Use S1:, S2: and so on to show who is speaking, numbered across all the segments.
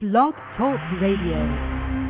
S1: Blog Talk Radio.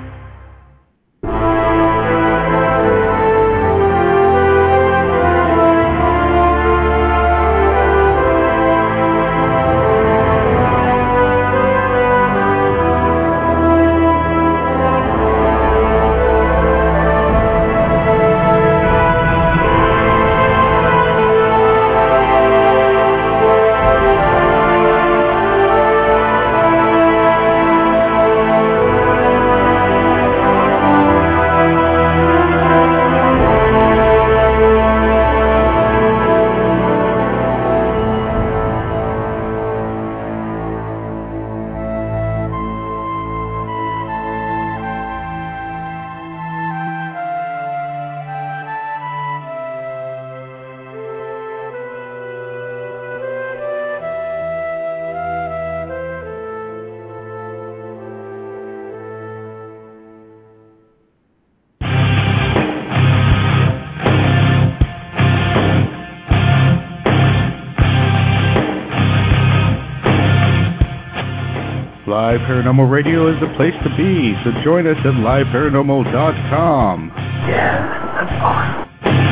S1: Live Paranormal Radio is the place to be, so join us at liveparanormal.com.
S2: Yeah, that's fun.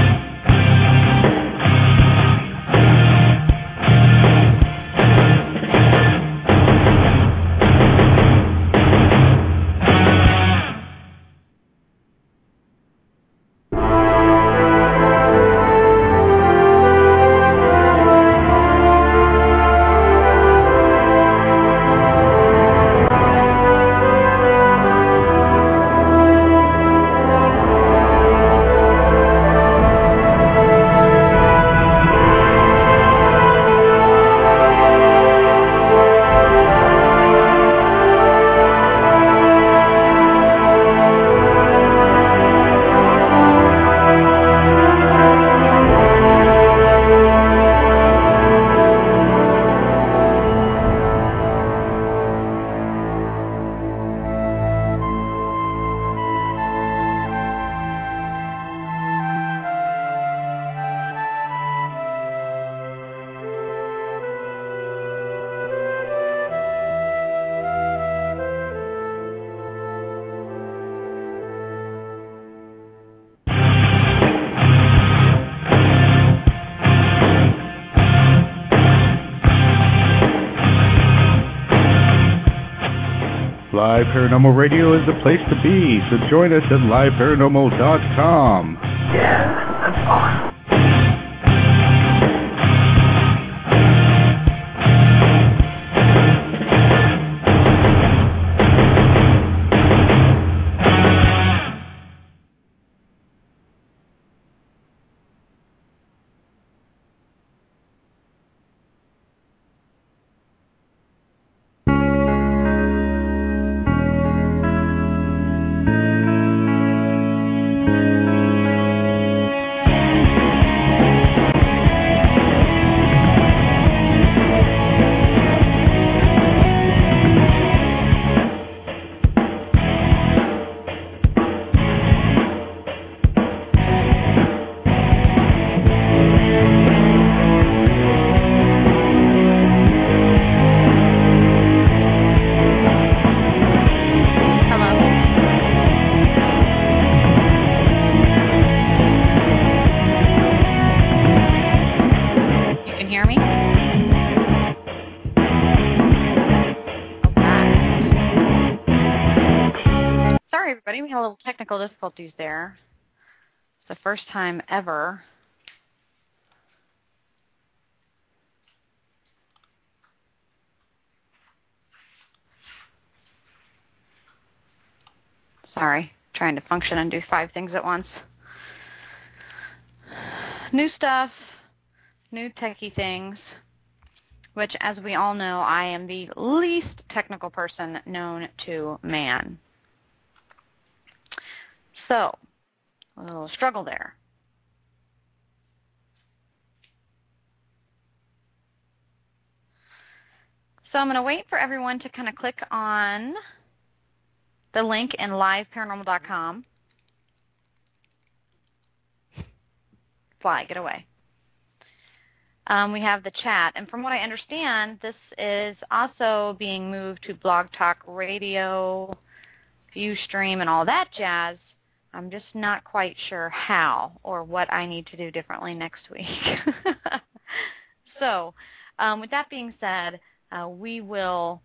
S1: Live Paranormal Radio is the place to be, so join us at liveparanormal.com.
S2: Yeah, that's fun.
S3: We had a little technical difficulties there. It's the first time ever. Sorry, trying to function and do 5 things at once. New stuff, new techie things, which, as we all know, I am the least technical person known to man. So, a little struggle there. So I'm going to wait for everyone to kind of click on the link in liveparanormal.com. Fly, get away. we have the chat. And from what I understand, this is also being moved to Blog Talk Radio, Ustream, and all that jazz. I'm just not quite sure how or what I need to do differently next week. So, with that being said, we will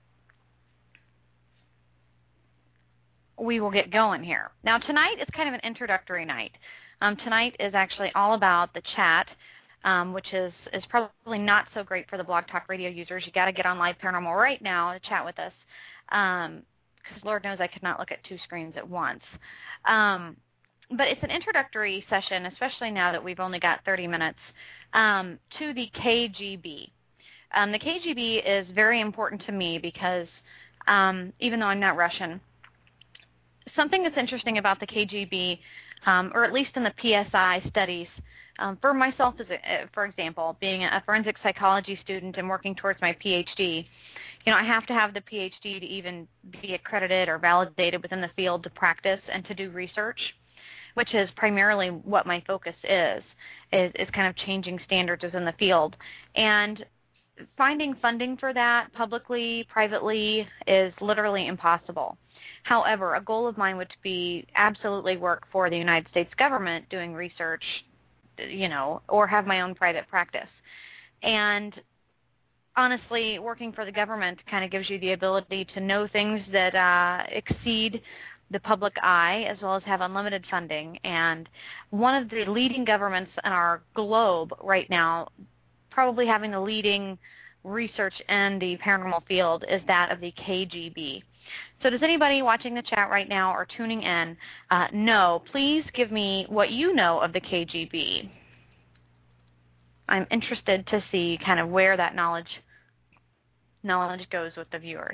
S3: get going here. Now, tonight is kind of an introductory night. Tonight is actually all about the chat, which is probably not so great for the Blog Talk Radio users. You got to get on Live Paranormal right now to chat with us, because Lord knows I could not look at two screens at once. But it's an introductory session, especially now that we've only got 30 minutes, to the KGB. The KGB is very important to me because even though I'm not Russian, something that's interesting about the KGB, or at least in the PSI studies, for myself, for example, being a forensic psychology student and working towards my PhD, I have to have the PhD to even be accredited or validated within the field to practice and to do research, which is primarily what my focus is kind of changing standards within the field. And finding funding for that publicly, privately, is literally impossible. However, a goal of mine would be absolutely work for the United States government doing research, or have my own private practice. And honestly, working for the government kind of gives you the ability to know things that exceed the public eye, as well as have unlimited funding. And one of the leading governments in our globe right now, probably having the leading research in the paranormal field, is that of the KGB. So does anybody watching the chat right now or tuning in know? Please give me what you know of the KGB. I'm interested to see kind of where that knowledge goes with the viewers.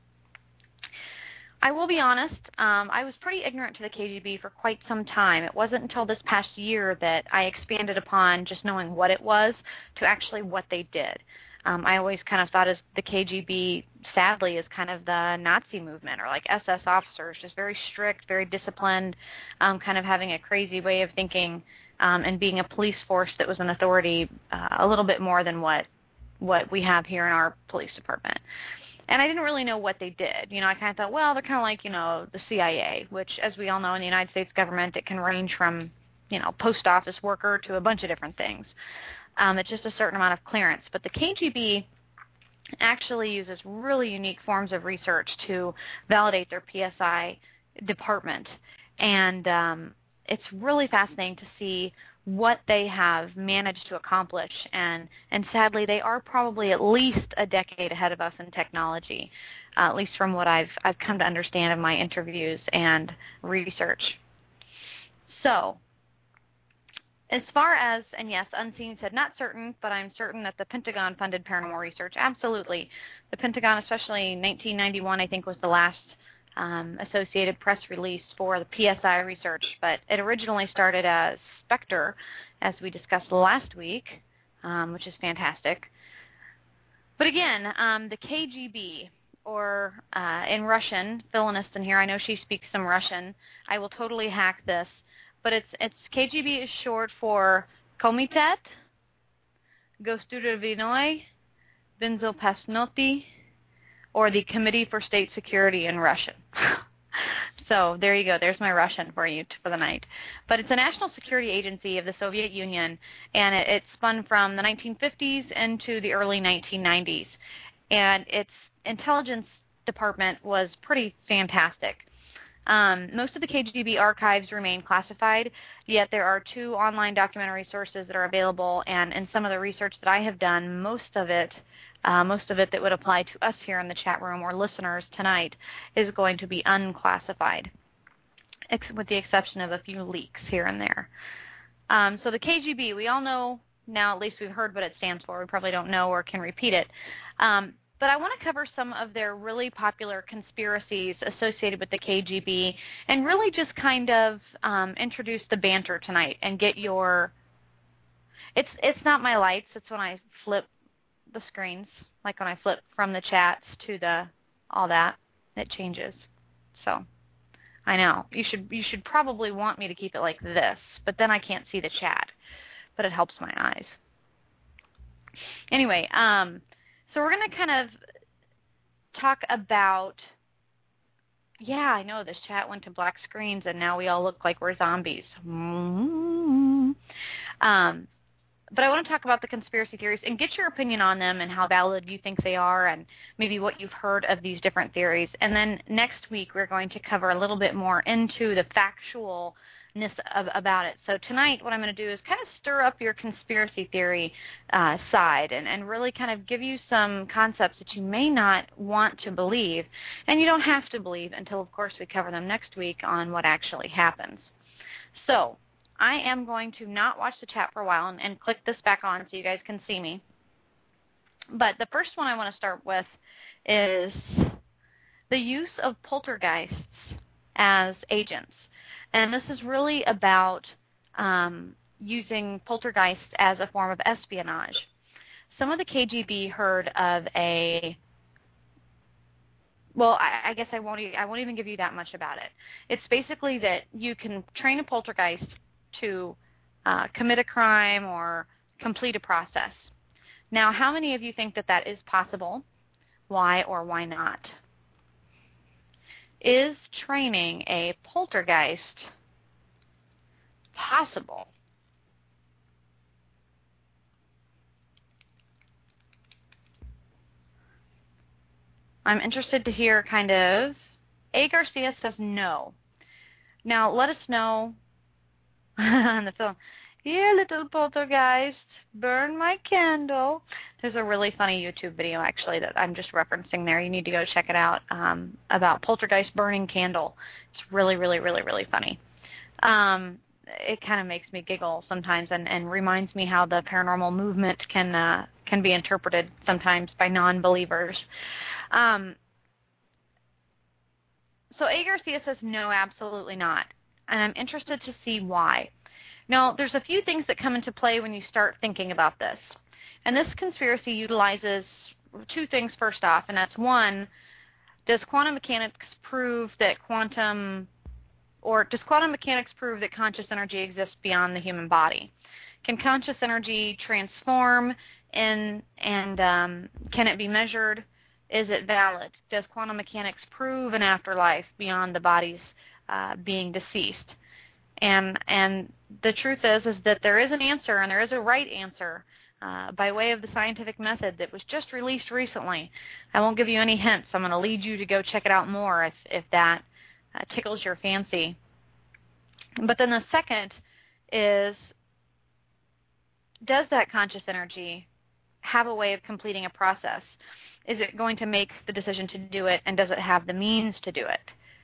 S3: I will be honest, I was pretty ignorant to the KGB for quite some time. It wasn't until this past year that I expanded upon just knowing what it was to actually what they did. I always kind of thought as the KGB, sadly, is kind of the Nazi movement, or like SS officers, just very strict, very disciplined, kind of having a crazy way of thinking, and being a police force that was an authority a little bit more than what we have here in our police department. And I didn't really know what they did. I kind of thought, well, they're kind of like, the CIA, which, as we all know, in the United States government, it can range from, post office worker to a bunch of different things. It's just a certain amount of clearance. But the KGB actually uses really unique forms of research to validate their PSI department. And it's really fascinating to see what they have managed to accomplish. And sadly, they are probably at least a decade ahead of us in technology, at least from what I've come to understand in my interviews and research. So, as far as, and yes, Unseen said not certain, but I'm certain that the Pentagon funded paranormal research. Absolutely. The Pentagon, especially in 1991, I think was the last Associated Press release for the PSI research, but it originally started as Spectre, as we discussed last week, which is fantastic. But again, the KGB, or in Russian, Philoniston here, I know she speaks some Russian. I will totally hack this. But it's KGB is short for Komitet Gosturevinoi Benzopasnoti, or the Committee for State Security in Russian. So there you go. There's my Russian for you for the night. But it's a national security agency of the Soviet Union, and it spun from the 1950s into the early 1990s. And its intelligence department was pretty fantastic. Most of the KGB archives remain classified, yet there are 2 online documentary sources that are available, and in some of the research that I have done, most of it that would apply to us here in the chat room or listeners tonight is going to be unclassified, with the exception of a few leaks here and there. So the KGB, we all know now, at least we've heard what it stands for. We probably don't know or can repeat it. But I want to cover some of their really popular conspiracies associated with the KGB and really just kind of introduce the banter tonight and get your... It's not my lights. It's when I flip the screens, like when I flip from the chats to the all that, it changes. So I know. You should probably want me to keep it like this, but then I can't see the chat. But it helps my eyes. Anyway, so we're going to kind of talk about, yeah, I know this chat went to black screens and now we all look like we're zombies. But I want to talk about the conspiracy theories and get your opinion on them and how valid you think they are and maybe what you've heard of these different theories. And then next week we're going to cover a little bit more into the factualness about it. So tonight what I'm going to do is kind of stir up your conspiracy theory side and really kind of give you some concepts that you may not want to believe. And you don't have to believe until, of course, we cover them next week on what actually happens. So I am going to not watch the chat for a while and click this back on so you guys can see me. But the first one I want to start with is the use of poltergeists as agents. And this is really about using poltergeists as a form of espionage. Some of the KGB heard of a, well, I guess I won't even give you that much about it. It's basically that you can train a poltergeist to commit a crime or complete a process. Now, how many of you think that that is possible? Why or why not? Is training a poltergeist possible? I'm interested to hear kind of, A. Garcia says no. Now, let us know on the film. Here, little poltergeist, burn my candle. There's a really funny YouTube video, actually, that I'm just referencing there. You need to go check it out, about poltergeist burning candle. It's really, really, really, really funny. It kind of makes me giggle sometimes and reminds me how the paranormal movement can be interpreted sometimes by non-believers. So A. Garcia says, no, absolutely not. And I'm interested to see why. Now, there's a few things that come into play when you start thinking about this. And this conspiracy utilizes two things first off, and that's one, does quantum mechanics prove that conscious energy exists beyond the human body? Can conscious energy transform and can it be measured? Is it valid? Does quantum mechanics prove an afterlife beyond the body's being deceased? And the truth is that there is an answer, and there is a right answer by way of the scientific method that was just released recently. I won't give you any hints. I'm going to lead you to go check it out more if that tickles your fancy. But then the second is, does that conscious energy have a way of completing a process? Is it going to make the decision to do it, and does it have the means to do it?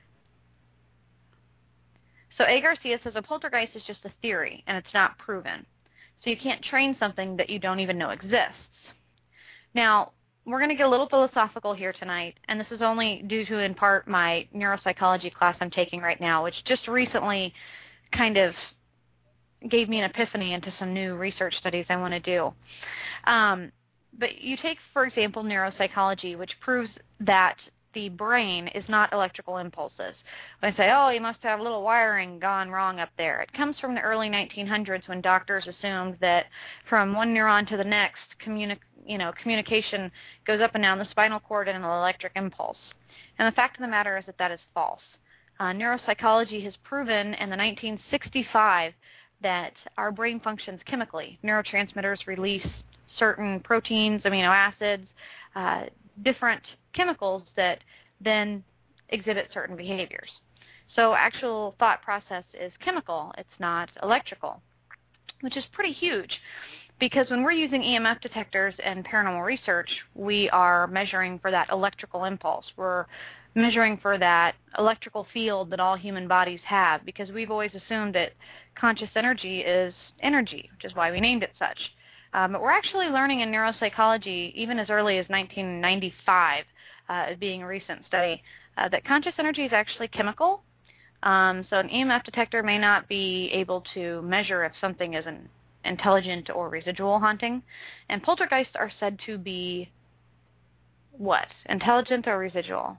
S3: So A. Garcia says a poltergeist is just a theory, and it's not proven. So you can't train something that you don't even know exists. Now, we're going to get a little philosophical here tonight, and this is only due to, in part, my neuropsychology class I'm taking right now, which just recently kind of gave me an epiphany into some new research studies I want to do. But you take, for example, neuropsychology, which proves that the brain is not electrical impulses. When I say, oh, you must have a little wiring gone wrong up there, it comes from the early 1900s when doctors assumed that from one neuron to the next, communication goes up and down the spinal cord in an electric impulse. And the fact of the matter is that that is false. Neuropsychology has proven in the 1965 that our brain functions chemically. Neurotransmitters release certain proteins, amino acids, different chemicals that then exhibit certain behaviors. So actual thought process is chemical, it's not electrical, which is pretty huge because when we're using EMF detectors in paranormal research, we are measuring for that electrical impulse. We're measuring for that electrical field that all human bodies have because we've always assumed that conscious energy is energy, which is why we named it such. But we're actually learning in neuropsychology, even as early as 1995, being a recent study, that conscious energy is actually chemical. So an EMF detector may not be able to measure if something is an intelligent or residual haunting. And poltergeists are said to be what? Intelligent or residual?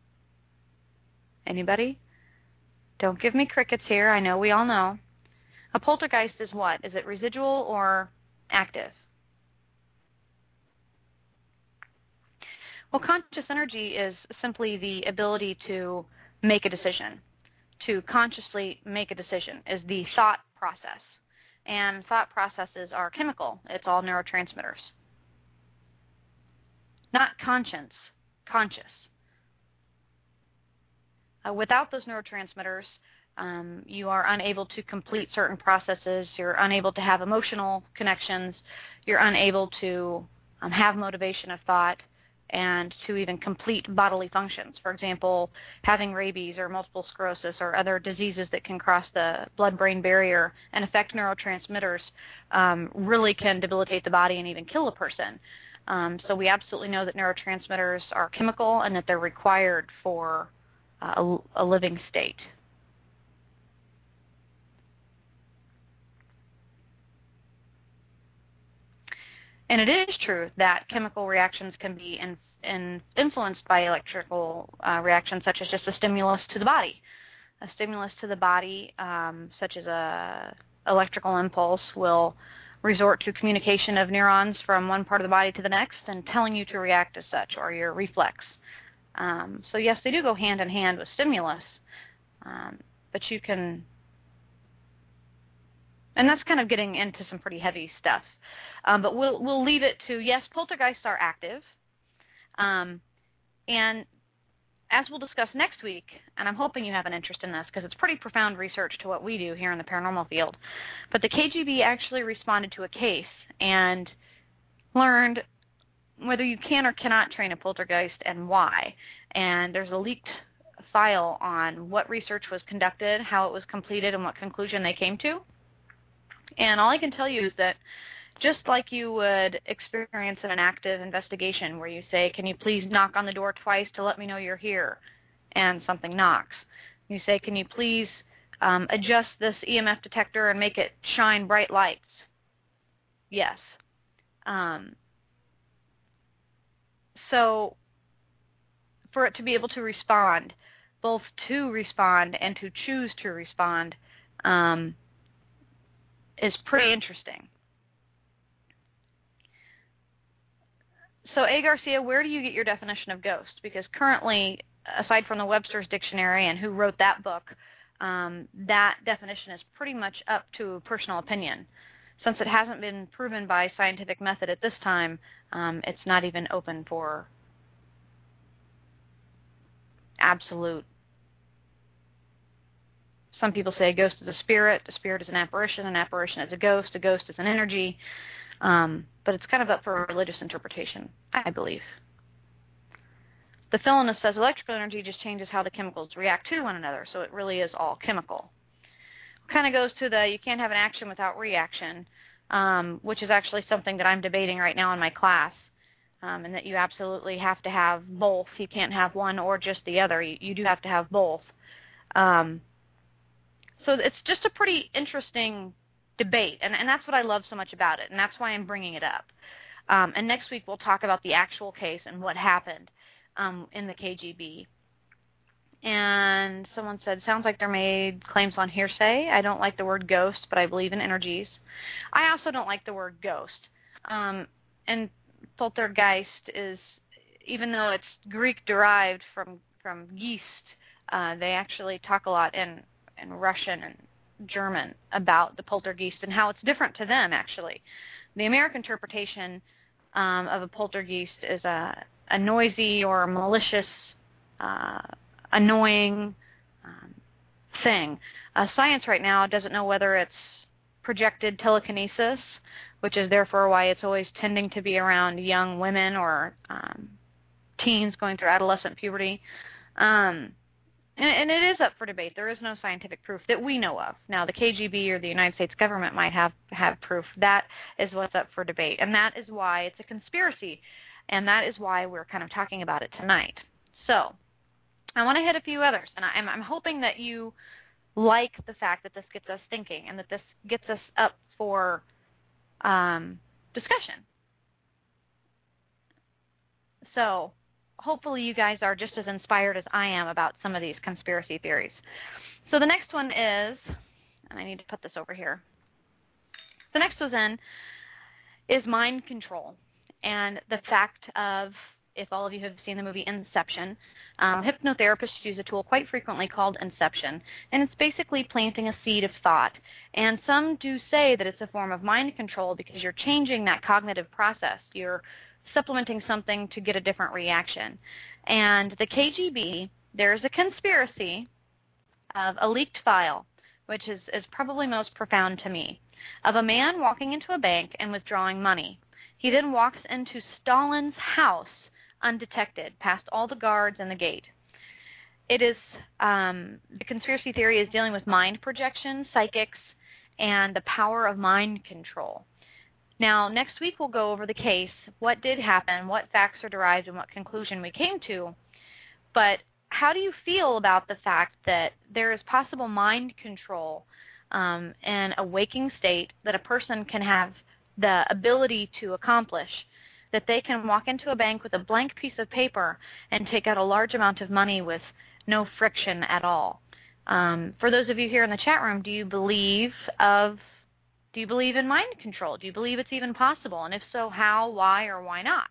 S3: Anybody? Don't give me crickets here. I know we all know. A poltergeist is what? Is it residual or active? Well, conscious energy is simply the ability to make a decision. To consciously make a decision is the thought process. And thought processes are chemical. It's all neurotransmitters. Not conscience, conscious. Without those neurotransmitters, you are unable to complete certain processes. You're unable to have emotional connections. You're unable to have motivation of thought and to even complete bodily functions. For example, having rabies or multiple sclerosis or other diseases that can cross the blood-brain barrier and affect neurotransmitters really can debilitate the body and even kill a person. So we absolutely know that neurotransmitters are chemical and that they're required for a living state. And it is true that chemical reactions can be influenced by electrical reactions, such as just a stimulus to the body. A stimulus to the body, such as a electrical impulse, will resort to communication of neurons from one part of the body to the next and telling you to react as such, or your reflex. So yes, they do go hand in hand with stimulus, but you can, and that's kind of getting into some pretty heavy stuff. But we'll leave it to, yes, poltergeists are active. And as we'll discuss next week, and I'm hoping you have an interest in this because it's pretty profound research to what we do here in the paranormal field, but the KGB actually responded to a case and learned whether you can or cannot train a poltergeist and why. And there's a leaked file on what research was conducted, how it was completed, and what conclusion they came to. And all I can tell you is that just like you would experience in an active investigation where you say, can you please knock on the door twice to let me know you're here, and something knocks. You say, can you please adjust this EMF detector and make it shine bright lights? Yes. So for it to be able to respond, both to respond and to choose to respond, is pretty interesting. So, A. Garcia, where do you get your definition of ghost? Because currently, aside from the Webster's Dictionary and who wrote that book, that definition is pretty much up to personal opinion. Since it hasn't been proven by scientific method at this time, it's not even open for absolute. Some people say a ghost is a spirit is an apparition is a ghost is an energy. But it's kind of up for religious interpretation, I believe. The Philinus says electrical energy just changes how the chemicals react to one another, so it really is all chemical. Kind of goes to the you can't have an action without reaction, which is actually something that I'm debating right now in my class, and that you absolutely have to have both. You can't have one or just the other. You do have to have both. So it's just a pretty interesting debate, and that's what I love so much about it, and that's why I'm bringing it up. And next week we'll talk about the actual case and what happened in the KGB. And someone said, sounds like they're made claims on hearsay. I don't like the word ghost, but I believe in energies. I also don't like the word ghost. And poltergeist is, even though it's Greek-derived from yeast, they actually talk a lot in Russian and German about the poltergeist and how it's different to them, actually. The American interpretation of a poltergeist is a noisy or malicious, annoying thing. Science right now doesn't know whether it's projected telekinesis, which is therefore why it's always tending to be around young women or teens going through adolescent puberty. And it is up for debate. There is no scientific proof that we know of. Now, the KGB or the United States government might have proof. That is what's up for debate. And that is why it's a conspiracy. And that is why we're kind of talking about it tonight. So, I want to hit a few others. And I'm hoping that you like the fact that this gets us thinking and that this gets us up for discussion. So, hopefully you guys are just as inspired as I am about some of these conspiracy theories. So the next one is, and I need to put this over here. The next was is mind control, and the fact of, if all of you have seen the movie Inception, hypnotherapists use a tool quite frequently called Inception, and it's basically planting a seed of thought. And some do say that it's a form of mind control because you're changing that cognitive process. You're supplementing something to get a different reaction. And the KGB, there's a conspiracy of a leaked file, which is probably most profound to me, of a man walking into a bank and withdrawing money. He then walks into Stalin's house undetected, past all the guards and the gate. It is, the conspiracy theory is dealing with mind projection, psychics, and the power of mind control. Now, next week we'll go over the case, what did happen, what facts are derived, and what conclusion we came to. But how do you feel about the fact that there is possible mind control in a waking state that a person can have the ability to accomplish, that they can walk into a bank with a blank piece of paper and take out a large amount of money with no friction at all? For those of you here in the chat room, do you believe in mind control? Do you believe it's even possible? And if so, how, why, or why not?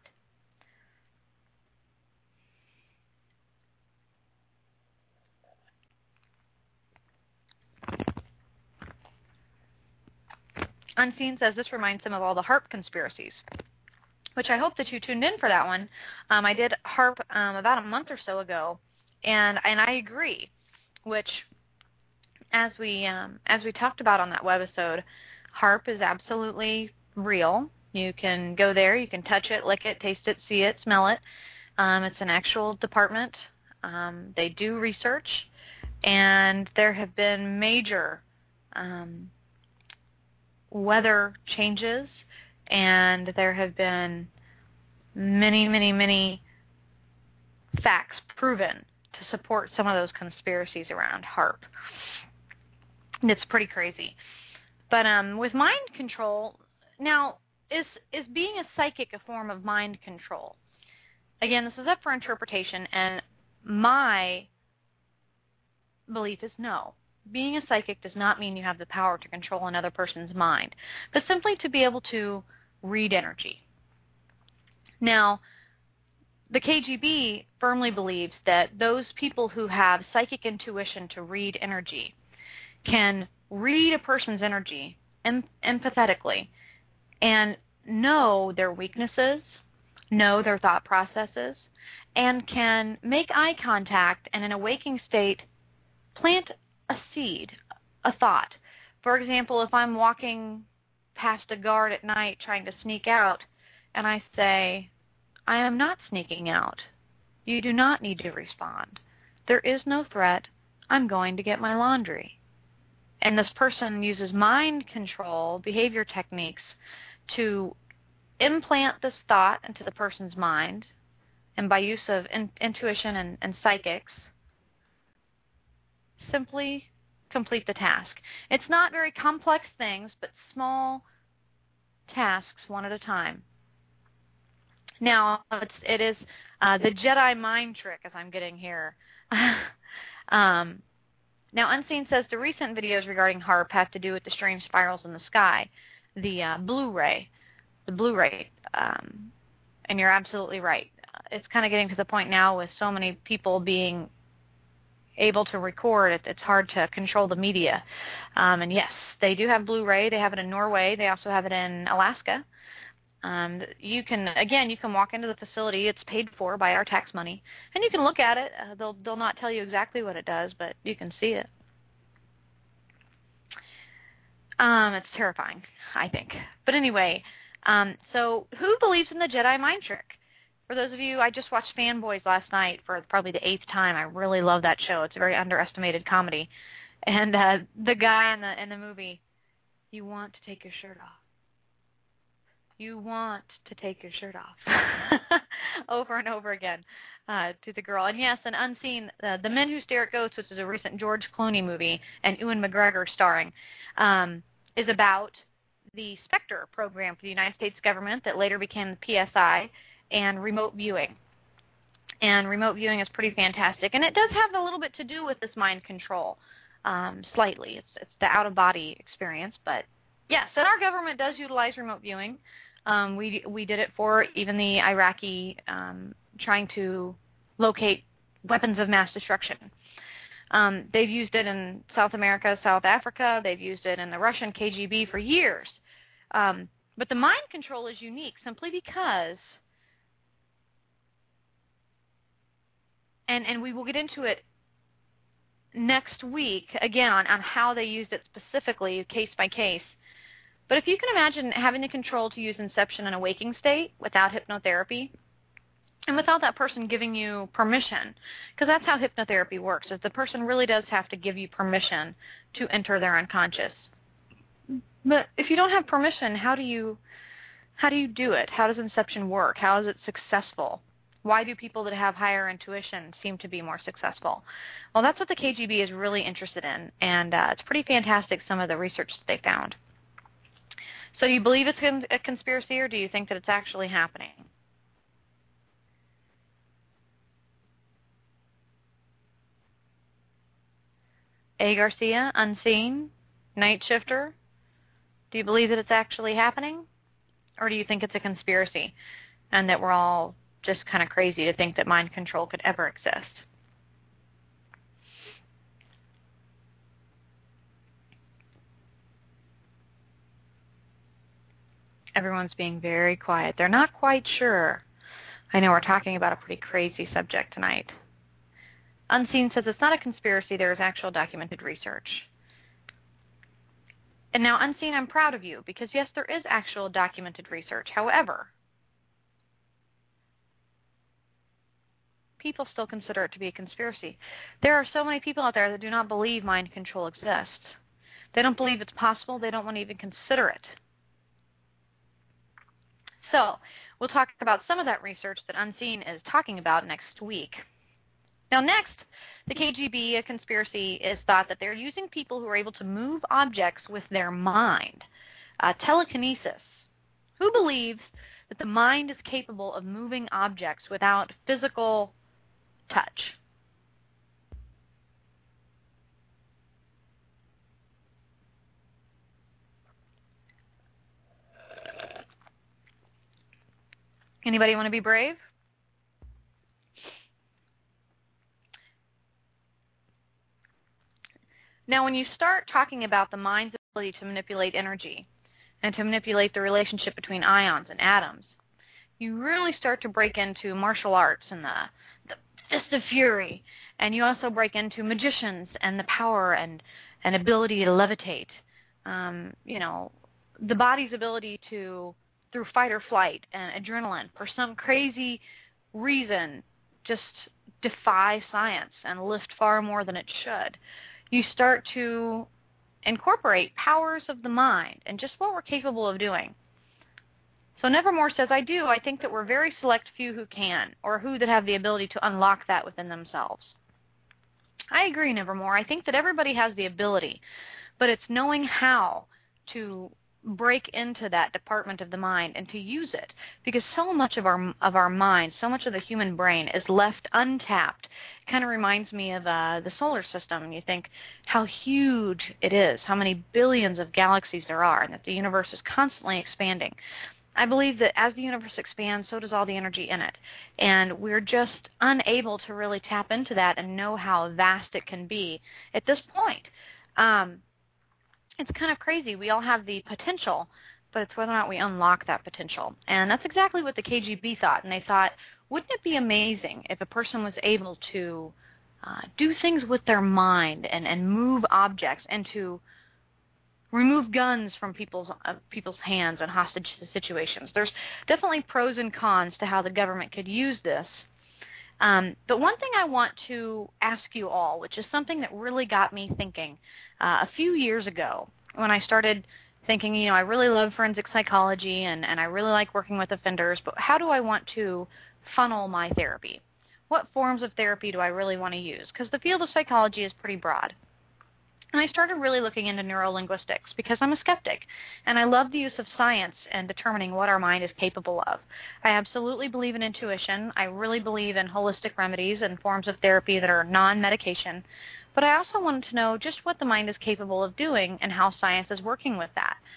S3: Unseen says this reminds him of all the HAARP conspiracies, which I hope that you tuned in for that one. I did HAARP about a month or so ago, and I agree. Which, as we talked about on that webisode, HAARP is absolutely real. You can go there, you can touch it, lick it, taste it, see it, smell it. It's an actual department. They do research, and there have been major weather changes, and there have been many, many, many facts proven to support some of those conspiracies around HAARP. It's pretty crazy. But with mind control, now, is being a psychic a form of mind control? Again, this is up for interpretation, and my belief is no. Being a psychic does not mean you have the power to control another person's mind, but simply to be able to read energy. Now, the KGB firmly believes that those people who have psychic intuition to read energy can read a person's energy empathetically and know their weaknesses, know their thought processes, and can make eye contact and in a waking state plant a seed, a thought. For example, if I'm walking past a guard at night trying to sneak out, and I say, I am not sneaking out. You do not need to respond. There is no threat. I'm going to get my laundry. And this person uses mind control, behavior techniques, to implant this thought into the person's mind, and by use of intuition and psychics, simply complete the task. It's not very complex things, but small tasks one at a time. Now, it is the Jedi mind trick, as I'm getting here. Now, Unseen says the recent videos regarding HAARP have to do with the strange spirals in the sky, the Blu-ray, and you're absolutely right. It's kind of getting to the point now with so many people being able to record, it's hard to control the media. And yes, they do have Blu-ray. They have it in Norway. They also have it in Alaska. You can walk into the facility. It's paid for by our tax money, and you can look at it. They'll not tell you exactly what it does, but you can see it. It's terrifying, I think. But anyway, so who believes in the Jedi mind trick? For those of you, I just watched Fanboys last night for probably the 8th time. I really love that show. It's a very underestimated comedy. And the guy in the movie, you want to take your shirt off. You want to take your shirt off. Over and over again to the girl. And yes, and Unseen, The Men Who Stare at Ghosts, which is a recent George Clooney movie, and Ewan McGregor starring, is about the Spectre program for the United States government that later became the PSI, and remote viewing. And remote viewing is pretty fantastic. And it does have a little bit to do with this mind control, slightly. It's the out-of-body experience, but Yes, and our government does utilize remote viewing. We did it for even the Iraqi trying to locate weapons of mass destruction. They've used it in South America, South Africa. They've used it in the Russian KGB for years. But the mind control is unique simply because, and we will get into it next week, again, on how they used it specifically, case by case. But if you can imagine having the control to use inception in a waking state without hypnotherapy, and without that person giving you permission, because that's how hypnotherapy works, is the person really does have to give you permission to enter their unconscious. But if you don't have permission, how do you do it? How does inception work? How is it successful? Why do people that have higher intuition seem to be more successful? Well, that's what the KGB is really interested in, and it's pretty fantastic, some of the research that they found. So do you believe it's a conspiracy, or do you think that it's actually happening? A. Garcia, Unseen, Night Shifter, do you believe that it's actually happening? Or do you think it's a conspiracy and that we're all just kind of crazy to think that mind control could ever exist? Everyone's being very quiet. They're not quite sure. I know we're talking about a pretty crazy subject tonight. Unseen says it's not a conspiracy. There is actual documented research. And now, Unseen, I'm proud of you because, yes, there is actual documented research. However, people still consider it to be a conspiracy. There are so many people out there that do not believe mind control exists. They don't believe it's possible. They don't want to even consider it. So we'll talk about some of that research that Unseen is talking about next week. Now, next, the KGB, a conspiracy, is thought that they're using people who are able to move objects with their mind. Telekinesis. Who believes that the mind is capable of moving objects without physical touch? Anybody want to be brave? Now, when you start talking about the mind's ability to manipulate energy and to manipulate the relationship between ions and atoms, you really start to break into martial arts and the fist of fury, and you also break into magicians and the power and ability to levitate. The body's ability to, through fight or flight and adrenaline, for some crazy reason, just defy science and lift far more than it should. You start to incorporate powers of the mind and just what we're capable of doing. So Nevermore says, I think that we're very select few who can, or who that have the ability to unlock that within themselves. I agree, Nevermore. I think that everybody has the ability, but it's knowing how to break into that department of the mind and to use it, because so much of our mind, so much of the human brain is left untapped. It kind of reminds me of the solar system. You think how huge it is, how many billions of galaxies there are, and that the universe is constantly expanding. I believe that as the universe expands, so does all the energy in it, and we're just unable to really tap into that and know how vast it can be at this point. It's kind of crazy. We all have the potential, but it's whether or not we unlock that potential. And that's exactly what the KGB thought. And they thought, wouldn't it be amazing if a person was able to do things with their mind and move objects and to remove guns from people's hands in hostage situations? There's definitely pros and cons to how the government could use this. But one thing I want to ask you all, which is something that really got me thinking a few years ago when I started thinking, I really love forensic psychology and I really like working with offenders, but how do I want to funnel my therapy? What forms of therapy do I really want to use? Because the field of psychology is pretty broad. And I started really looking into neurolinguistics because I'm a skeptic, and I love the use of science in determining what our mind is capable of. I absolutely believe in intuition. I really believe in holistic remedies and forms of therapy that are non-medication. But I also wanted to know just what the mind is capable of doing and how science is working with that.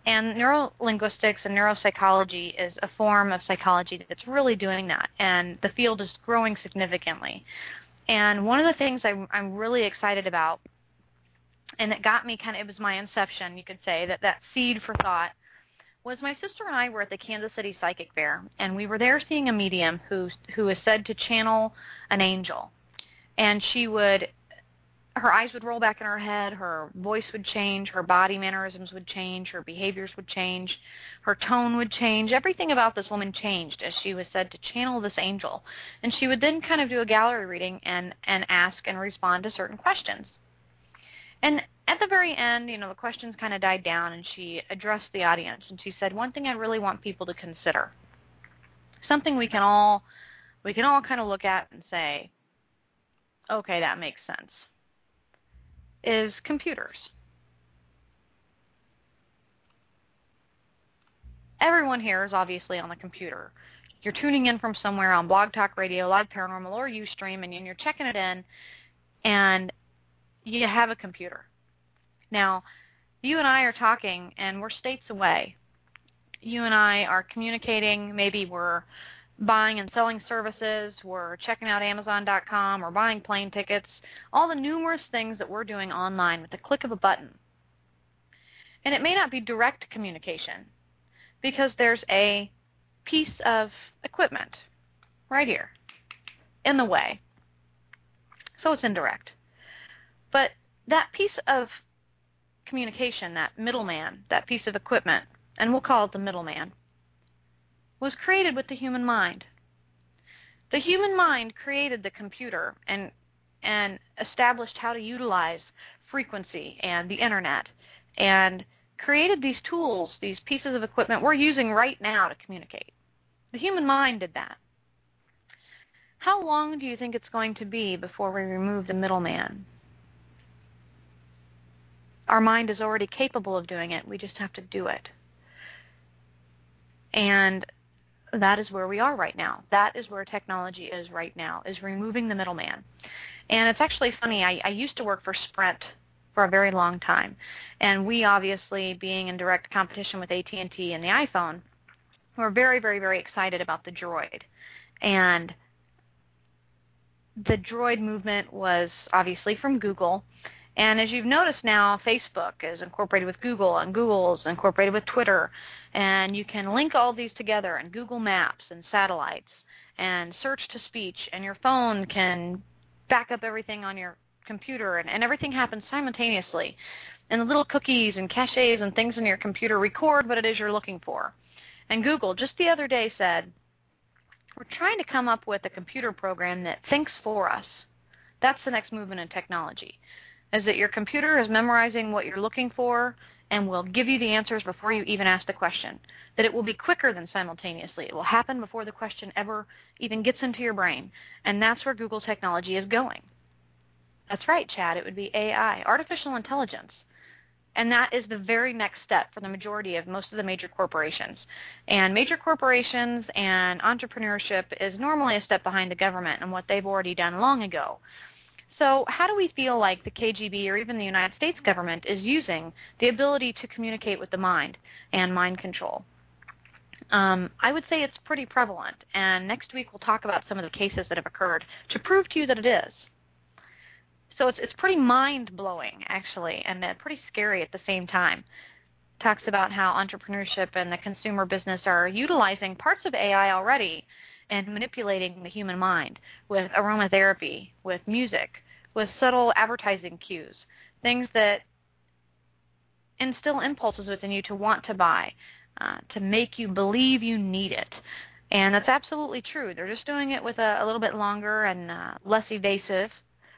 S3: And neurolinguistics and neuropsychology is a form of psychology that's really doing that, and the field is growing significantly. And one of the things I'm really excited about, and it got me it was my inception, you could say, that seed for thought, was my sister and I were at the Kansas City Psychic Fair, and we were there seeing a medium who is said to channel an angel. And her eyes would roll back in her head, her voice would change, her body mannerisms would change, her behaviors would change, her tone would change. Everything about this woman changed as she was said to channel this angel. And she would then kind of do a gallery reading and ask and respond to certain questions. And at the very end, the questions kind of died down, and she addressed the audience, and she said, one thing I really want people to consider, something we can all kind of look at and say, okay, that makes sense, is computers. Everyone here is obviously on the computer. You're tuning in from somewhere on Blog Talk Radio, Live Paranormal, or Ustream, and you're checking it in, and you have a computer. Now, you and I are talking, and we're states away. You and I are communicating. Maybe we're buying and selling services. We're checking out Amazon.com. We're buying plane tickets. All the numerous things that we're doing online with the click of a button. And it may not be direct communication because there's a piece of equipment right here in the way. So it's indirect. But that piece of communication, that middleman, that piece of equipment, and we'll call it the middleman, was created with the human mind. The human mind created the computer and established how to utilize frequency and the internet and created these tools, these pieces of equipment we're using right now to communicate. The human mind did that. How long do you think it's going to be before we remove the middleman? Our mind is already capable of doing it. We just have to do it. And that is where we are right now. That is where technology is right now, is removing the middleman. And it's actually funny. I used to work for Sprint for a very long time. And we obviously, being in direct competition with AT&T and the iPhone, were very, very, very excited about the Droid. And the Droid movement was obviously from Google. And as you've noticed now, Facebook is incorporated with Google, and Google's incorporated with Twitter. And you can link all these together in Google Maps and satellites and search to speech, and your phone can back up everything on your computer, and everything happens simultaneously. And the little cookies and caches and things in your computer record what it is you're looking for. And Google just the other day said, we're trying to come up with a computer program that thinks for us. That's the next movement in technology. Is that your computer is memorizing what you're looking for and will give you the answers before you even ask the question. That it will be quicker than simultaneously. It will happen before the question ever even gets into your brain. And that's where Google technology is going. That's right, Chad. It would be AI, artificial intelligence. And that is the very next step for the majority of most of the major corporations. And major corporations and entrepreneurship is normally a step behind the government and what they've already done long ago. So how do we feel like the KGB or even the United States government is using the ability to communicate with the mind and mind control? I would say it's pretty prevalent. And next week we'll talk about some of the cases that have occurred to prove to you that it is. So it's pretty mind-blowing, actually, and pretty scary at the same time. It talks about how entrepreneurship and the consumer business are utilizing parts of AI already and manipulating the human mind with aromatherapy, with music, with subtle advertising cues, things that instill impulses within you to want to buy, to make you believe you need it. And that's absolutely true. They're just doing it with a little bit longer and less evasive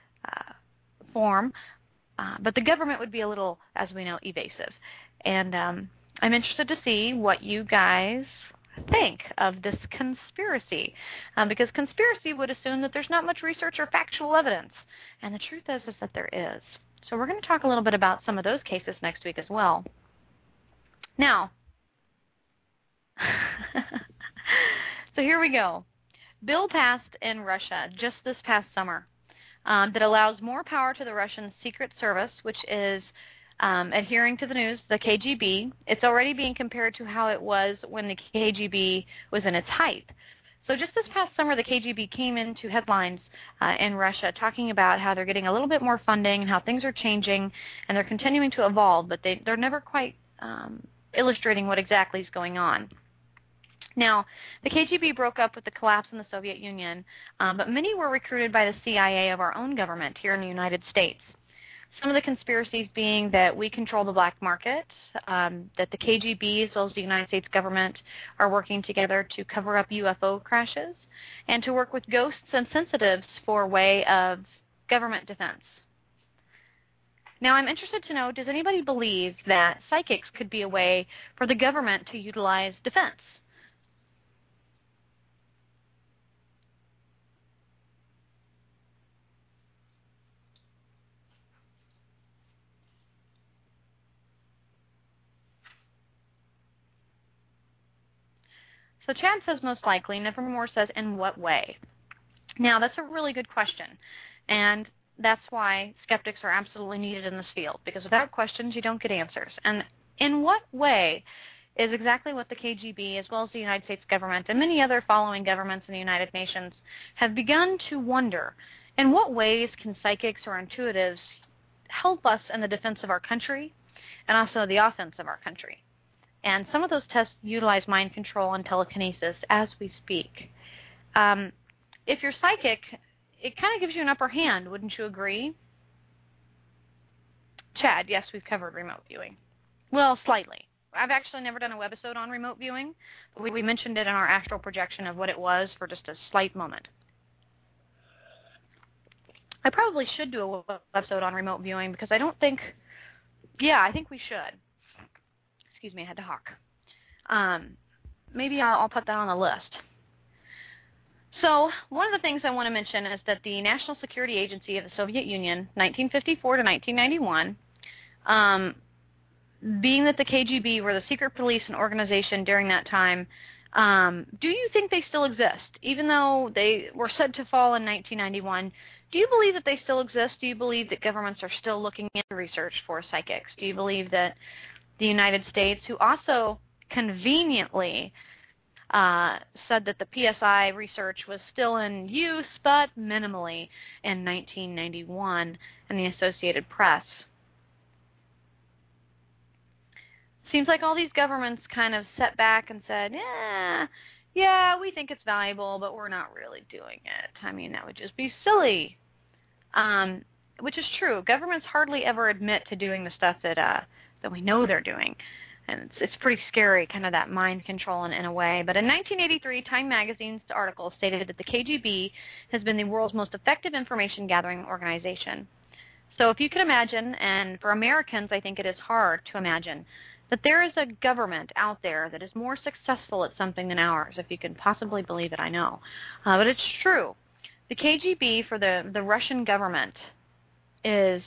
S3: form, but the government would be a little, as we know, evasive. And I'm interested to see what you guys think of this conspiracy, because conspiracy would assume that there's not much research or factual evidence, and the truth is that there is. So we're going to talk a little bit about some of those cases next week as well. Now, so here we go. Bill passed in Russia just this past summer that allows more power to the Russian Secret Service, which is adhering to the news, the KGB, it's already being compared to how it was when the KGB was in its height. So just this past summer, the KGB came into headlines in Russia talking about how they're getting a little bit more funding and how things are changing, and they're continuing to evolve, but they're never quite illustrating what exactly is going on. Now, the KGB broke up with the collapse in the Soviet Union, but many were recruited by the CIA of our own government here in the United States. Some of the conspiracies being that we control the black market, that the KGB as well as the United States government are working together to cover up UFO crashes, and to work with ghosts and sensitives for a way of government defense. Now, I'm interested to know, does anybody believe that psychics could be a way for the government to utilize defense? So Chad says most likely, Nevermore says in what way? Now, that's a really good question, and that's why skeptics are absolutely needed in this field, because without questions, you don't get answers. And in what way is exactly what the KGB, as well as the United States government, and many other following governments in the United Nations, have begun to wonder, in what ways can psychics or intuitives help us in the defense of our country and also the offense of our country? And some of those tests utilize mind control and telekinesis as we speak. If you're psychic, it kind of gives you an upper hand, wouldn't you agree? Chad, yes, we've covered remote viewing. Well, slightly. I've actually never done a webisode on remote viewing, but we mentioned it in our astral projection of what it was for just a slight moment. I probably should do a webisode on remote viewing because I don't think, yeah, I think we should. Excuse me, I had to hawk. Maybe I'll put that on the list. So one of the things I want to mention is that the National Security Agency of the Soviet Union, 1954 to 1991, being that the KGB were the secret police and organization during that time, do you think they still exist? Even though they were said to fall in 1991, do you believe that they still exist? Do you believe that governments are still looking into research for psychics? Do you believe that the United States, who also conveniently said that the PSI research was still in use, but minimally, in 1991 in the Associated Press. Seems like all these governments kind of sat back and said, yeah, we think it's valuable, but we're not really doing it. I mean, that would just be silly. Which is true. Governments hardly ever admit to doing the stuff that we know they're doing. And it's pretty scary, kind of that mind control in a way. But in 1983, Time Magazine's article stated that the KGB has been the world's most effective information-gathering organization. So if you can imagine, and for Americans I think it is hard to imagine, that there is a government out there that is more successful at something than ours. If you can possibly believe it, I know. But it's true. The KGB for the Russian government is,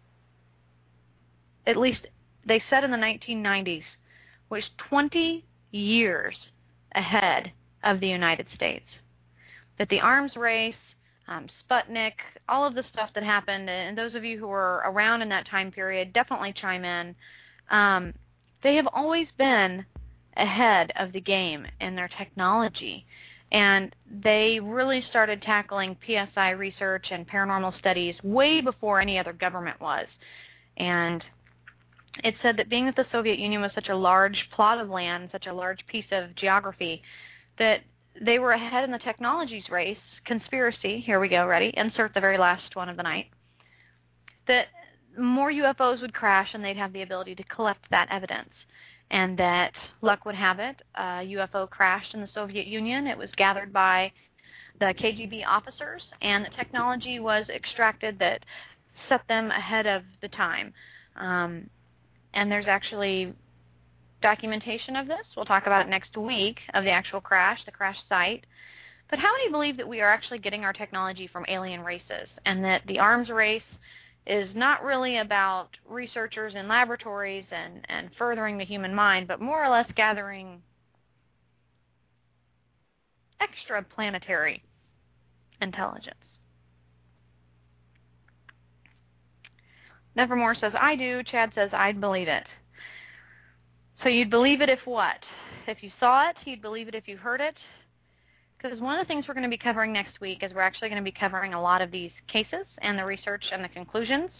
S3: at least they said in the 1990s, was 20 years ahead of the United States. That the arms race, Sputnik, all of the stuff that happened, and those of you who were around in that time period definitely chime in, they have always been ahead of the game in their technology. And they really started tackling PSI research and paranormal studies way before any other government was. And it said that being that the Soviet Union was such a large plot of land, such a large piece of geography, that they were ahead in the technologies race. Conspiracy, here we go, ready? Insert the very last one of the night. That more UFOs would crash and they'd have the ability to collect that evidence. And that, luck would have it, a UFO crashed in the Soviet Union. It was gathered by the KGB officers, and the technology was extracted that set them ahead of the time. And there's actually documentation of this. We'll talk about it next week, of the actual crash, the crash site. But how many believe that we are actually getting our technology from alien races, and that the arms race is not really about researchers in laboratories and furthering the human mind, but more or less gathering extraplanetary intelligence? Nevermore says, I do. Chad says, I'd believe it. So you'd believe it if what? If you saw it, you'd believe it if you heard it? Because one of the things we're going to be covering next week is we're actually going to be covering a lot of these cases and the research and the conclusions.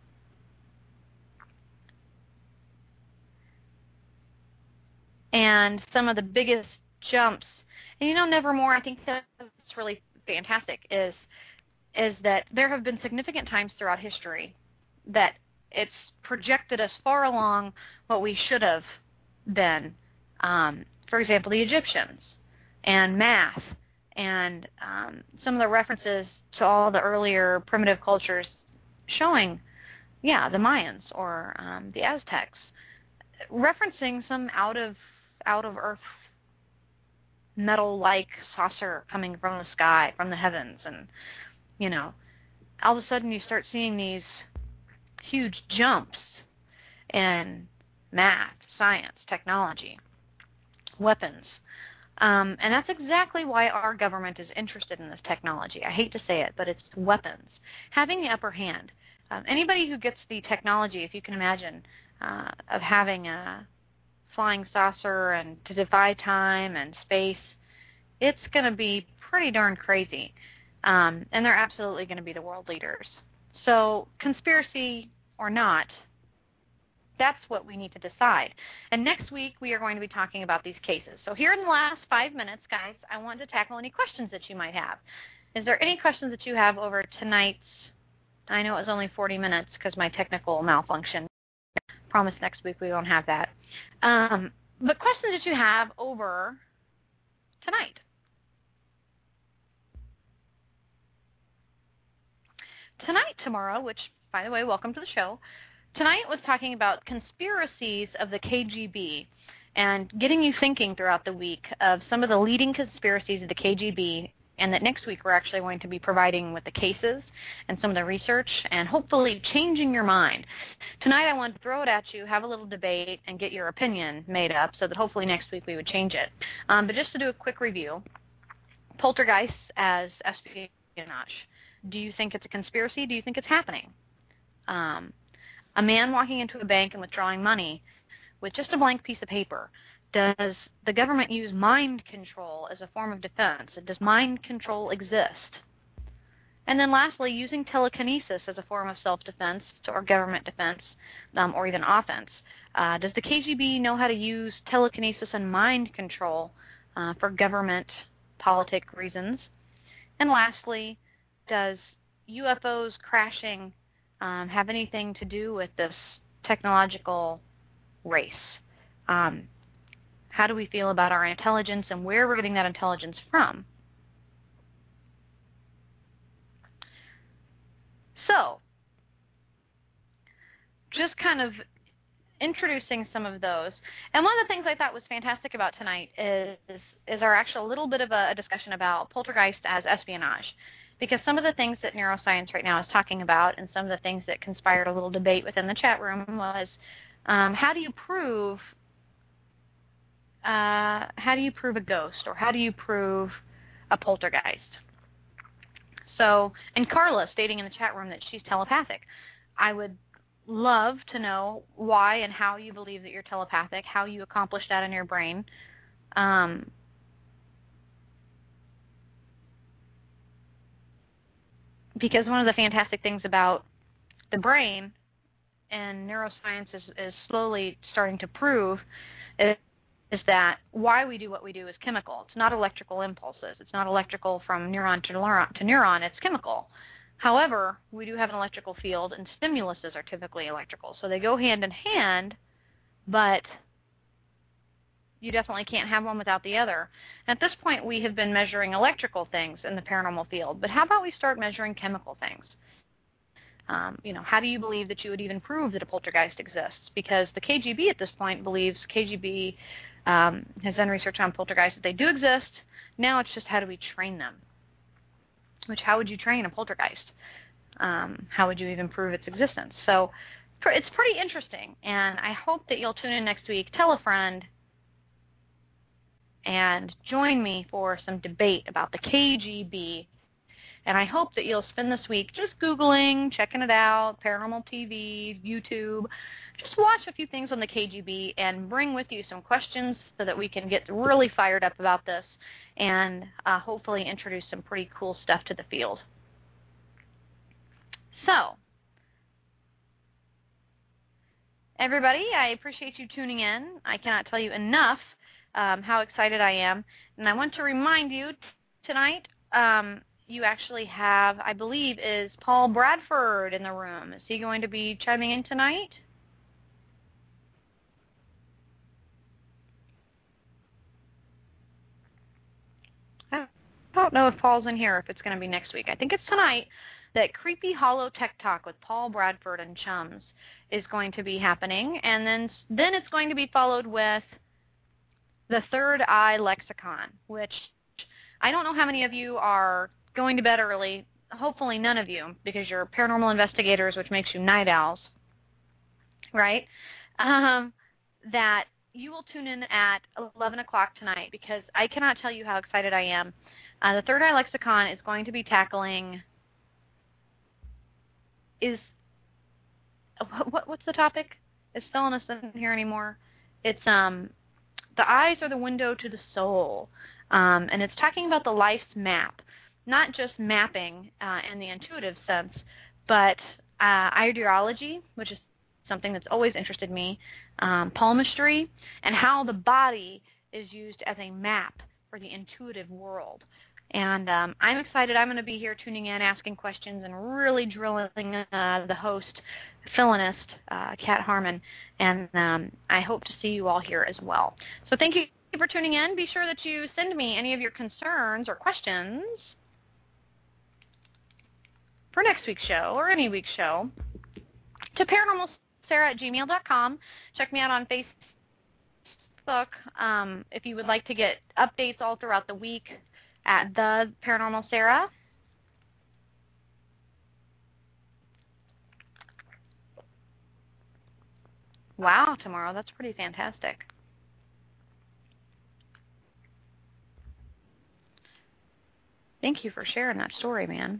S3: And some of the biggest jumps. And you know, Nevermore, I think that's really fantastic, is that there have been significant times throughout history that it's projected us far along what we should have been. For example, the Egyptians and math and some of the references to all the earlier primitive cultures showing, the Mayans or the Aztecs, referencing some out of Earth metal-like saucer coming from the sky, from the heavens, and all of a sudden you start seeing these huge jumps in math, science, technology, weapons. And that's exactly why our government is interested in this technology. I hate to say it, but it's weapons. Having the upper hand. Anybody who gets the technology, if you can imagine, of having a flying saucer and to defy time and space, it's going to be pretty darn crazy. And they're absolutely going to be the world leaders. So conspiracy or not, that's what we need to decide. And next week we are going to be talking about these cases. So here in the last 5 minutes, guys, I want to tackle any questions that you might have. Is there any questions that you have over tonight's? I know it was only 40 minutes because my technical malfunction. Promise next week we won't have that. But questions that you have over tonight. Tonight, tomorrow, which, by the way, welcome to the show. Tonight was talking about conspiracies of the KGB and getting you thinking throughout the week of some of the leading conspiracies of the KGB, and that next week we're actually going to be providing with the cases and some of the research and hopefully changing your mind. Tonight I want to throw it at you, have a little debate, and get your opinion made up so that hopefully next week we would change it. But just to do a quick review, poltergeists as espionage. Do you think it's a conspiracy? Do you think it's happening? A man walking into a bank and withdrawing money with just a blank piece of paper. Does the government use mind control as a form of defense? Does mind control exist? And then lastly, using telekinesis as a form of self-defense or government defense or even offense. Does the KGB know how to use telekinesis and mind control for government politic reasons? And lastly, does UFOs crashing have anything to do with this technological race? How do we feel about our intelligence and where we're getting that intelligence from? So, just kind of introducing some of those. And one of the things I thought was fantastic about tonight is our actual little bit of a discussion about poltergeist as espionage. Because some of the things that neuroscience right now is talking about and some of the things that conspired a little debate within the chat room was how do you prove a ghost, or how do you prove a poltergeist? So, and Carla stating in the chat room that she's telepathic. I would love to know why and how you believe that you're telepathic, how you accomplish that in your brain. Because one of the fantastic things about the brain, and neuroscience is slowly starting to prove, is that why we do what we do is chemical. It's not electrical impulses. It's not electrical from neuron to neuron. It's chemical. However, we do have an electrical field, and stimuluses are typically electrical. So they go hand in hand, but you definitely can't have one without the other. At this point, we have been measuring electrical things in the paranormal field, but how about we start measuring chemical things? How do you believe that you would even prove that a poltergeist exists? Because the KGB at this point believes, KGB has done research on poltergeists, that they do exist. Now it's just how do we train them? How would you train a poltergeist? How would you even prove its existence? So it's pretty interesting, and I hope that you'll tune in next week. Tell a friend, and join me for some debate about the KGB And I hope that you'll spend this week just Googling, checking it out, Paranormal TV, YouTube. Just watch a few things on the KGB and bring with you some questions so that we can get really fired up about this and hopefully introduce some pretty cool stuff to the field. So, everybody, I appreciate you tuning in. I cannot tell you enough how excited I am. And I want to remind you, tonight you actually have, I believe, is Paul Bradford in the room. Is he going to be chiming in tonight? I don't know if Paul's in here, if it's going to be next week. I think it's tonight that Creepy Hollow Tech Talk with Paul Bradford and Chums is going to be happening. And then it's going to be followed with the Third Eye Lexicon, which I don't know how many of you are going to bed early. Hopefully none of you, because you're paranormal investigators, which makes you night owls, right? That you will tune in at 11 o'clock tonight, because I cannot tell you how excited I am. The Third Eye Lexicon is going to be tackling... What's the topic? Is Phil in here anymore? It's the eyes are the window to the soul, and it's talking about the life's map, not just mapping in the intuitive sense, but ideology, which is something that's always interested me, palmistry, and how the body is used as a map for the intuitive world. And I'm excited. I'm going to be here tuning in, asking questions, and really drilling the host, Philinist, Kat Harmon. And I hope to see you all here as well. So thank you for tuning in. Be sure that you send me any of your concerns or questions for next week's show or any week's show to paranormalsarah@gmail.com. Check me out on Facebook if you would like to get updates all throughout the week at The Paranormal Sarah. Wow, tomorrow. That's pretty fantastic. Thank you for sharing that story, man.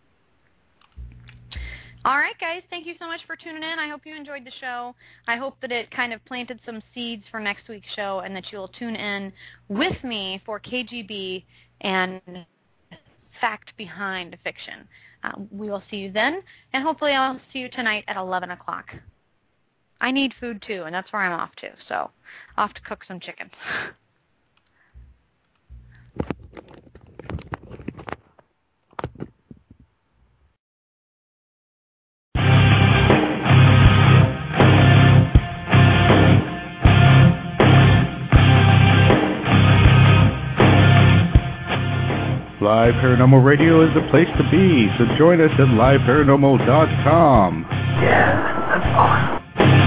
S3: All right, guys, thank you so much for tuning in. I hope you enjoyed the show. I hope that it kind of planted some seeds for next week's show and that you'll tune in with me for KGB and fact behind fiction. We will see you then, and hopefully I'll see you tonight at 11 o'clock. I need food, too, and that's where I'm off to, so I'll have to cook some chicken.
S1: Live Paranormal Radio is the place to be, so join us at liveparanormal.com.
S2: Yeah, that's awesome.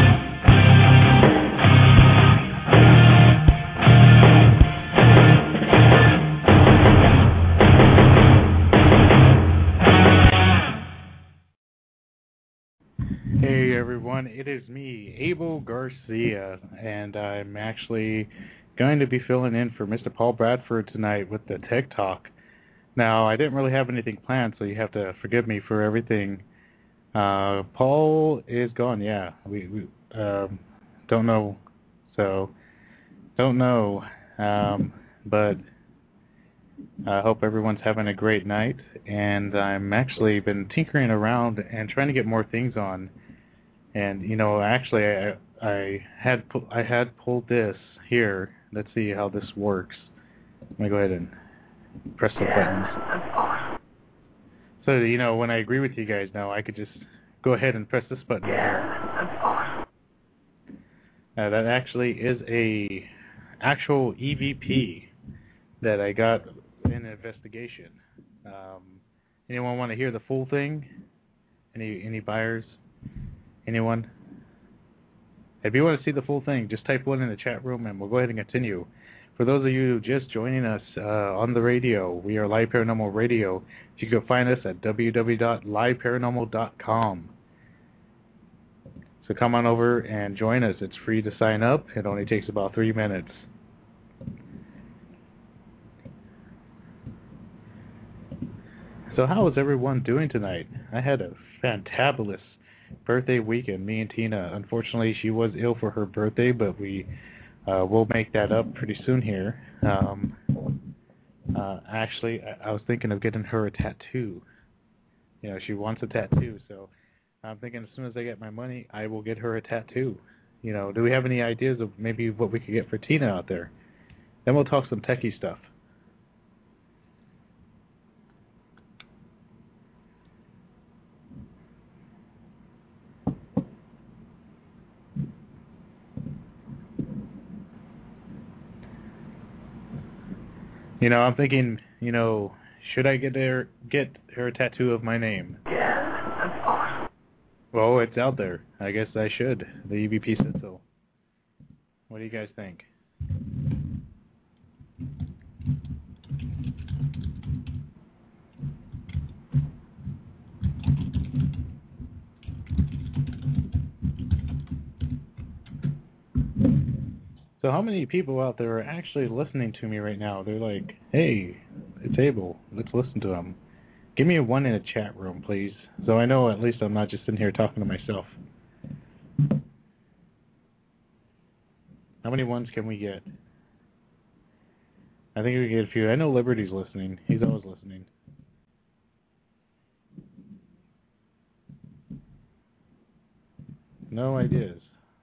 S1: Hey everyone, it is me, Abel Garcia, and I'm actually going to be filling in for Mr. Paul Bradford tonight with the Tech Talk. Now, I didn't really have anything planned, so you have to forgive me for everything. Paul is gone, yeah. We don't know, so don't know. But I hope everyone's having a great night, and I'm actually been tinkering around and trying to get more things on. And, you know, actually, I had pulled this here. Let's see how this works. Let me go ahead and press the buttons.
S2: That's awesome.
S1: So, you know, when I agree with you guys now, I could just go ahead and press this button.
S2: Yeah, that's awesome.
S1: That actually is a actual EVP that I got in an investigation. Anyone want to hear the full thing? Any buyers? Anyone? If you want to see the full thing, just type one in the chat room and we'll go ahead and continue. For those of you just joining us on the radio, we are Live Paranormal Radio. You can find us at www.liveparanormal.com. So come on over and join us. It's free to sign up. It only takes about 3 minutes. So how is everyone doing tonight? I had a fantabulous birthday weekend. Me and Tina, unfortunately, she was ill for her birthday, but we will make that up pretty soon here. Actually, I was thinking of getting her a tattoo. You know, she wants a tattoo, so I'm thinking as soon as I get my money, I will get her a tattoo. You know, do we have any ideas of maybe what we could get for Tina out there? Then we'll talk some techie stuff. You know, I'm thinking, you know, should I get her a tattoo of my name?
S2: Yeah, that's awesome.
S1: Well, it's out there. I guess I should. The EVP said so. What do you guys think? So how many people out there are actually listening to me right now? They're like, hey, it's Abel. Let's listen to him. Give me a 1 in a chat room, please. So I know at least I'm not just sitting here talking to myself. How many ones can we get? I think we can get a few. I know Liberty's listening. He's always listening. No ideas.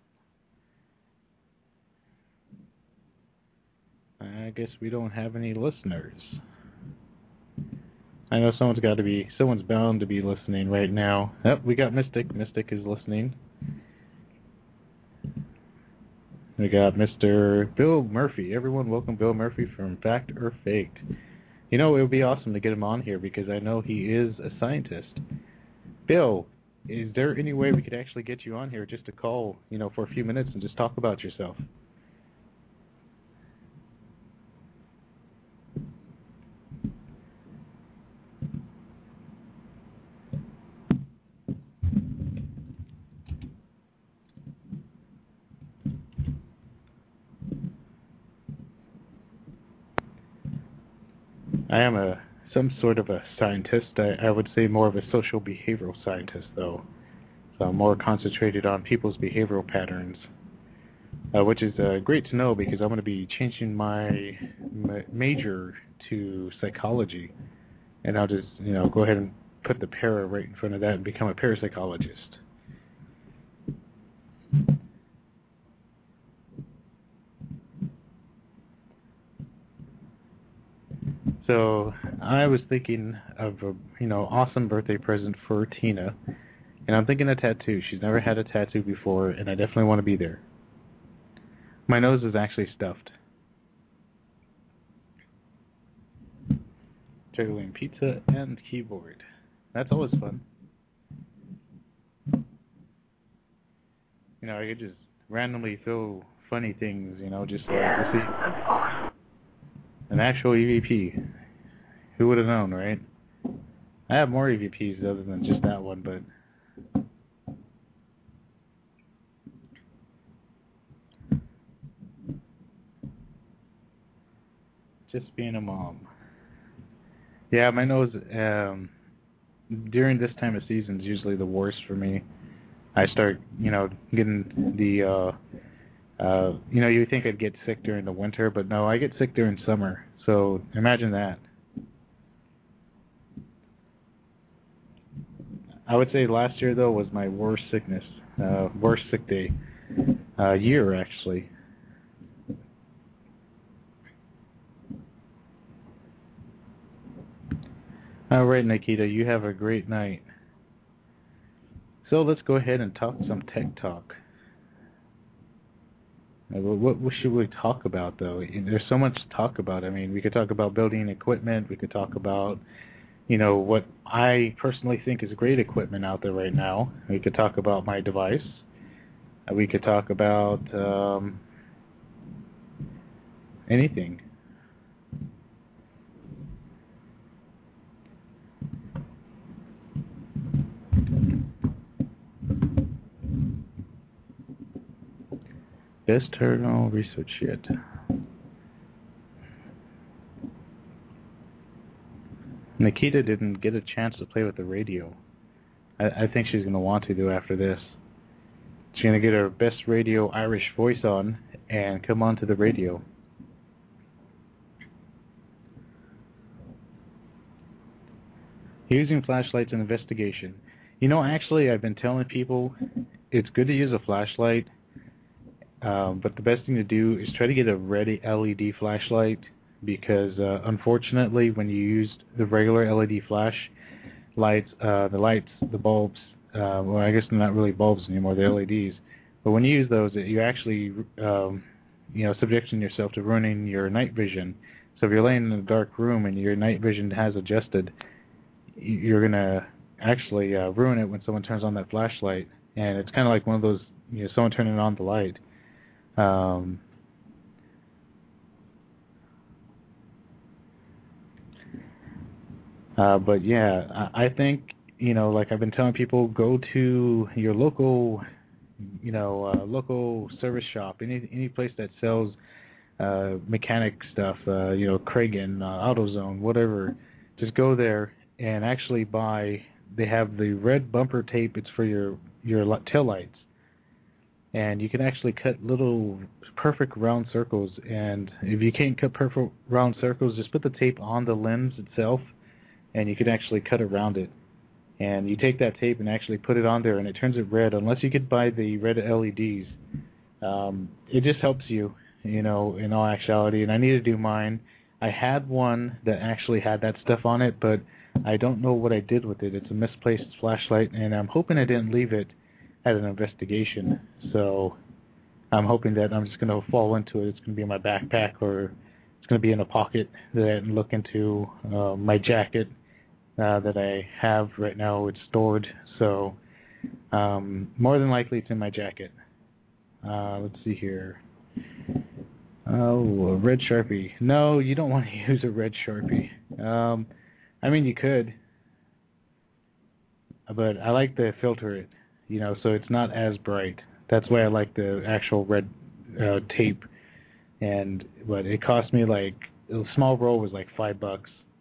S1: I guess we don't have any listeners. I know someone's bound to be listening right now. Yep, we got Mystic. Mystic is listening. We got Mr. Bill Murphy. Everyone welcome Bill Murphy from Fact or Faked. You know, it would be awesome to get him on here because I know he is a scientist. Bill, is there any way we could actually get you on here just to call, you know, for a few minutes and just talk about yourself? I am some sort of a scientist. I would say more of a social behavioral scientist, though. So I'm more concentrated on people's behavioral patterns, which is great to know because I'm going to be changing my major to psychology, and I'll just, you know, go ahead and put the para right in front of that and become a parapsychologist. So I was thinking of a, you know, awesome birthday present for Tina, and I'm thinking a tattoo. She's never had a tattoo before, and I definitely want to be there. My nose is actually stuffed. Juggling pizza and keyboard. That's always fun. You know, I could just randomly throw funny things, you know, just like, let's see.
S2: That's awesome.
S1: An actual EVP. Who would have known, right? I have more EVPs other than just that one, but just being a mom. Yeah, my nose, during this time of season is usually the worst for me. I start, you know, getting the, you know, you think I'd get sick during the winter, but no, I get sick during summer. So imagine that. I would say last year, though, was my worst sickness, worst sick day, year, actually. All right, Nikita, you have a great night. So let's go ahead and talk some tech talk. What should we talk about, though? There's so much to talk about. I mean, we could talk about building equipment. We could talk about, you know, what I personally think is great equipment out there right now. We could talk about my device. We could talk about anything. Best terminal research yet. Nikita didn't get a chance to play with the radio. I think she's going to want to do after this. She's going to get her best radio Irish voice on and come on to the radio. Using flashlights in investigation. You know, actually, I've been telling people it's good to use a flashlight, but the best thing to do is try to get a red LED flashlight because, unfortunately, when you use the regular LED flash lights, the bulbs, well, I guess they're not really bulbs anymore, they're LEDs, but when you use those, you actually, subjecting yourself to ruining your night vision. So if you're laying in a dark room and your night vision has adjusted, you're going to actually ruin it when someone turns on that flashlight. And it's kind of like one of those, someone turning on the light. But yeah, I think, like I've been telling people, go to your local, local service shop, any place that sells mechanic stuff, Kragen, AutoZone, whatever. Just go there and actually buy. They have the red bumper tape. It's for your tail lights, and you can actually cut little perfect round circles. And if you can't cut perfect round circles, just put the tape on the lens itself, and you can actually cut around it. And you take that tape and actually put it on there, and it turns it red. Unless you could buy the red LEDs, it just helps you, in all actuality. And I need to do mine. I had one that actually had that stuff on it, but I don't know what I did with it. It's a misplaced flashlight, and I'm hoping I didn't leave it at an investigation. So I'm hoping that I'm just going to fall into it. It's going to be in my backpack, or it's going to be in a pocket that I can look into my jacket that I have right now. It's stored. So more than likely it's in my jacket. Let's see here. Oh, a red Sharpie. No, you don't want to use a red Sharpie. I mean, you could, but I like to filter it, so it's not as bright. That's why I like the actual red tape. But it cost me a small roll was like $5.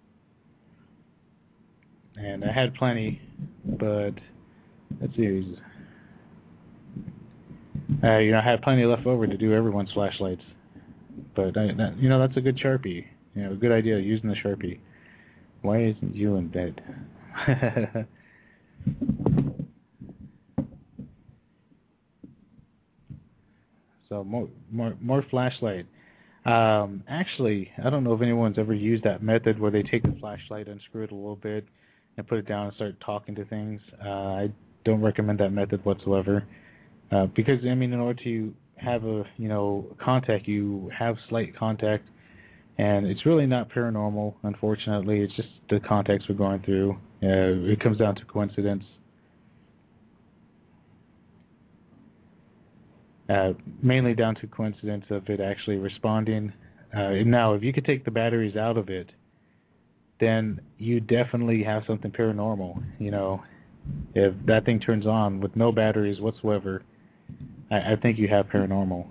S1: And I had plenty, but let's see. I had plenty left over to do everyone's flashlights. But, that's a good Sharpie. A good idea, using the Sharpie. Why isn't you in bed? So more flashlight. Actually, I don't know if anyone's ever used that method where they take the flashlight, unscrew it a little bit, and put it down and start talking to things. I don't recommend that method whatsoever. Because, in order to have a, contact, you have slight contact. And it's really not paranormal, unfortunately. It's just the context we're going through. It comes down to coincidence. Mainly down to coincidence of it actually responding. Now, if you could take the batteries out of it, then you definitely have something paranormal. If that thing turns on with no batteries whatsoever, I think you have paranormal.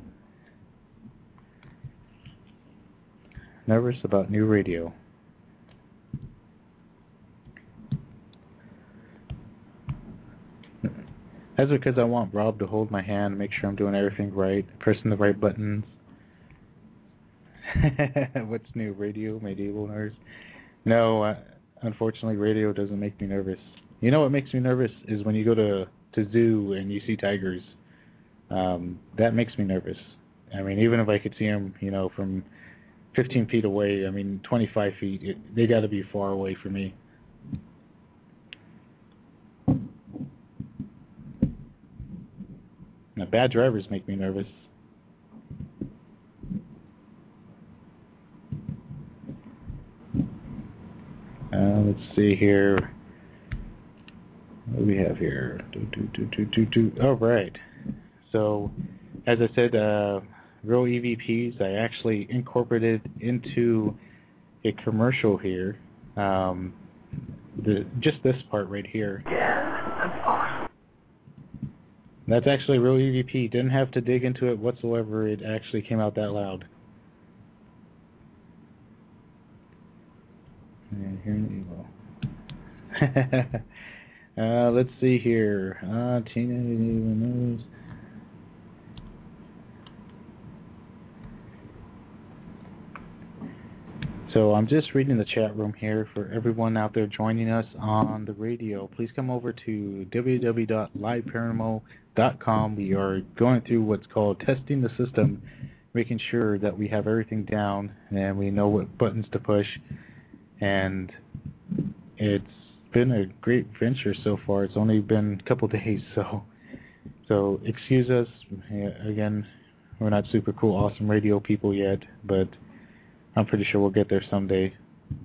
S1: Nervous about new radio. That's because I want Rob to hold my hand and make sure I'm doing everything right, pressing the right buttons. What's new? Radio? Medieval nerves? No, unfortunately, radio doesn't make me nervous. You know what makes me nervous is when you go to zoo and you see tigers. That makes me nervous. Even if I could see them, from 15 feet away, 25 feet, they got to be far away from me. Now, bad drivers make me nervous. Let's see here. What do we have here? Oh, right. So, as I said, real EVPs, I actually incorporated into a commercial here. Just this part right here.
S2: Yeah, that's awesome.
S1: That's actually a real EVP. Didn't have to dig into it whatsoever. It actually came out that loud. And here you go. Let's see here. Tina. So I'm just reading the chat room here for everyone out there joining us on the radio. Please come over to www.liveparanormal.com. We are going through what's called testing the system, making sure that we have everything down and we know what buttons to push. And it's been a great venture so far. It's only been a couple days, so excuse us. Again, we're not super cool, awesome radio people yet, but I'm pretty sure we'll get there someday.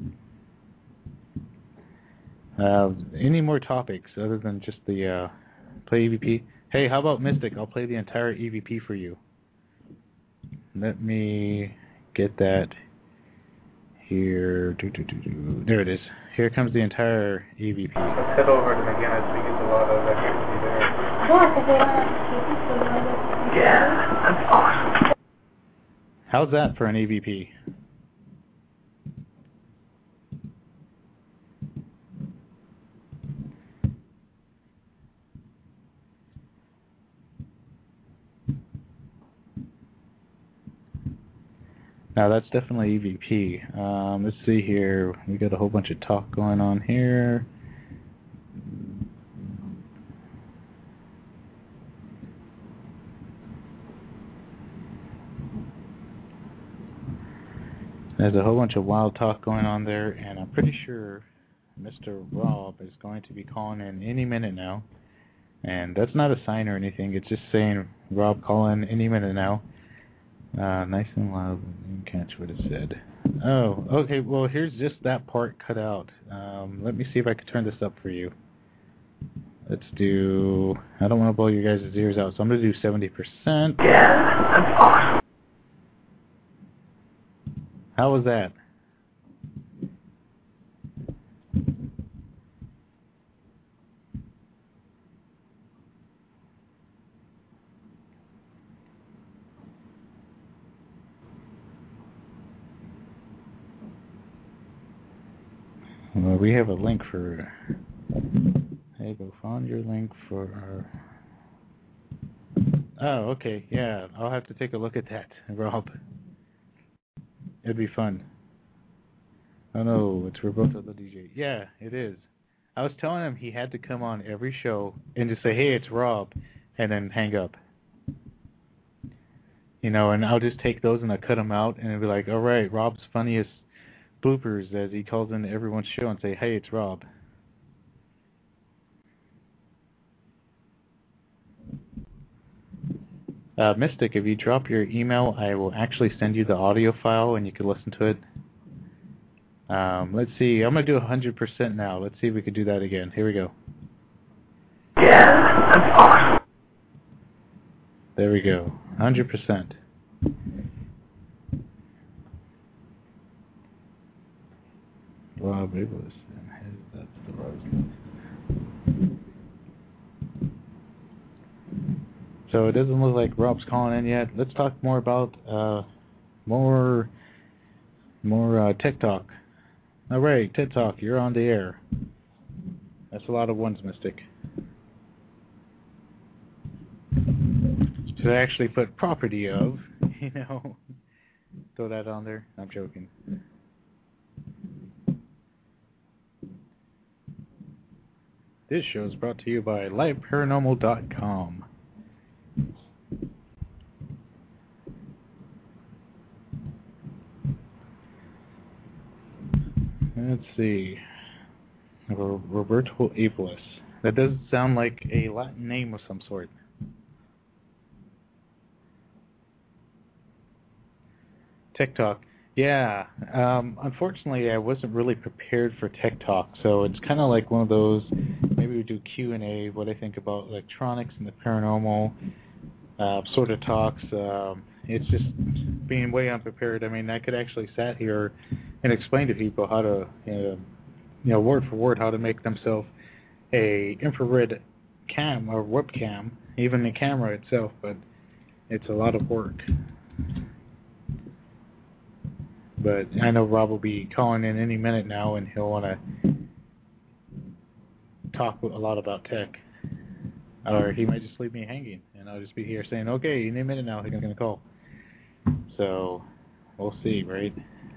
S1: Any more topics other than just the play EVP? Hey, how about Mystic? I'll play the entire EVP for you. Let me get that here. There it is. Here comes the entire EVP. Let's head over to McGinnis. We get a lot of activity there.
S2: Yeah, that's awesome.
S1: How's that for an EVP? Now that's definitely EVP. Let's see here. We got a whole bunch of talk going on here. There's a whole bunch of wild talk going on there, and I'm pretty sure Mr. Rob is going to be calling in any minute now. And that's not a sign or anything. It's just saying, Rob, call in any minute now. Nice and loud. Didn't catch what it said. Oh, okay. Well, here's just that part cut out. Let me see if I can turn this up for you. Let's do... I don't want to blow your guys' ears out, so I'm going to do 70%.
S2: Yeah, that's awesome.
S1: How was that? Well, we have a link for... Hey, go find your link for our... Oh, okay. Yeah, I'll have to take a look at that, Rob. It'd be fun. Oh no, it's Roberto the DJ. Yeah, it is. I was telling him he had to come on every show and just say, hey, it's Rob, and then hang up. You know, and I'll just take those and I'll cut them out and it'll be like, all right, Rob's funniest bloopers, as he calls into everyone's show and say, hey, it's Rob. Mystic, if you drop your email, I will actually send you the audio file and you can listen to it. Let's see. I'm going to do 100% now. Let's see if we can do that again. Here we go.
S2: Yeah, that's awesome.
S1: There we go. 100%. Rob Iblis. That's the Rob's. So it doesn't look like Rob's calling in yet. Let's talk more about more Tech Talk. All right, Tech Talk, you're on the air. That's a lot of ones, Mystic. Should I actually put property of, you know, throw that on there? I'm joking. This show is brought to you by liveparanormal.com. Let's see. Roberto Iblis. That does sound like a Latin name of some sort. Tech Talk. Yeah. Unfortunately, I wasn't really prepared for Tech Talk, so it's kind of like one of those, maybe we do Q&A, what I think about electronics and the paranormal sort of talks. It's just being way unprepared. I mean, I could actually sat here and explain to people how to, word for word, how to make themselves a infrared cam or webcam, even the camera itself, but it's a lot of work. But I know Rob will be calling in any minute now, and he'll want to talk a lot about tech. Or he might just leave me hanging, and I'll just be here saying, okay, in a minute now, I think I'm going to call. So, we'll see, right?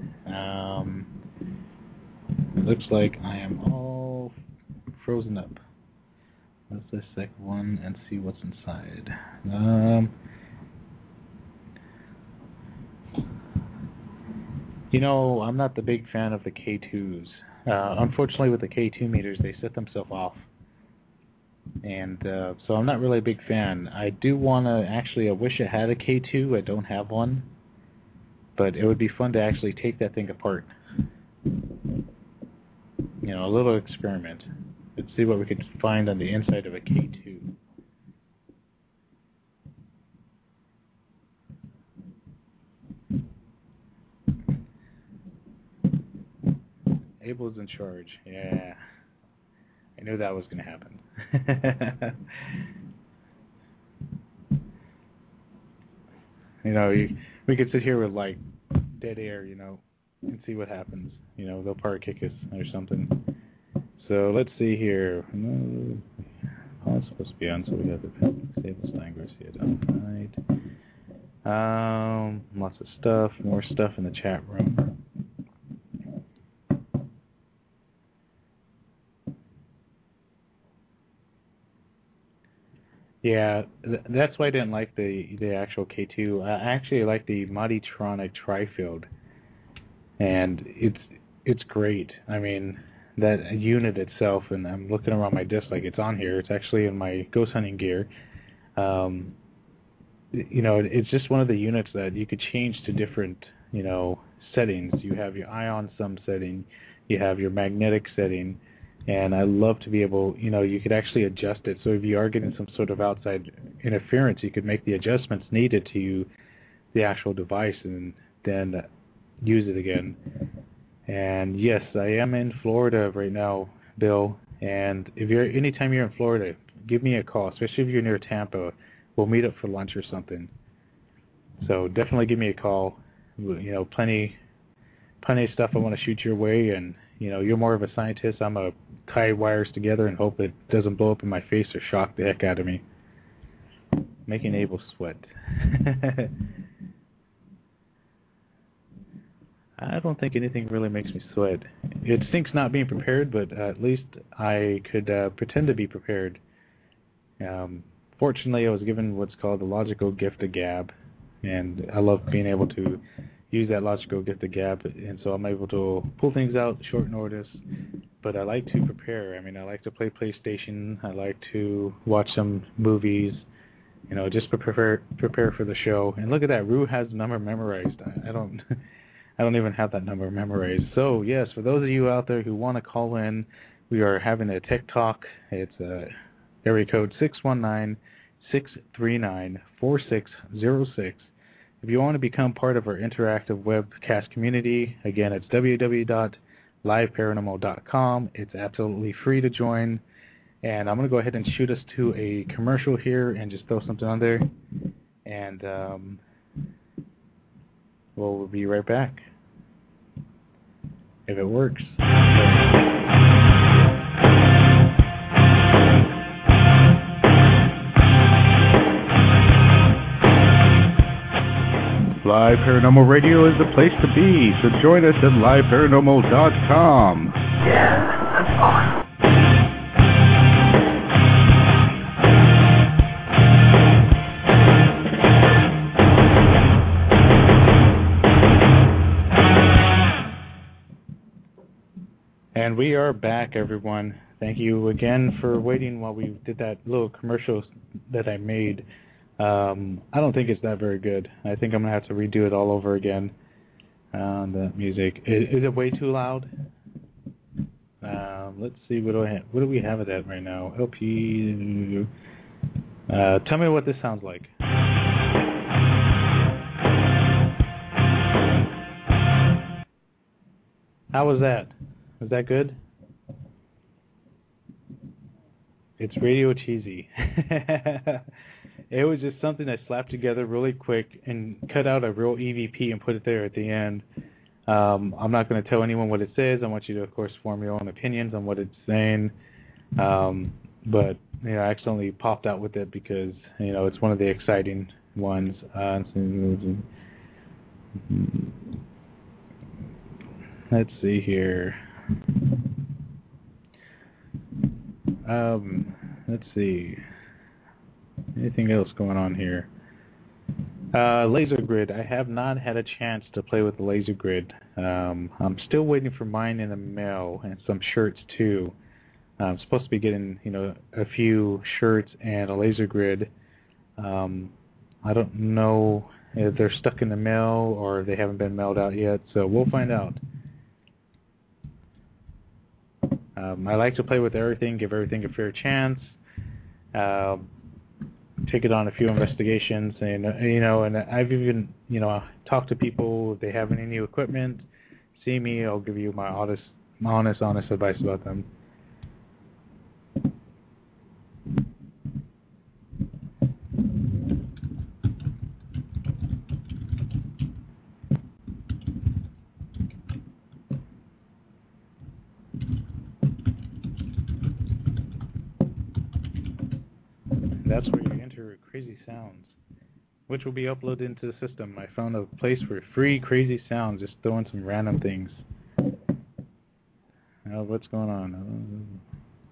S1: It looks like I am all frozen up. Let's the second one and see what's inside. I'm not the big fan of the K2s. Unfortunately, with the K2 meters, they set themselves off. And so I'm not really a big fan. I do want to I wish I had a K2. I don't have one. But it would be fun to actually take that thing apart. A little experiment. Let's see what we could find on the inside of a K2. Abel's in charge. Yeah. I knew that was going to happen. We could sit here with like dead air, and see what happens. They'll probably kick us or something. So let's see here. Oh, it's supposed to be on, so we got the Stable Stein Garcia done. Right. Lots of stuff, more stuff in the chat room. Yeah, that's why I didn't like the actual K2. I actually like the Moditronic Tri-Field, and it's great. I mean, that unit itself, and I'm looking around my desk like it's on here. It's actually in my ghost hunting gear. It's just one of the units that you could change to different, settings. You have your ion sum setting, you have your magnetic setting. And I love to be able, you could actually adjust it. So if you are getting some sort of outside interference, you could make the adjustments needed to the actual device and then use it again. And yes, I am in Florida right now, Bill. And anytime you're in Florida, give me a call, especially if you're near Tampa. We'll meet up for lunch or something. So definitely give me a call. Plenty of stuff I want to shoot your way, and you're more of a scientist. I'm a tie wires together and hope it doesn't blow up in my face or shock the heck out of me. Making Abel sweat. I don't think anything really makes me sweat. It stinks not being prepared, but at least I could pretend to be prepared. Fortunately, I was given what's called the logical gift of gab, and I love being able to use that logical gift of gab, and so I'm able to pull things out short notice. But I like to prepare. I mean, I like to play PlayStation. I like to watch some movies. Just prepare for the show. And look at that, Rue has the number memorized. I don't even have that number memorized. So yes, for those of you out there who want to call in, we are having a tech talk. It's area code 619-639-4606. If you want to become part of our interactive webcast community, again, it's www.liveparanormal.com. It's absolutely free to join. And I'm going to go ahead and shoot us to a commercial here and just throw something on there. And we'll be right back. If it works. Live Paranormal Radio is the place to be, so join us at liveparanormal.com.
S2: Yeah, that's awesome.
S1: And we are back, everyone. Thank you again for waiting while we did that little commercial that I made. I don't think it's that very good. I think I'm going to have to redo it all over again. The music. Is it way too loud? Let's see, what do we have it at right now? LP. Tell me what this sounds like. How was that? Was that good? It's radio cheesy. It was just something I slapped together really quick and cut out a real EVP and put it there at the end. I'm not going to tell anyone what it says. I want you to, of course, form your own opinions on what it's saying. But I accidentally popped out with it because it's one of the exciting ones. Let's see here. Let's see. Anything else going on here? Laser Grid. I have not had a chance to play with the Laser Grid. I'm still waiting for mine in the mail and some shirts too. I'm supposed to be getting, a few shirts and a Laser Grid. I don't know if they're stuck in the mail or they haven't been mailed out yet, so we'll find out. I like to play with everything, give everything a fair chance, take it on a few investigations, and and I've even talked to people if they have any new equipment. See me, I'll give you my honest advice about them. That's where you enter Crazy Sounds, which will be uploaded into the system. I found a place for free Crazy Sounds, just throwing some random things. What's going on?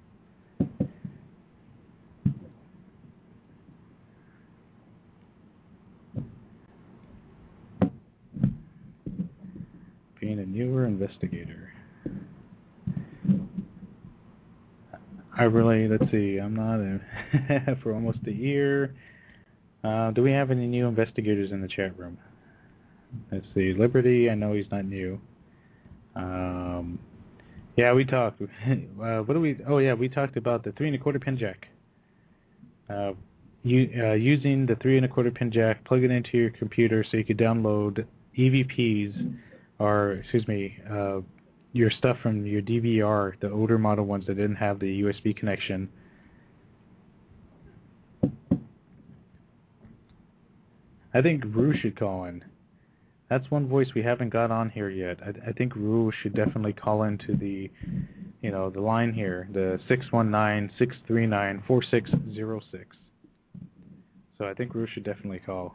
S1: Being a newer investigator. Let's see, I'm not for almost a year. Do we have any new investigators in the chat room? Let's see, Liberty, I know he's not new. Yeah, we talked. We talked about the 3 1/4 pin jack. Using the 3 1/4 pin jack, plug it into your computer so you could download EVPs, your stuff from your DVR, the older model ones that didn't have the USB connection. I think Rue should call in. That's one voice we haven't got on here yet. I think Rue should definitely call into the, the line here, the 619-639-4606. So I think Rue should definitely call.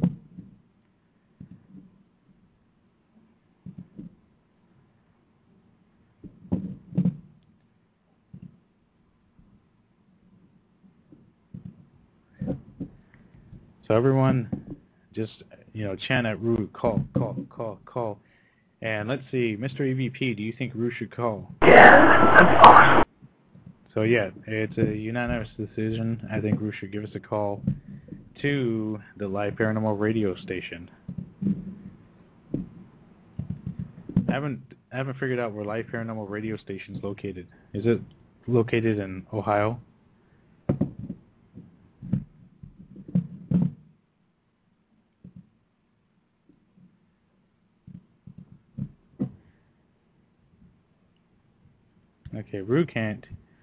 S1: So everyone, just chant at Rue, call. And let's see, Mr. EVP, do you think Rue should call?
S2: Yeah.
S1: So yeah, it's a unanimous decision. I think Rue should give us a call to the Live Paranormal radio station. I haven't figured out where Live Paranormal radio station is located. Is it located in Ohio? Okay, Rue can't.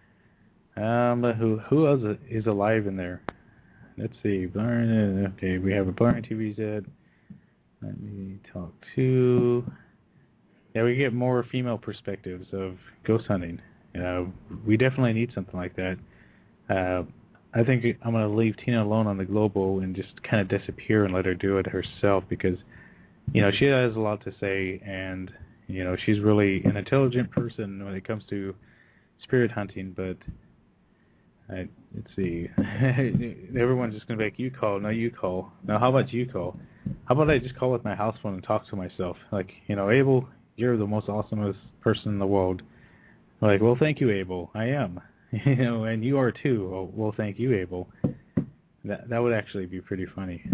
S1: Who else is alive in there? Let's see. Okay, we have a Blind TVZ. Let me talk to. Yeah, we get more female perspectives of ghost hunting. We definitely need something like that. I think I'm going to leave Tina alone on the Global and just kind of disappear and let her do it herself because, she has a lot to say and, she's really an intelligent person when it comes to spirit hunting, but let's see. Everyone's just going to be like, you call. No, you call. Now, how about you call? How about I just call with my house phone and talk to myself? Like, Abel, you're the most awesomest person in the world. I'm like, well, thank you, Abel. I am. And you are too. Oh, well, thank you, Abel. That would actually be pretty funny.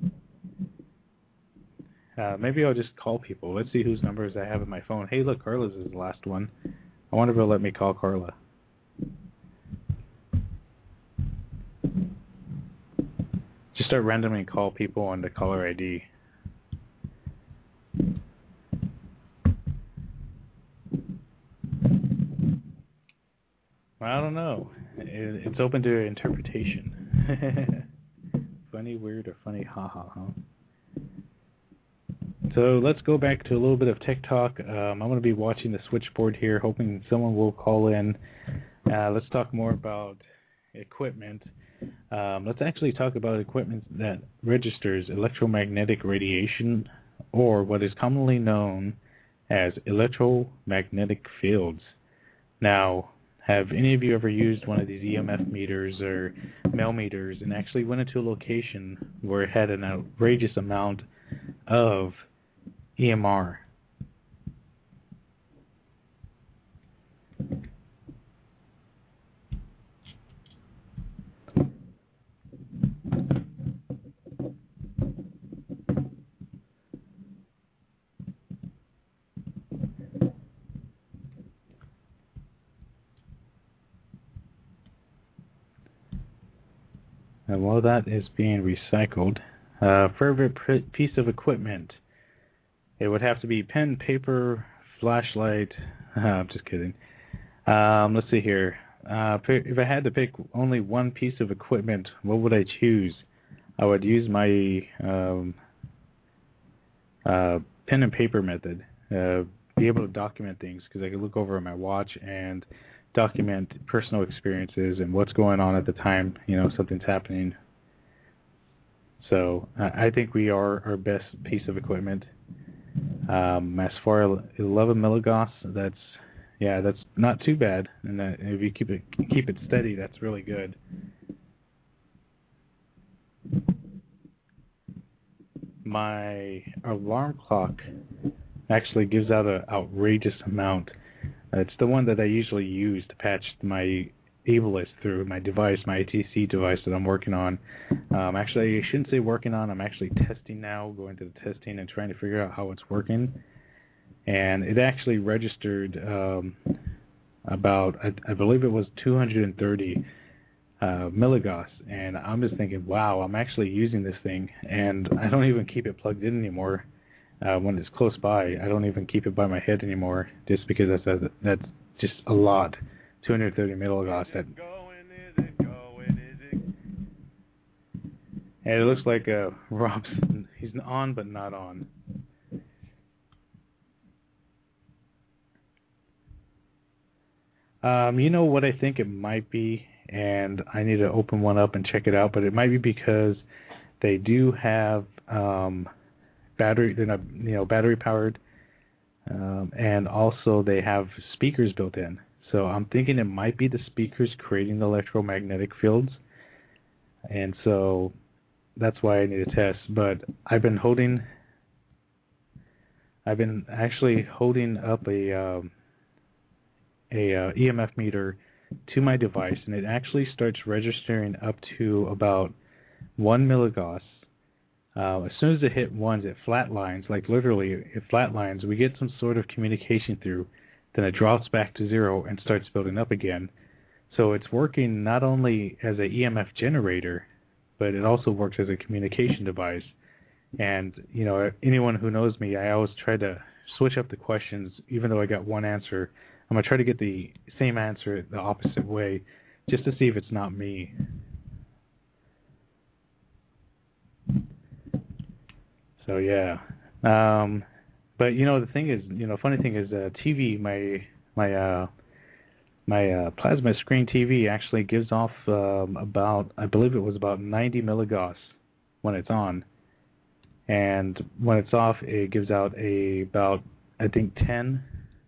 S1: Maybe I'll just call people. Let's see whose numbers I have in my phone. Hey, look, Carla's is the last one. I wonder if it'll let me call Carla. Just start randomly call people on the caller ID. I don't know. It's open to interpretation. Funny, weird, or funny, ha. So let's go back to a little bit of tech talk. I'm going to be watching the switchboard here, hoping someone will call in. let's talk more about equipment. Let's actually talk about equipment that registers electromagnetic radiation, or what is commonly known as electromagnetic fields. Now, have any of you ever used one of these EMF meters or mel meters and actually went into a location where it had an outrageous amount of EMR? And while that is being recycled, favorite piece of equipment, it would have to be pen, paper, flashlight. I'm just kidding. Let's see here. If I had to pick only one piece of equipment, what would I choose? I would use my pen and paper method. Be able to document things, because I could look over at my watch and document personal experiences and what's going on at the time, something's happening. So I think we are our best piece of equipment. As far as 11 milligauss, that's not too bad, and if you keep it steady, that's really good. My alarm clock actually gives out an outrageous amount. It's the one that I usually use to patch my ableist through my device, my ATC device that I'm working on. Actually, I shouldn't say working on. I'm actually testing now, going to the testing and trying to figure out how it's working. And it actually registered about, I believe it was 230 milligauss. And I'm just thinking, wow, I'm actually using this thing. And I don't even keep it plugged in anymore. When it's close by, I don't even keep it by my head anymore, just because that's just a lot. 230 milligauss. And it looks like Rob's, he's on but not on. You know what I think it might be, and I need to open one up and check it out, but it might be because they do have battery, they're not, battery powered, and also they have speakers built in. So I'm thinking it might be the speakers creating the electromagnetic fields, and so that's why I need a test. But I've been actually holding up a EMF meter to my device, and it actually starts registering up to about 1 milligauss. As soon as it hit ones, it flatlines, like literally it flatlines. We get some sort of communication through, then it drops back to 0 and starts building up again. So it's working not only as an EMF generator, but it also works as a communication device. And, anyone who knows me, I always try to switch up the questions. Even though I got one answer, I'm going to try to get the same answer the opposite way, just to see if it's not me. So yeah, but the thing is, funny thing is, TV, my plasma screen TV actually gives off about, I believe it was about 90 milligauss when it's on, and when it's off, it gives out about, I think, 10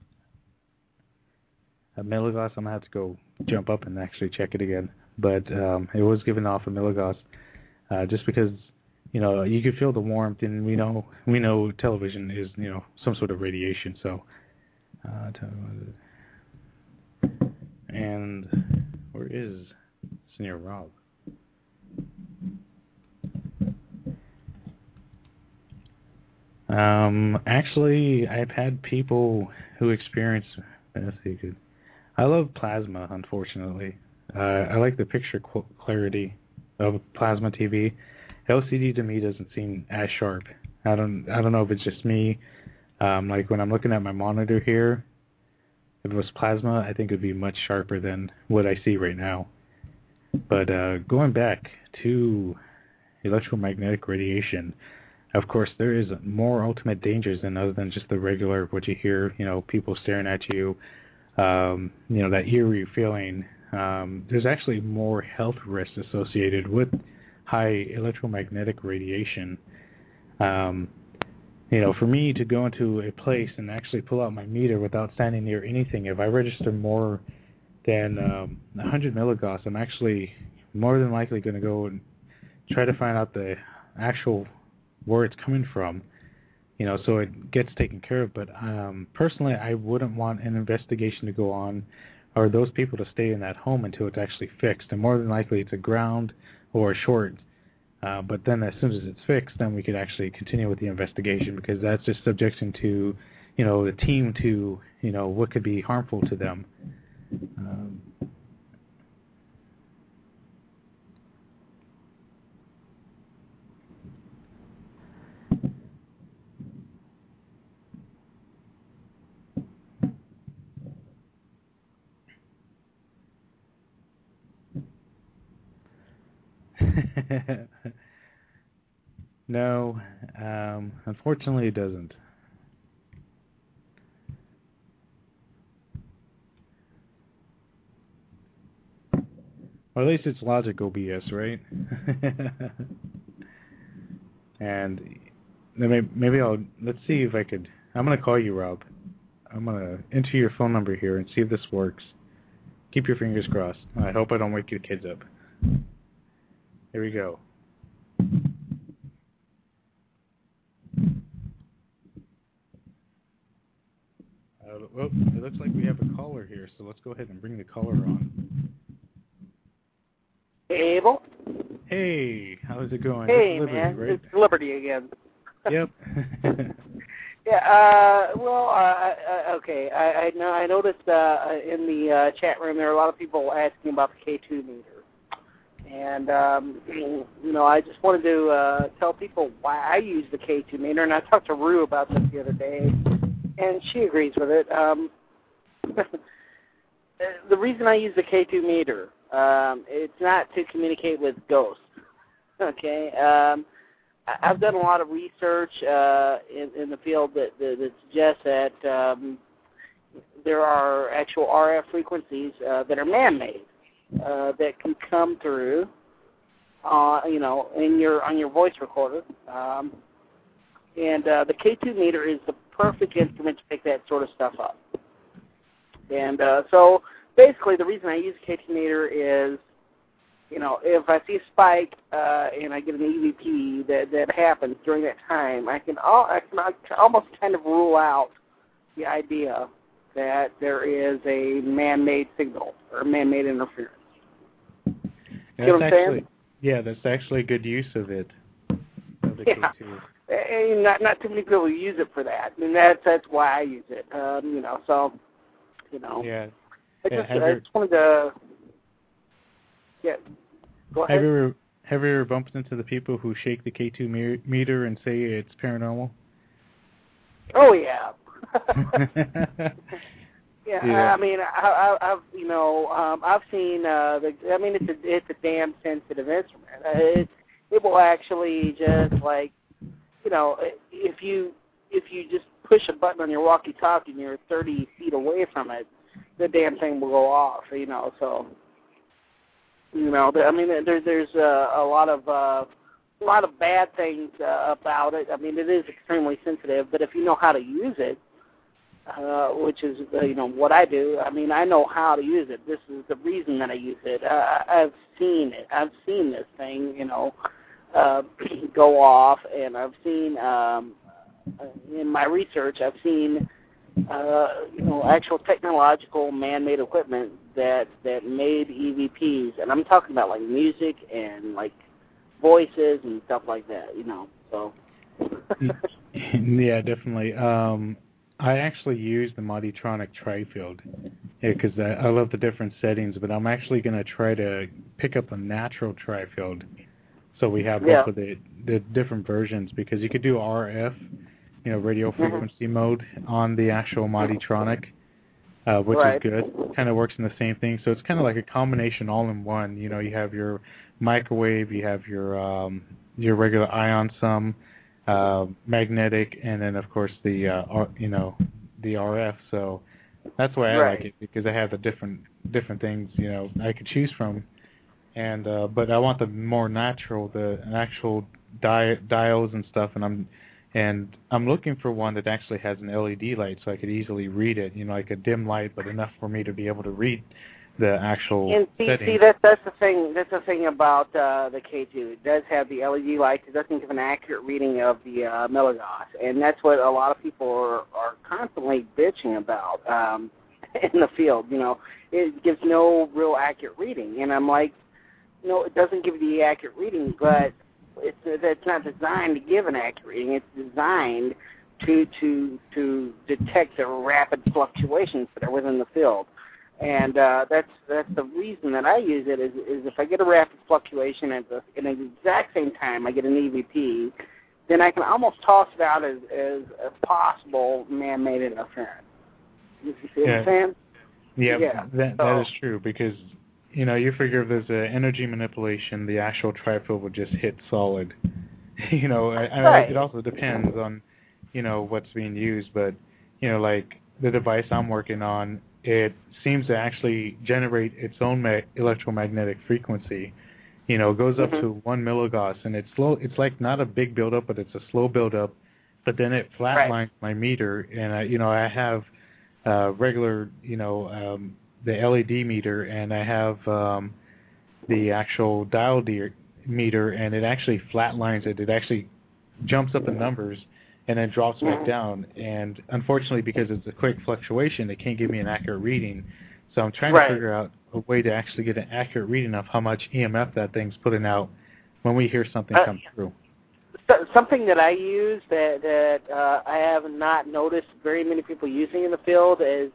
S1: milligauss. I'm gonna have to go jump up and actually check it again, but it was giving off a milligauss, just because. You can feel the warmth, and we know television is, some sort of radiation. So, and where is Senior Rob? Actually, I've had people who experience. I love plasma. Unfortunately, I like the picture clarity of plasma TV. LCD to me doesn't seem as sharp. I don't know if it's just me. Like when I'm looking at my monitor here, if it was plasma, I think it would be much sharper than what I see right now. But going back to electromagnetic radiation, of course, there is more ultimate dangers than other than just the regular, what you hear, people staring at you, that eerie feeling. There's actually more health risks associated with high electromagnetic radiation. For me to go into a place and actually pull out my meter without standing near anything, if I register more than 100 milligauss, I'm actually more than likely going to go and try to find out the actual where it's coming from, so it gets taken care of. But personally, I wouldn't want an investigation to go on or those people to stay in that home until it's actually fixed. And more than likely it's a ground or a short. But then as soon as it's fixed, then we could actually continue with the investigation, because that's just subjecting to, the team to, what could be harmful to them. No, unfortunately it doesn't. Or at least it's logical BS, right? And maybe let's see if I could, I'm going to call you, Rob. I'm going to enter your phone number here and see if this works. Keep your fingers crossed. I hope I don't wake your kids up. Here we go. Well, it looks like we have a caller here, so let's go ahead and bring the caller on.
S4: Hey, Abel.
S1: Hey, how's it going?
S4: Hey,
S1: it's Liberty,
S4: man.
S1: Right?
S4: It's Liberty again.
S1: Yep.
S4: Yeah. Okay. I noticed in the chat room there are a lot of people asking about the K2 meter, and I just wanted to tell people why I use the K2 meter, and I talked to Rue about this the other day, and she agrees with it. The reason I use the K2 meter, it's not to communicate with ghosts. Okay. I've done a lot of research in the field that suggests that there are actual RF frequencies that are man-made that can come through, on your voice recorder, and the K2 meter is the perfect instrument to pick that sort of stuff up. And so basically, the reason I use the K2 meter is, if I see a spike and I get an EVP that happens during that time, I can almost kind of rule out the idea that there is a man-made signal or man-made interference. You know what I'm saying?
S1: Yeah, that's actually a good use of it. Of the
S4: yeah.
S1: K2.
S4: And not too many people use it for that, and that's why I use it.
S1: Yeah.
S4: I just wanted to. Yeah, go ahead.
S1: Have you ever bumped into the people who shake the K2 meter and say it's paranormal?
S4: Oh yeah.
S1: Yeah.
S4: I mean, I've seen it's a damn sensitive instrument. It will actually just if you just push a button on your walkie-talkie and you're 30 feet away from it, the damn thing will go off. So. There's a lot of bad things about it. I mean, it is extremely sensitive, but if you know how to use it, which is what I do. I mean, I know how to use it. This is the reason that I use it. I've seen it. I've seen this thing, go off, and I've seen in my research, I've seen actual technological man-made equipment that made EVPs, and I'm talking about like music and like voices and stuff like that, So.
S1: Yeah, definitely. I actually use the Moditronic Tri-Field because I love the different settings, but I'm actually going to try to pick up a natural Tri-Field, so we have both of the different versions, because you could do RF, radio frequency mode on the actual Moditronic, which is good. Kind of works in the same thing. So it's kind of like a combination all in one. You have your microwave, you have your regular ion sum, magnetic, and then of course the the RF. So That's why I
S4: Right.
S1: like it, because I have the different things, I could choose from. And but I want the more natural, the actual dials and stuff, and I'm looking for one that actually has an LED light so I could easily read it, like a dim light, but enough for me to be able to read the actual
S4: And
S1: settings.
S4: see, that's the thing. That's the thing about the K2. It does have the LED lights. It doesn't give an accurate reading of the milligauss, and that's what a lot of people are constantly bitching about in the field. It gives no real accurate reading, and I'm like, it doesn't give the accurate reading, but it's not designed to give an accurate reading. It's designed to detect the rapid fluctuations that are within the field. And that's the reason that I use it is if I get a rapid fluctuation in the exact same time I get an EVP, then I can almost toss it out as a possible man-made interference. You see what I'm saying?
S1: Yeah, that is true, because you figure if there's an energy manipulation, the actual trifield would just hit solid. It also depends on what's being used, but like the device I'm working on, it seems to actually generate its own electromagnetic frequency. It goes up to 1 milligauss, and it's slow. It's like not a big buildup, but it's a slow buildup. But then it flatlines my meter, and I have regular, the LED meter, and I have the actual dial meter, and it actually flatlines it. It actually jumps up in numbers and then drops back down. And unfortunately, because it's a quick fluctuation, it can't give me an accurate reading. So I'm trying to figure out a way to actually get an accurate reading of how much EMF that thing's putting out when we hear something come through.
S4: Something that I use that I have not noticed very many people using in the field is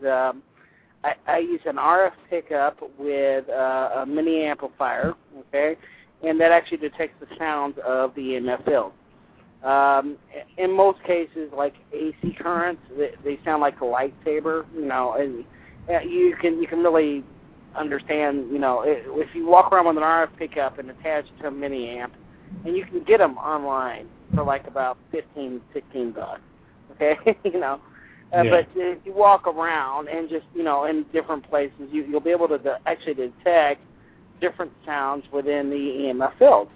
S4: I use an RF pickup with a mini amplifier, okay, and that actually detects the sounds of the EMF field. In most cases, like AC currents, they sound like a lightsaber, and you can really understand, if you walk around with an RF pickup and attach it to a mini amp, and you can get them online for like about $15, $16, okay, But if you walk around and just, in different places, you'll be able to actually detect different sounds within the EMF field.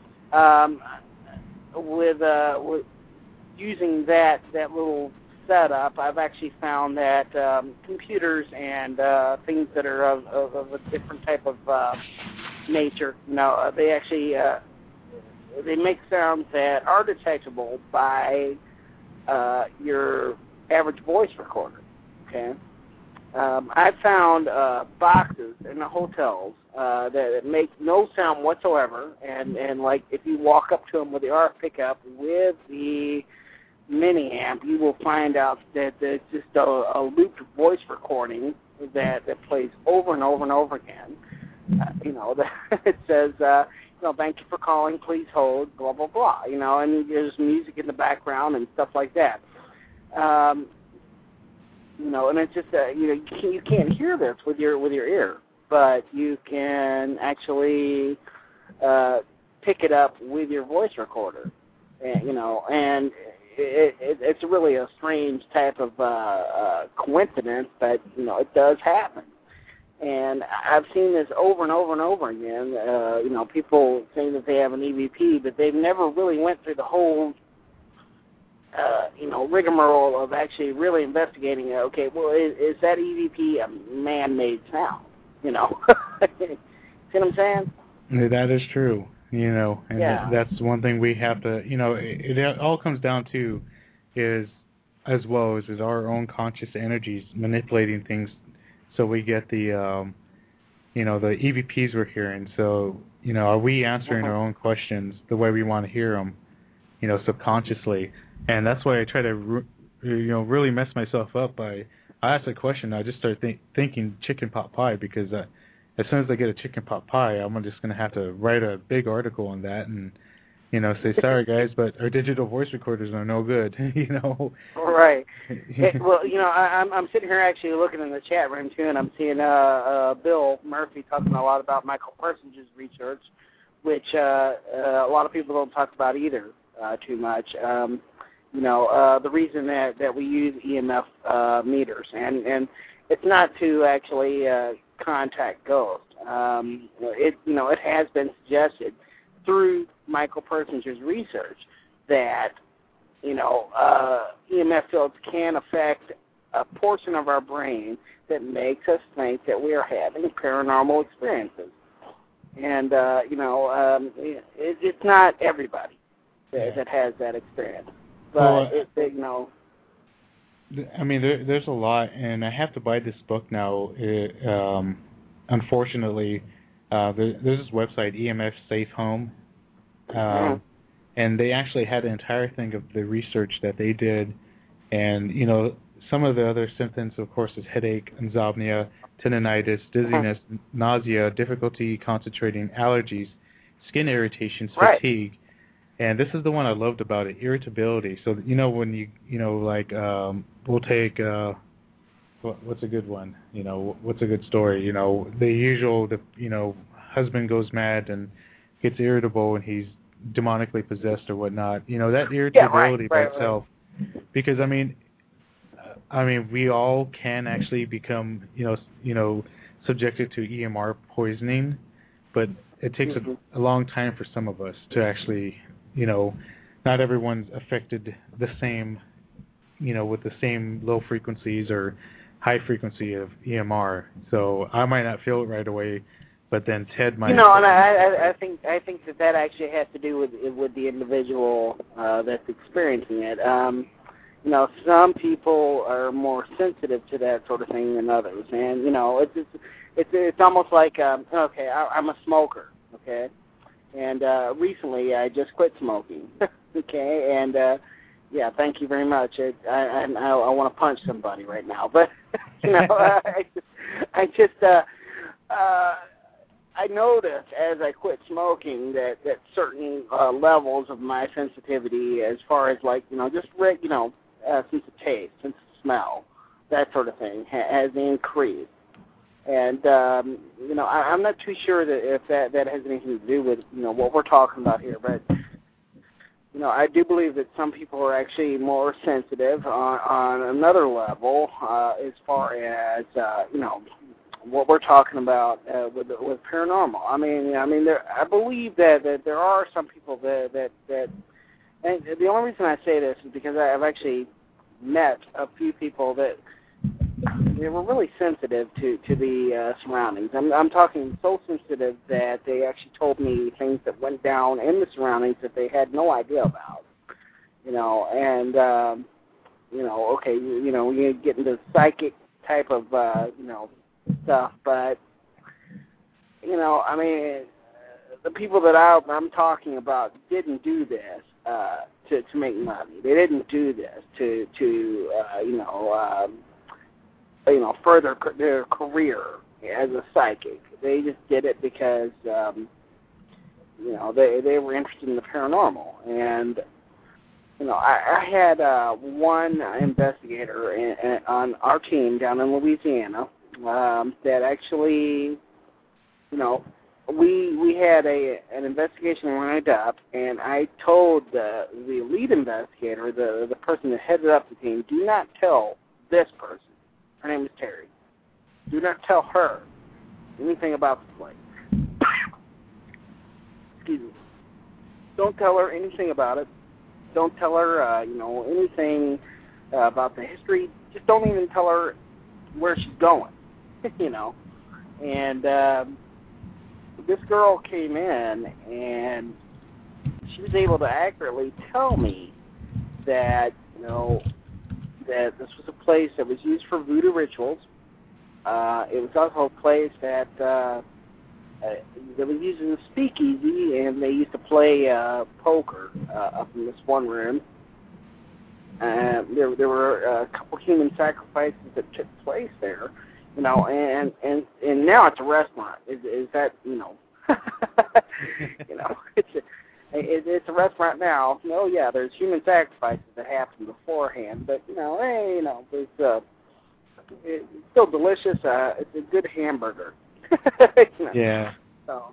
S4: With using that little setup, I've actually found that computers and things that are of a different type of nature, they actually they make sounds that are detectable by your average voice recorder. Okay, I've found boxes in the hotels that make no sound whatsoever, and like if you walk up to them with the RF pickup with the mini amp, you will find out that it's just a looped voice recording that plays over and over and over again. It says, thank you for calling, please hold, blah, blah, blah, and there's music in the background and stuff like that. And it's just, you can't hear this with your ear, but you can actually pick it up with your voice recorder, and it's really a strange type of coincidence, but, it does happen. And I've seen this over and over and over again. People saying that they have an EVP, but they've never really went through the whole, rigmarole of actually really investigating. Okay, well, is that EVP a man-made sound? See what I'm saying?
S1: That is true. And that's one thing we have to. It all comes down to is our own conscious energies manipulating things. So we get the, the EVPs we're hearing. So, are we answering our own questions the way we want to hear them, subconsciously? And that's why I try to, really mess myself up by, I ask a question, I just start thinking chicken pot pie, because as soon as I get a chicken pot pie, I'm just going to have to write a big article on that and, say, sorry guys, but our digital voice recorders are no good,
S4: Right. I'm sitting here actually looking in the chat room too, and I'm seeing Bill Murphy talking a lot about Michael Parsons' research, which a lot of people don't talk about either too much. The reason that we use EMF meters, and it's not to actually contact ghosts. It has been suggested through Michael Persinger's research that EMF fields can affect a portion of our brain that makes us think that we are having paranormal experiences. And, it's not everybody that has that experience. But,
S1: I mean, there's a lot, and I have to buy this book now. Unfortunately, there's this website, EMF Safe Home, and they actually had an entire thing of the research that they did. And, some of the other symptoms, of course, is headache, insomnia, tendinitis, dizziness, nausea, difficulty concentrating, allergies, skin irritations, fatigue. And this is the one I loved about it, irritability. So, when we'll take, what's a good one? What's a good story? The usual, husband goes mad and gets irritable and he's demonically possessed or whatnot. That irritability by itself. Because, we all can actually become, subjected to EMR poisoning, but it takes a long time for some of us to actually, not everyone's affected the same, with the same low frequencies or high frequency of EMR. So I might not feel it right away, but then Ted might.
S4: And I think that actually has to do with the individual that's experiencing it. Some people are more sensitive to that sort of thing than others, and it's almost like I'm a smoker, okay, and recently I just quit smoking, okay, and thank you very much. I want to punch somebody right now, but I noticed as I quit smoking that certain levels of my sensitivity, as far as sense of taste, sense of smell, that sort of thing, has increased. And, I'm not too sure that if that has anything to do with, what we're talking about here. But, I do believe that some people are actually more sensitive on another level as far as, what we're talking about with paranormal. I believe that there are some people that and the only reason I say this is because I've actually met a few people that they were really sensitive to the surroundings. I'm talking so sensitive that they actually told me things that went down in the surroundings that they had no idea about. You get into psychic type of stuff, but the people that I'm talking about didn't do this to make money. They didn't do this to further their career as a psychic. They just did it because they were interested in the paranormal. And I had one investigator on our team down in Louisiana that actually, we had an investigation lined up, and I told the lead investigator, the person that headed up the team, do not tell this person. Her name is Terry. Do not tell her anything about the place. Excuse me. Don't tell her anything about it. Don't tell her, anything about the history. Just don't even tell her where she's going, And this girl came in, and she was able to accurately tell me that, that this was a place that was used for voodoo rituals. It was also a place that was used as a speakeasy, and they used to play poker up in this one room. There were a couple human sacrifices that took place there, and now it's a restaurant. Is that it's a restaurant now. There's human sacrifices that happened beforehand, but it's still delicious. It's a good hamburger.
S1: Yeah.
S4: So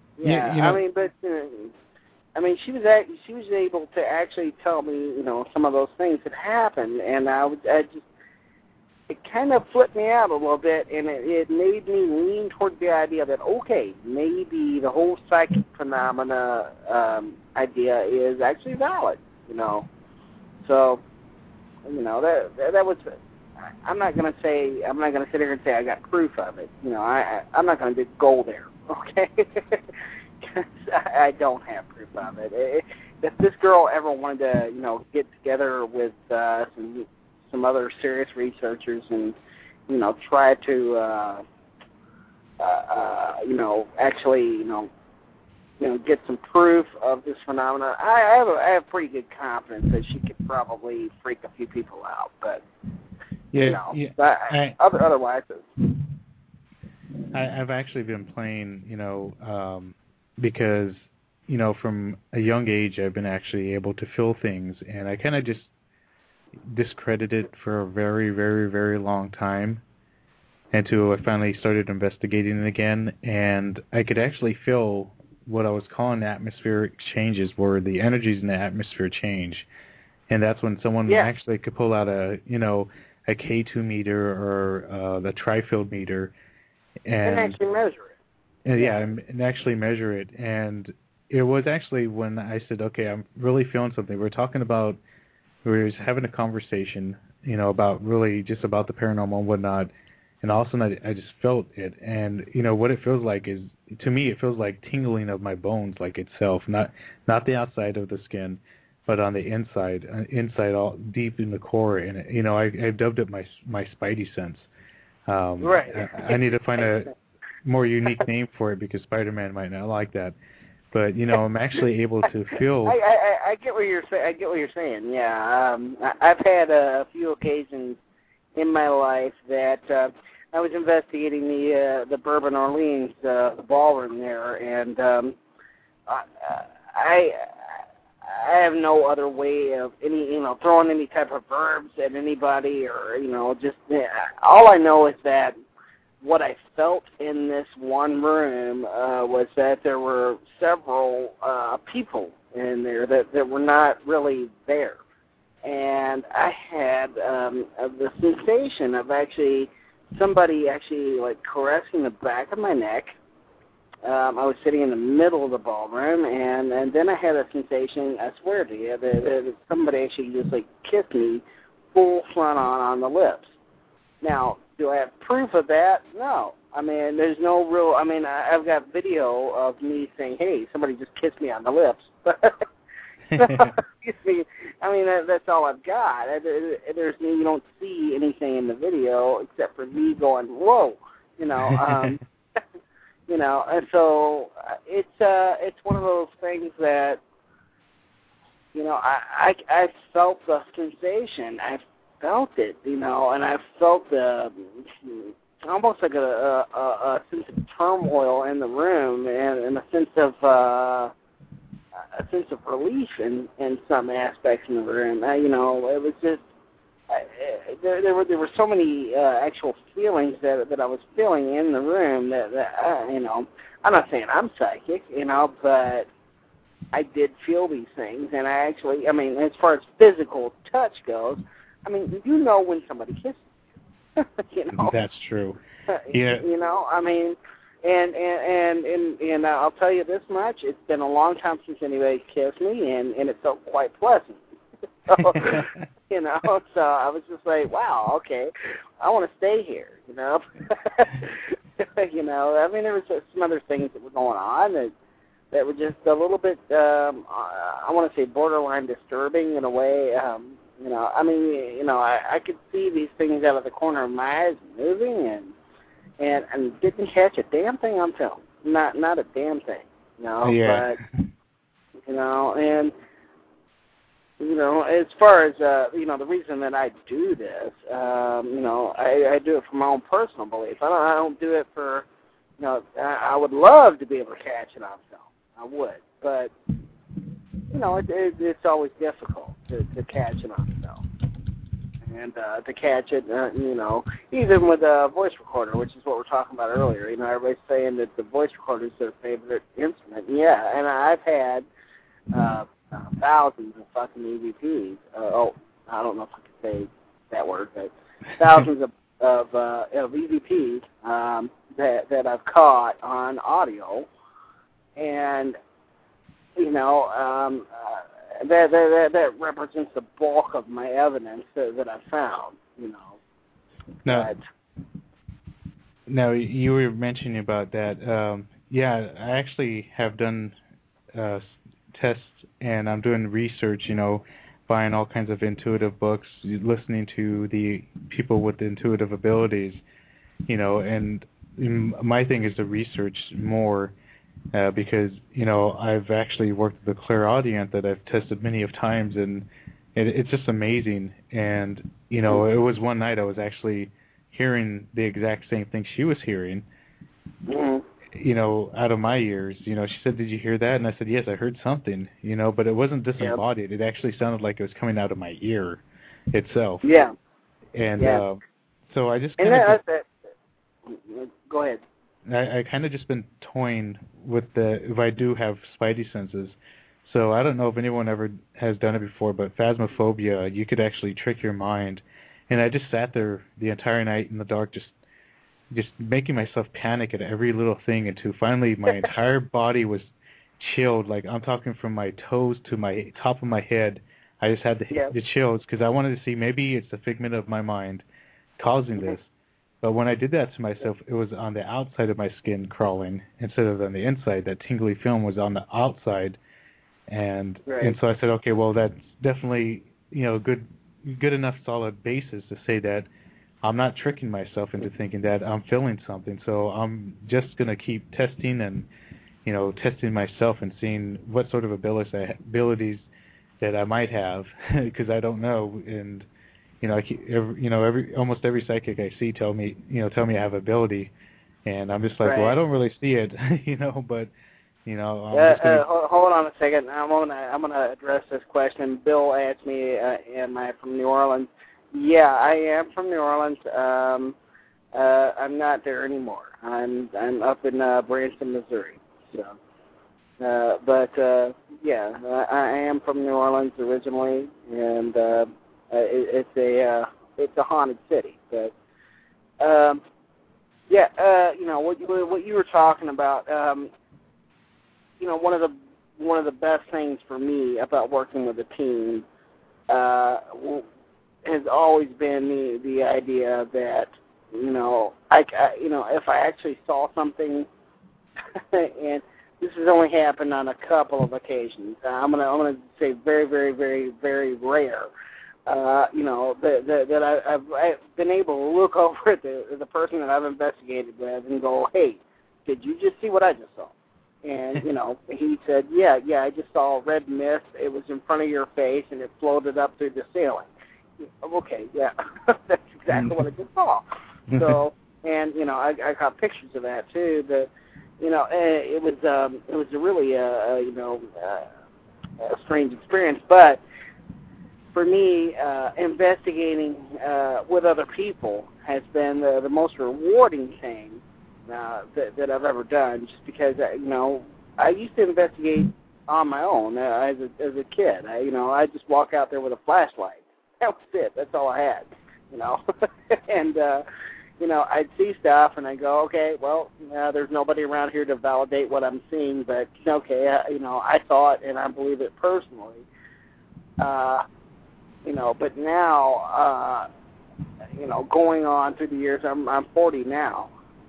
S4: she was able to actually tell me some of those things that happened, and kind of flipped me out a little bit, and it made me lean toward the idea that, okay, maybe the whole psychic phenomena idea is actually valid, you know. So, you know, that was. I'm not gonna sit here and say I got proof of it. You know, I'm not gonna go there, okay? Because I don't have proof of it. If this girl ever wanted to, you know, get together with some other serious researchers and, you know, try to, you know, actually, you know, get some proof of this phenomenon, I have pretty good confidence that she could probably freak a few people out, but.
S1: Yeah,
S4: you know,
S1: yeah.
S4: Otherwise,
S1: I've actually been playing, you know, because, you know, from a young age, I've been actually able to feel things, and I kind of just discredited it for a very, very, very long time until I finally started investigating it again, and I could actually feel what I was calling atmospheric changes, where the energies in the atmosphere change, and that's when someone actually could pull out a, you know, a K2 meter or the tri-field meter, and
S4: actually measure it.
S1: And actually measure it. And it was actually when I said, okay, I'm really feeling something. We were having a conversation, you know, about really just about the paranormal and whatnot, and all of a sudden I just felt it. And, you know, what it feels like is, to me, it feels like tingling of my bones, like itself, not the outside of the skin, but on the inside all deep in the core. And, you know, I've dubbed it my spidey sense.
S4: Right.
S1: I need to find a more unique name for it because Spider-Man might not like that. But, you know, I'm actually able to feel.
S4: I get what you're saying. I get what you're saying. Yeah. I've had a few occasions in my life that I was investigating the Bourbon Orleans, the ballroom there, and I have no other way of throwing any type of verbs at anybody, or, you know, just all I know is that what I felt in this one room was that there were several people in there that were not really there, and I had the sensation of somebody like caressing the back of my neck. I was sitting in the middle of the ballroom, and then I had a sensation, I swear to you, that somebody actually just, like, kissed me full front on the lips. Now, do I have proof of that? No. I mean, there's no real, I mean, I've got video of me saying, hey, somebody just kissed me on the lips. I mean, that's all I've got. You don't see anything in the video except for me going, whoa, you know. You know, and so it's one of those things that, you know, I felt the sensation. I felt it, you know, and I felt almost like a sense of turmoil in the room, and a sense of relief in some aspects in the room. You know, it was just. There were so many actual feelings that I was feeling in the room that you know, I'm not saying I'm psychic, you know, but I did feel these things, and I mean, as far as physical touch goes, I mean, you know when somebody kisses you, you know.
S1: That's true. Yeah.
S4: You know, I mean, and I'll tell you this much: it's been a long time since anybody kissed me, and it felt quite pleasant. So, you know, so I was just like, wow, okay, I want to stay here, you know. You know, I mean, there was some other things that were going on that were just a little bit, I want to say, borderline disturbing in a way. You know, I mean, you know, I could see these things out of the corner of my eyes moving, and didn't catch a damn thing on film. Not a damn thing, you know.
S1: Yeah.
S4: But, you know, and you know, as far as, you know, the reason that I do this, you know, I do it for my own personal belief. I don't do it for, you know, I would love to be able to catch it on film. I would. But, you know, it's always difficult to catch it on film. And to catch it, you know, even with a voice recorder, which is what we're talking about earlier. You know, everybody's saying that the voice recorder is their favorite instrument. Yeah, and I've had thousands of fucking EVPs. I don't know if I can say that word, but thousands of EVPs that I've caught on audio, and that represents the bulk of my evidence that I've found.
S1: Now you were mentioning about that. Yeah, I actually have done tests, and I'm doing research. Buying all kinds of intuitive books, listening to the people with intuitive abilities. And my thing is to research more because I've actually worked with a clairaudient that I've tested many of times, and it's just amazing. And it was one night I was actually hearing the exact same thing she was hearing, out of my ears. She said, "Did you hear that?" And I said, "Yes, I heard something." But it wasn't disembodied. Yep. It actually sounded like it was coming out of my ear itself.
S4: Yeah.
S1: And
S4: yeah.
S1: So I just
S4: go ahead.
S1: I kind of just been toying with if I do have spidey senses. So I don't know if anyone ever has done it before, but phasmophobia, you could actually trick your mind. And I just sat there the entire night in the dark, just making myself panic at every little thing, until finally my entire body was chilled. Like, I'm talking from my toes to my top of my head. I just had the chills because I wanted to see maybe it's a figment of my mind causing this. But when I did that to myself, it was on the outside of my skin crawling instead of on the inside. That tingly film was on the outside. And so I said, okay, well, that's definitely, good enough solid basis to say that I'm not tricking myself into thinking that I'm feeling something. So I'm just going to keep testing and, testing myself and seeing what sort of abilities that I might have, because I don't know. And, almost every psychic I see tell me I have ability. And I'm just like, well, I don't really see it, but...
S4: hold on a second. I'm gonna address this question. Bill asked me, "Am I from New Orleans?" Yeah, I am from New Orleans. I'm not there anymore. I'm up in Branson, Missouri. So, I am from New Orleans originally, and it's a haunted city. But what you were talking about. One of the best things for me about working with a team has always been the idea that if I actually saw something, and this has only happened on a couple of occasions. I'm gonna say very, very, very, very rare. That I've been able to look over at the person that I've investigated with and go, "Hey, did you just see what I just saw?" And, he said, yeah, I just saw a red mist. It was in front of your face, and it floated up through the ceiling. Okay, yeah, that's exactly what I just saw. So, and, I got pictures of that, too. But, it was a really, a strange experience. But for me, investigating with other people has been the most rewarding thing that I've ever done, just because I used to investigate on my own as a kid. I just walk out there with a flashlight. That was it. That's all I had. And I'd see stuff and I go, okay, well, there's nobody around here to validate what I'm seeing, but okay, I saw it and I believe it personally. But now, going on through the years, I'm 40 now.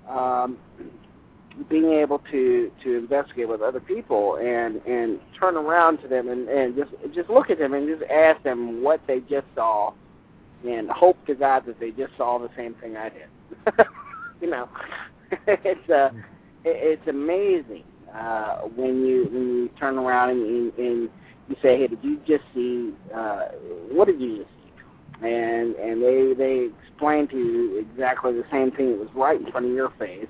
S4: Being able to investigate with other people and turn around to them and just look at them and just ask them what they just saw and hope to God that they just saw the same thing I did. It's amazing when you turn around and you say, hey, did you just see, what did you just see? And they explain to you exactly the same thing that was right in front of your face.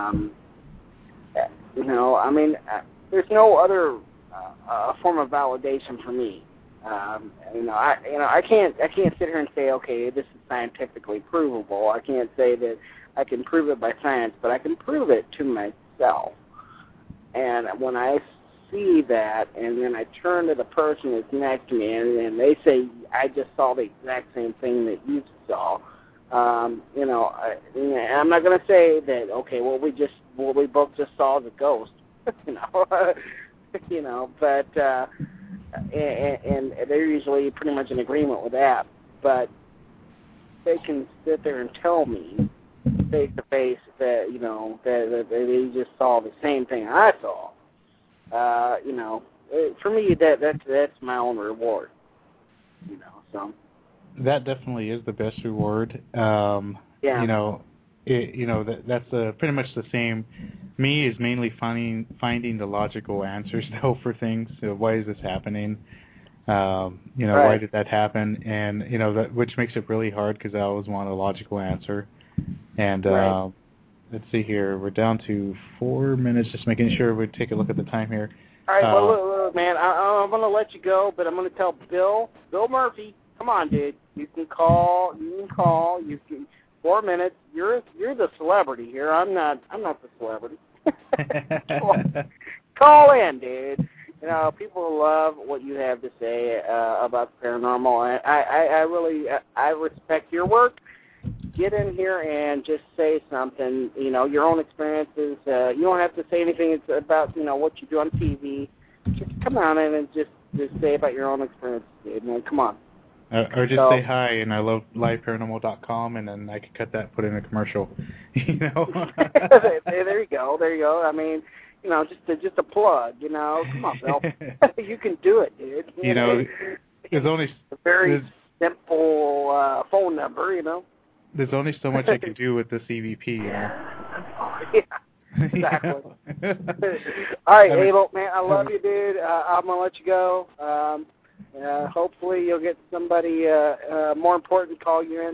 S4: There's no other form of validation for me. I can't sit here and say, okay, this is scientifically provable. I can't say that I can prove it by science, but I can prove it to myself. And when I see that, and then I turn to the person that's next to me, and they say, I just saw the exact same thing that you saw, You know, I'm not going to say that, okay, what we both just saw is a ghost, you know, you know, but, and they're usually pretty much in agreement with that, but they can sit there and tell me face to face that, you know, that they just saw the same thing I saw. You know, for me, that's my own reward, you know, so.
S1: That definitely is the best reward.
S4: Yeah.
S1: You know, that's pretty much the same. Me is mainly finding the logical answers though for things. So why is this happening? You know,
S4: right.
S1: Why did that happen? And you know, which makes it really hard because I always want a logical answer. And
S4: right.
S1: Let's see here. We're down to 4 minutes. Just making sure we take a look at the time here.
S4: All right. Well, look, man. I'm gonna let you go, but I'm gonna tell Bill Murphy. Come on, dude. You can call. You can 4 minutes. You're the celebrity here. I'm not the celebrity. Call in, dude. You know, people love what you have to say about the paranormal. And I really respect your work. Get in here and just say something. You know, your own experiences. You don't have to say anything about, you know, what you do on TV. Just come on in and just say about your own experiences, dude. Man, come on.
S1: Or just say hi, and I love liveparanormal.com, and then I could cut that, put in a commercial. You know.
S4: There you go. I mean, you know, just a plug. You know, come on, Bill. You can do it, dude.
S1: You know, there's only
S4: a very simple phone number. You know.
S1: There's only so much I can do with this EVP. You know.
S4: Yeah. Exactly. All right, Abel, man, I love you, dude. I'm gonna let you go. Hopefully you'll get somebody more important to call you in.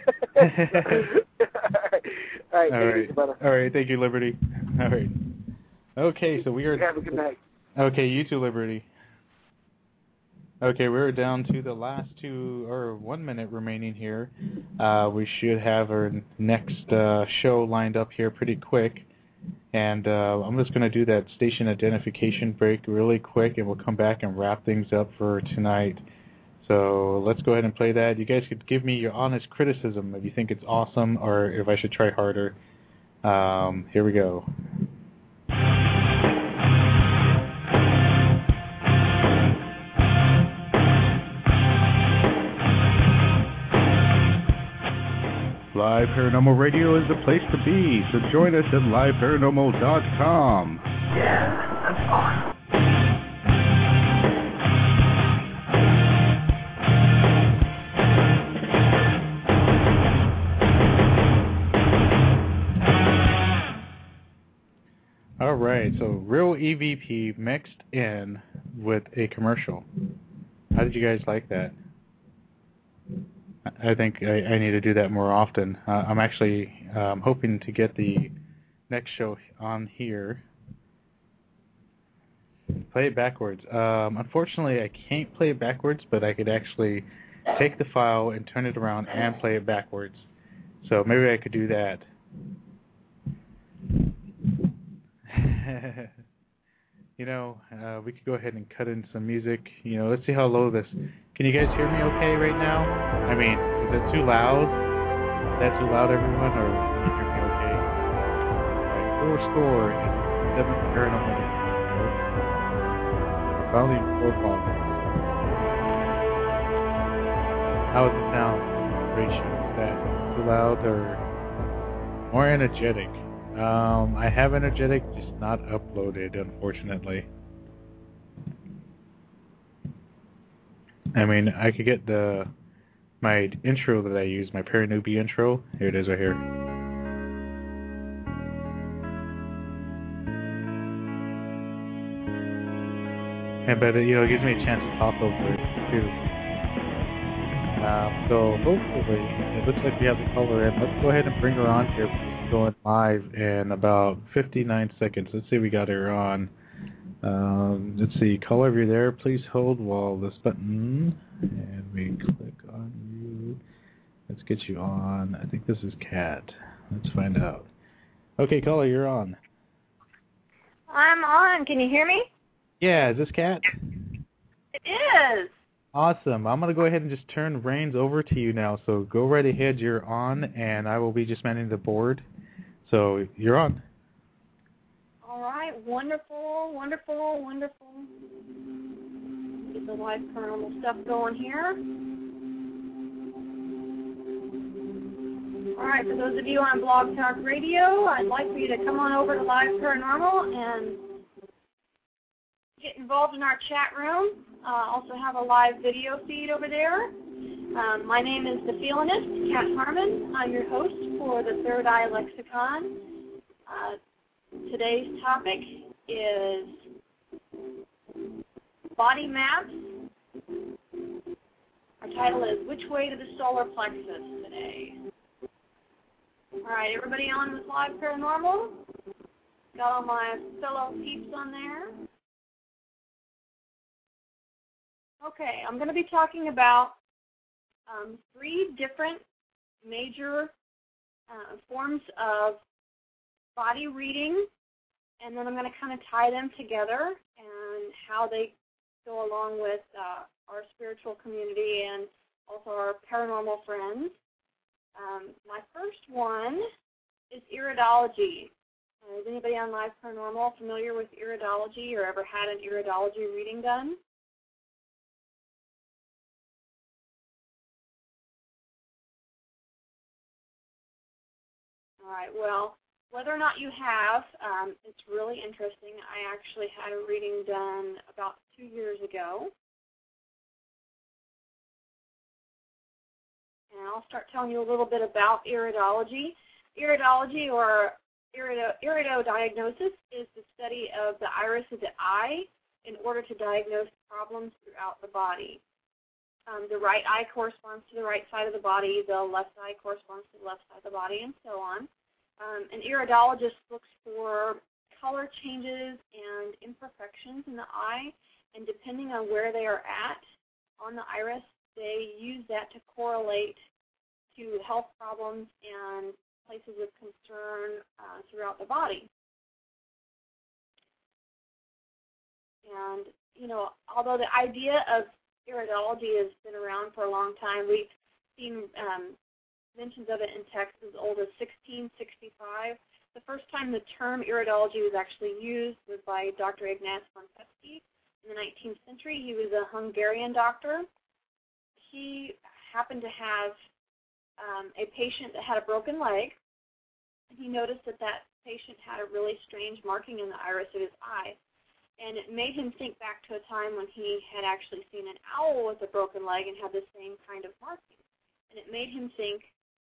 S4: All right.
S1: All right, thank you, Liberty. All right. Okay, so we are...
S4: Have a good night.
S1: Okay, you too, Liberty. Okay, we're down to the last 1 minute remaining here. We should have our next show lined up here pretty quick. And I'm just going to do that station identification break really quick, and we'll come back and wrap things up for tonight. So let's go ahead and play that. You guys could give me your honest criticism if you think it's awesome or if I should try harder. Here we go. Live Paranormal Radio is the place to be, so join us at liveparanormal.com.
S2: Yeah, that's awesome.
S1: All right, so real EVP mixed in with a commercial. How did you guys like that? I think I need to do that more often. I'm actually hoping to get the next show on here. Play it backwards. Unfortunately, I can't play it backwards, but I could actually take the file and turn it around and play it backwards. So maybe I could do that. You know, we could go ahead and cut in some music. You know, let's see how low this... Can you guys hear me okay right now? I mean, is it too loud? Is that too loud, everyone, or can you hear me okay? All right, score is 7 paranormal. Finally, 4 calls. How does it sound, Rachel? Is that too loud or more energetic? I have energetic, just not uploaded, unfortunately. I mean, I could get my intro that I use, my Paranewbie intro. Here it is right here. And but you know, it gives me a chance to talk over it too. So hopefully, it looks like we have the caller in. Let's go ahead and bring her on here. We're going live in about 59 seconds. Let's see, we got her on. Let's see, caller, if you're there, please hold while this button, and we click on you. Let's get you on. I think this is Kat. Let's find out. Okay, caller, you're on.
S5: I'm on. Can you hear me?
S1: Yeah, is this Kat?
S5: It is.
S1: Awesome. I'm going to go ahead and just turn reins over to you now. So go right ahead. You're on, and I will be just manning the board. So you're on.
S5: All right. Wonderful, wonderful, wonderful. Get the live paranormal stuff going here. All right. For those of you on Blog Talk Radio, I'd like for you to come on over to Live Paranormal and get involved in our chat room. Also have a live video feed over there. My name is the Feelinist, Kat Harmon. I'm your host for the Third Eye Lexicon. Today's topic is body maps. Our title is Which Way to the Solar Plexus today. All right, everybody on with Live Paranormal? Got all my fellow peeps on there? Okay, I'm going to be talking about 3 different major forms of body reading, and then I'm going to kind of tie them together and how they go along with our spiritual community and also our paranormal friends. My first one is iridology. Is anybody on Live Paranormal familiar with iridology or ever had an iridology reading done? All right, well, whether or not you have, it's really interesting. I actually had a reading done about 2 years ago. And I'll start telling you a little bit about iridology. Iridology, or iridodiagnosis, is the study of the iris of the eye in order to diagnose problems throughout the body. The right eye corresponds to the right side of the body, the left eye corresponds to the left side of the body, and so on. An iridologist looks for color changes and imperfections in the eye, and depending on where they are at on the iris, they use that to correlate to health problems and places of concern throughout the body. And, you know, although the idea of iridology has been around for a long time, we've seen mentions of it in texts as old as 1665. The first time the term iridology was actually used was by Dr. Ignaz von Pesky in the 19th century. He was a Hungarian doctor. He happened to have a patient that had a broken leg. He noticed that that patient had a really strange marking in the iris of his eye. And it made him think back to a time when he had actually seen an owl with a broken leg and had the same kind of marking. And it made him think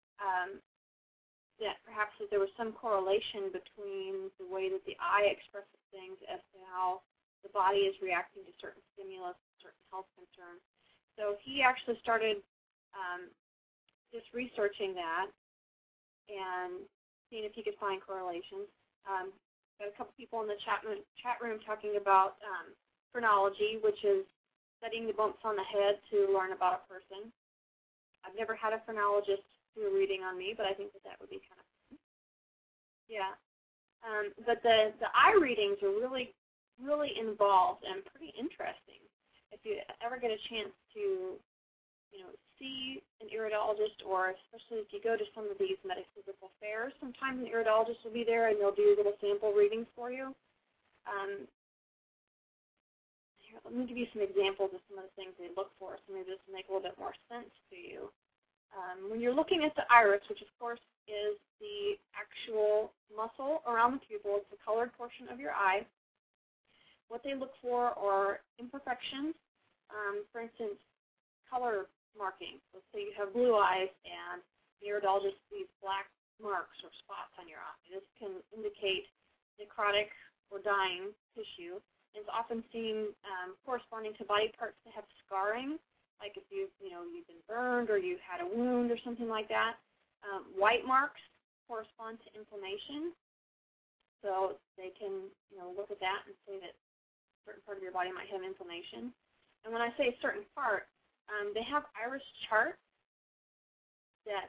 S5: that perhaps that there was some correlation between the way that the eye expresses things as to how the body is reacting to certain stimulus, certain health concerns. So he actually started just researching that and seeing if he could find correlations. Got a couple people in the chat room talking about phrenology, which is studying the bumps on the head to learn about a person. I've never had a phrenologist do a reading on me, but I think that would be kind of fun. Yeah. But the eye readings are really, really involved and pretty interesting. If you ever get a chance to, you know, see an iridologist, or especially if you go to some of these metaphysical fairs, sometimes an iridologist will be there and they'll do little sample readings for you. Here, let me give you some examples of some of the things they look for, so maybe this will make a little bit more sense to you. When you're looking at the iris, which of course is the actual muscle around the pupil, it's the colored portion of your eye, what they look for are imperfections. For instance, color markings. Let's say you have blue eyes and the iridologist sees black marks or spots on your eye. This can indicate necrotic or dying tissue. It's often seen corresponding to body parts that have scarring, like if you've been burned or you had a wound or something like that. White marks correspond to inflammation, so they can look at that and say that a certain part of your body might have inflammation. And when I say a certain part, they have iris charts that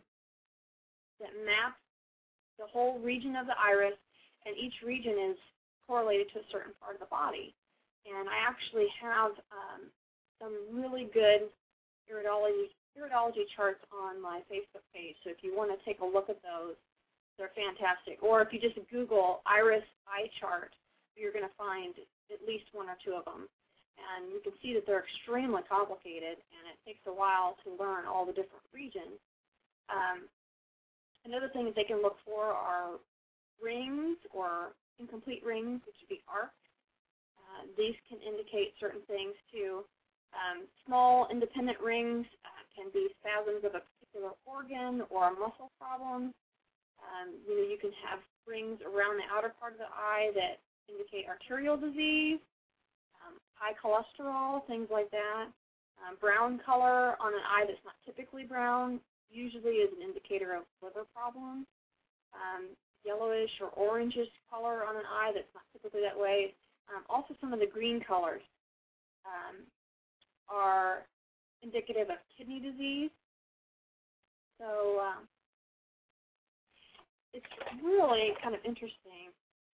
S5: map the whole region of the iris, and each region is correlated to a certain part of the body. And I actually have some really good iridology charts on my Facebook page. So if you want to take a look at those, they're fantastic. Or if you just Google iris eye chart, you're going to find at least one or two of them. And you can see that they're extremely complicated, and it takes a while to learn all the different regions. Another thing that they can look for are rings or incomplete rings, which would be arcs. These can indicate certain things too. Small independent rings can be spasms of a particular organ or a muscle problem. You can have rings around the outer part of the eye that indicate arterial disease, high cholesterol, things like that. Brown color on an eye that's not typically brown usually is an indicator of liver problems. Yellowish or orangish color on an eye that's not typically that way. Also, some of the green colors are indicative of kidney disease. So it's really kind of interesting.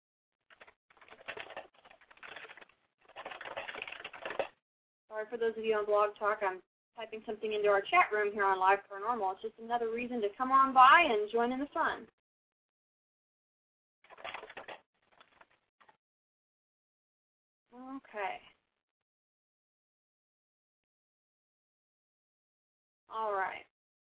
S5: Sorry for those of you on Blog Talk. I'm typing something into our chat room here on Live Paranormal. It's just another reason to come on by and join in the fun. Okay. All right.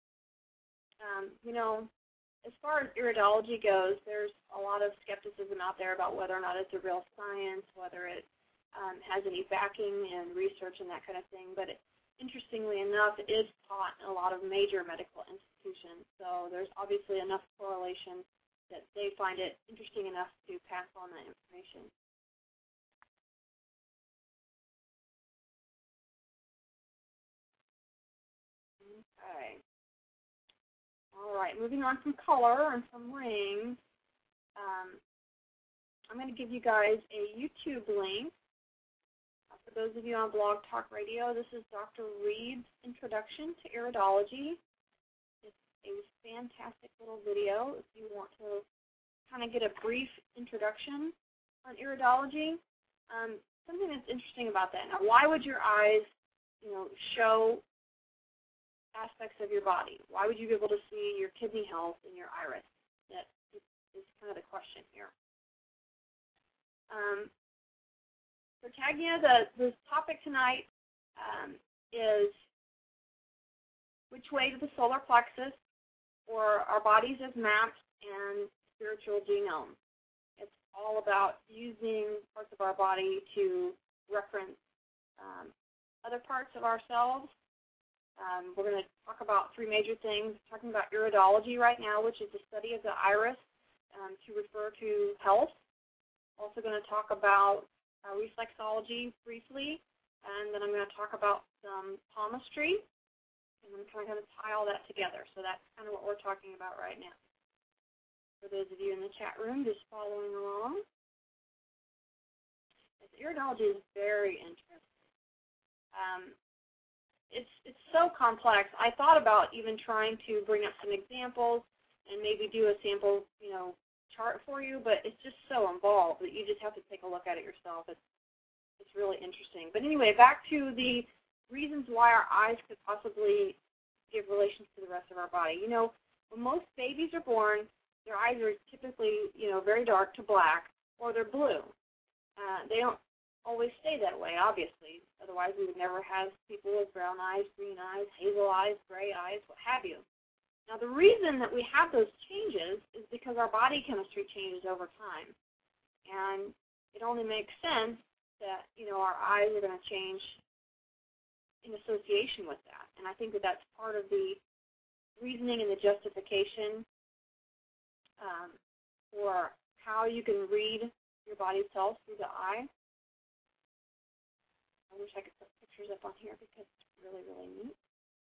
S5: As far as iridology goes, there's a lot of skepticism out there about whether or not it's a real science, whether it has any backing and research and that kind of thing. But interestingly enough, it is taught in a lot of major medical institutions. So there's obviously enough correlation that they find it interesting enough to pass on that information. Okay. All right, moving on from color and from rings, I'm going to give you guys a YouTube link. For those of you on Blog Talk Radio, this is Dr. Reed's Introduction to Iridology. It's a fantastic little video if you want to kind of get a brief introduction on iridology. Something that's interesting about that. Now, why would your eyes, show aspects of your body? Why would you be able to see your kidney health in your iris? That is kind of the question here. So Tagnia, the topic tonight is which way to the solar plexus, or our bodies as maps and spiritual genome. It's all about using parts of our body to reference other parts of ourselves. We're going to talk about three major things. Talking about iridology right now, which is the study of the iris to refer to health. Also going to talk about reflexology briefly, and then I'm going to talk about some palmistry, and I'm kind of going to tie all that together. So that's kind of what we're talking about right now. For those of you in the chat room just following along, iridology is very interesting. It's so complex. I thought about even trying to bring up some examples and maybe do a sample, chart for you, but it's just so involved that you just have to take a look at it yourself. It's really interesting. But anyway, back to the reasons why our eyes could possibly give relations to the rest of our body. When most babies are born, their eyes are typically, very dark to black, or they're blue. They don't always stay that way, obviously. Otherwise, we would never have people with brown eyes, green eyes, hazel eyes, gray eyes, what have you. Now, the reason that we have those changes is because our body chemistry changes over time. And it only makes sense that, our eyes are going to change in association with that. And I think that that's part of the reasoning and the justification for how you can read your body's cells through the eye. I wish I could put pictures up on here because it's really, really neat.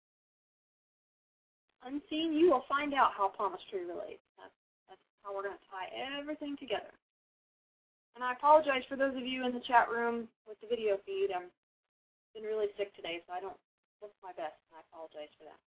S5: Unseen, you will find out how palmistry relates. That's how we're going to tie everything together. And I apologize for those of you in the chat room with the video feed. I've been really sick today, so I don't look my best, and I apologize for that.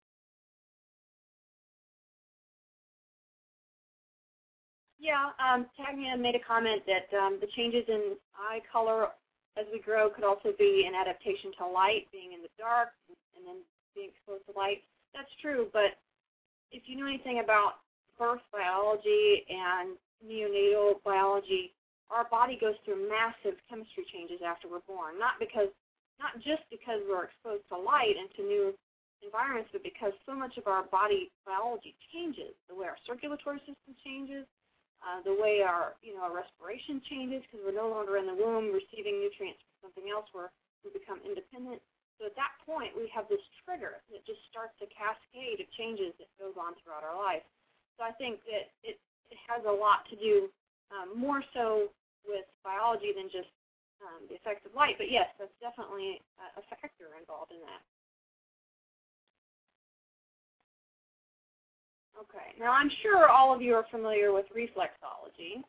S5: Yeah, Tagnia made a comment that the changes in eye color as we grow could also be an adaptation to light, being in the dark and then being exposed to light. That's true, but if you know anything about birth biology and neonatal biology, our body goes through massive chemistry changes after we're born, not just because we're exposed to light and to new environments, but because so much of our body biology changes. The way our circulatory system changes, the way our respiration changes, because we're no longer in the womb receiving nutrients from something else, where we become independent. So at that point, we have this trigger that just starts a cascade of changes that goes on throughout our life. So I think that it has a lot to do more so with biology than just the effects of light. But yes, that's definitely a factor involved in that. Okay, now I'm sure all of you are familiar with reflexology.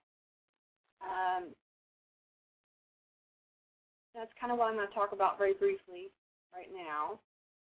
S5: That's kind of what I'm going to talk about very briefly right now.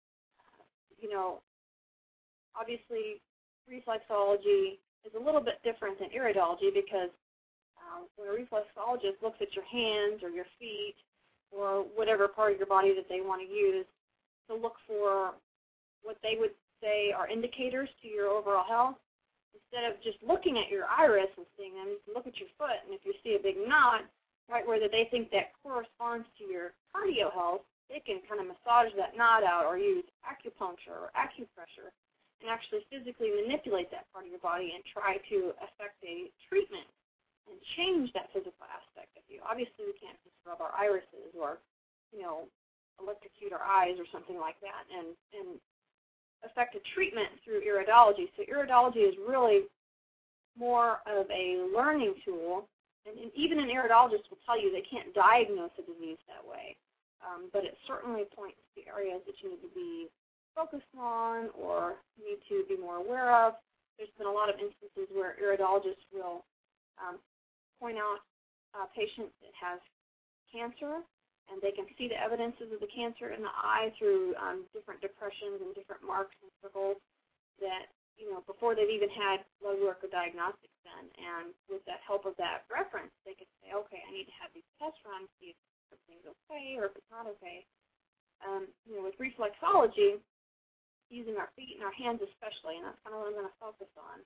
S5: Obviously, reflexology is a little bit different than iridology because when a reflexologist looks at your hands or your feet or whatever part of your body that they want to use to look for what they would say are indicators to your overall health, instead of just looking at your iris and seeing them, you can look at your foot, and if you see a big knot right where they think that corresponds to your cardio health, they can kind of massage that knot out or use acupuncture or acupressure and actually physically manipulate that part of your body and try to affect a treatment and change that physical aspect of you. Obviously, we can't just rub our irises or, electrocute our eyes or something like that and affect a treatment through iridology. So iridology is really more of a learning tool, and even an iridologist will tell you they can't diagnose a disease that way, but it certainly points to areas that you need to be focused on or need to be more aware of. There's been a lot of instances where iridologists will point out a patient that has cancer, and they can see the evidences of the cancer in the eye through different depressions and different marks and circles that, before they've even had blood work or diagnostics done. And with that help of that reference, they can say, okay, I need to have these tests run to see if everything's okay or if it's not okay. With reflexology, using our feet and our hands especially, and that's kind of what I'm going to focus on.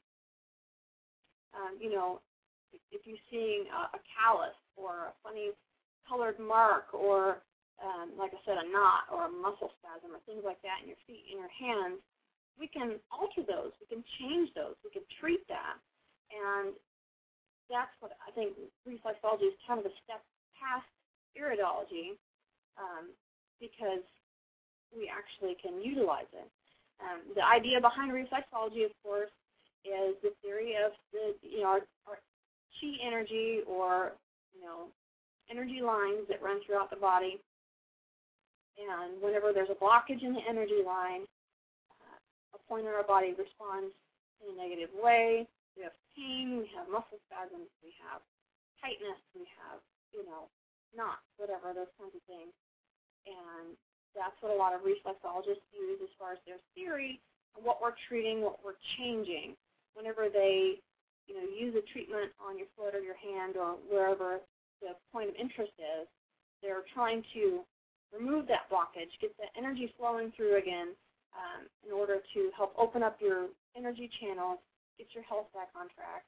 S5: If you're seeing a callus or a funny colored mark or, like I said, a knot or a muscle spasm or things like that in your feet and your hands, we can alter those. We can change those. We can treat that. And that's what I think reflexology is kind of a step past iridology because we actually can utilize it. The idea behind reflexology, of course, is the theory of our chi energy or, energy lines that run throughout the body. And whenever there's a blockage in the energy line, a point in our body responds in a negative way. We have pain, we have muscle spasms, we have tightness, we have, knots, whatever, those kinds of things. And that's what a lot of reflexologists use as far as their theory of what we're treating, what we're changing. Whenever they, use a treatment on your foot or your hand or wherever the point of interest is, they're trying to remove that blockage, get the energy flowing through again in order to help open up your energy channels, get your health back on track.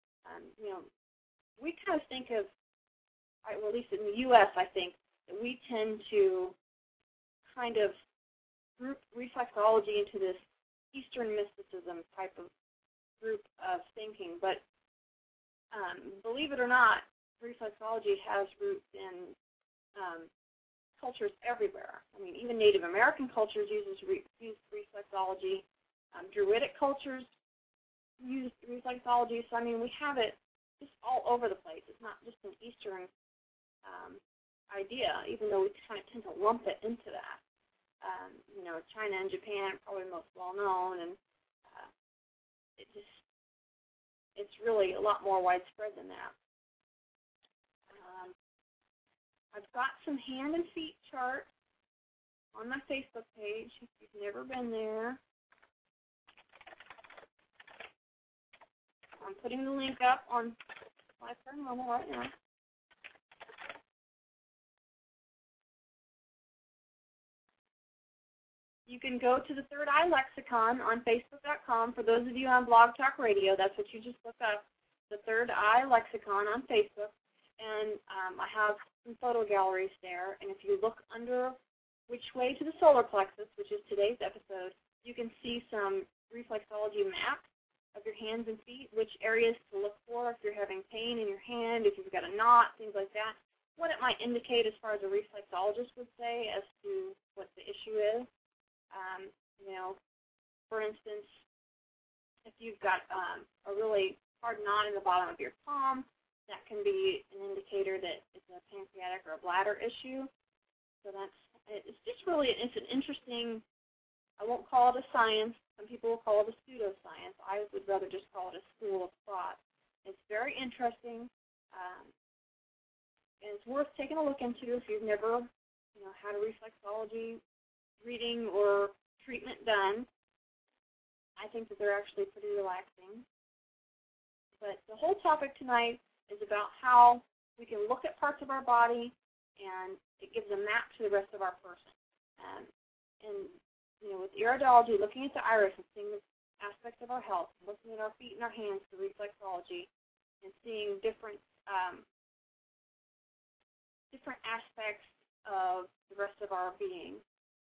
S5: We kind of think of, well, at least in the U.S., I think, that we tend to kind of group reflexology into this Eastern mysticism type of group of thinking. But believe it or not, reflexology has roots in cultures everywhere. I mean, even Native American cultures use reflexology. Druidic cultures use reflexology. So, I mean, we have it just all over the place. It's not just an Eastern idea, even though we kind of tend to lump it into that. China and Japan are probably most well-known, and it's really a lot more widespread than that. I've got some hand and feet charts on my Facebook page if you've never been there. I'm putting the link up on Life Paranormal right now. you can go to the Third Eye Lexicon on Facebook.com. For those of you on Blog Talk Radio, that's what you just look up, the Third Eye Lexicon on Facebook. And I have some photo galleries there. And if you look under Which Way to the Solar Plexus, which is today's episode, you can see some reflexology maps of your hands and feet, which areas to look for if you're having pain in your hand, if you've got a knot, things like that, what it might indicate as far as a reflexologist would say as to what the issue is. For instance, if you've got a really hard knot in the bottom of your palm, that can be an indicator that it's a pancreatic or a bladder issue. So it's an interesting, I won't call it a science. Some people will call it a pseudoscience. I would rather just call it a school of thought. It's very interesting, and it's worth taking a look into if you've never, had a reflexology reading or treatment done. I think that they're actually pretty relaxing. But the whole topic tonight is about how we can look at parts of our body, and it gives a map to the rest of our person. With iridology, looking at the iris and seeing the aspects of our health, looking at our feet and our hands for reflexology, and seeing different aspects of the rest of our being.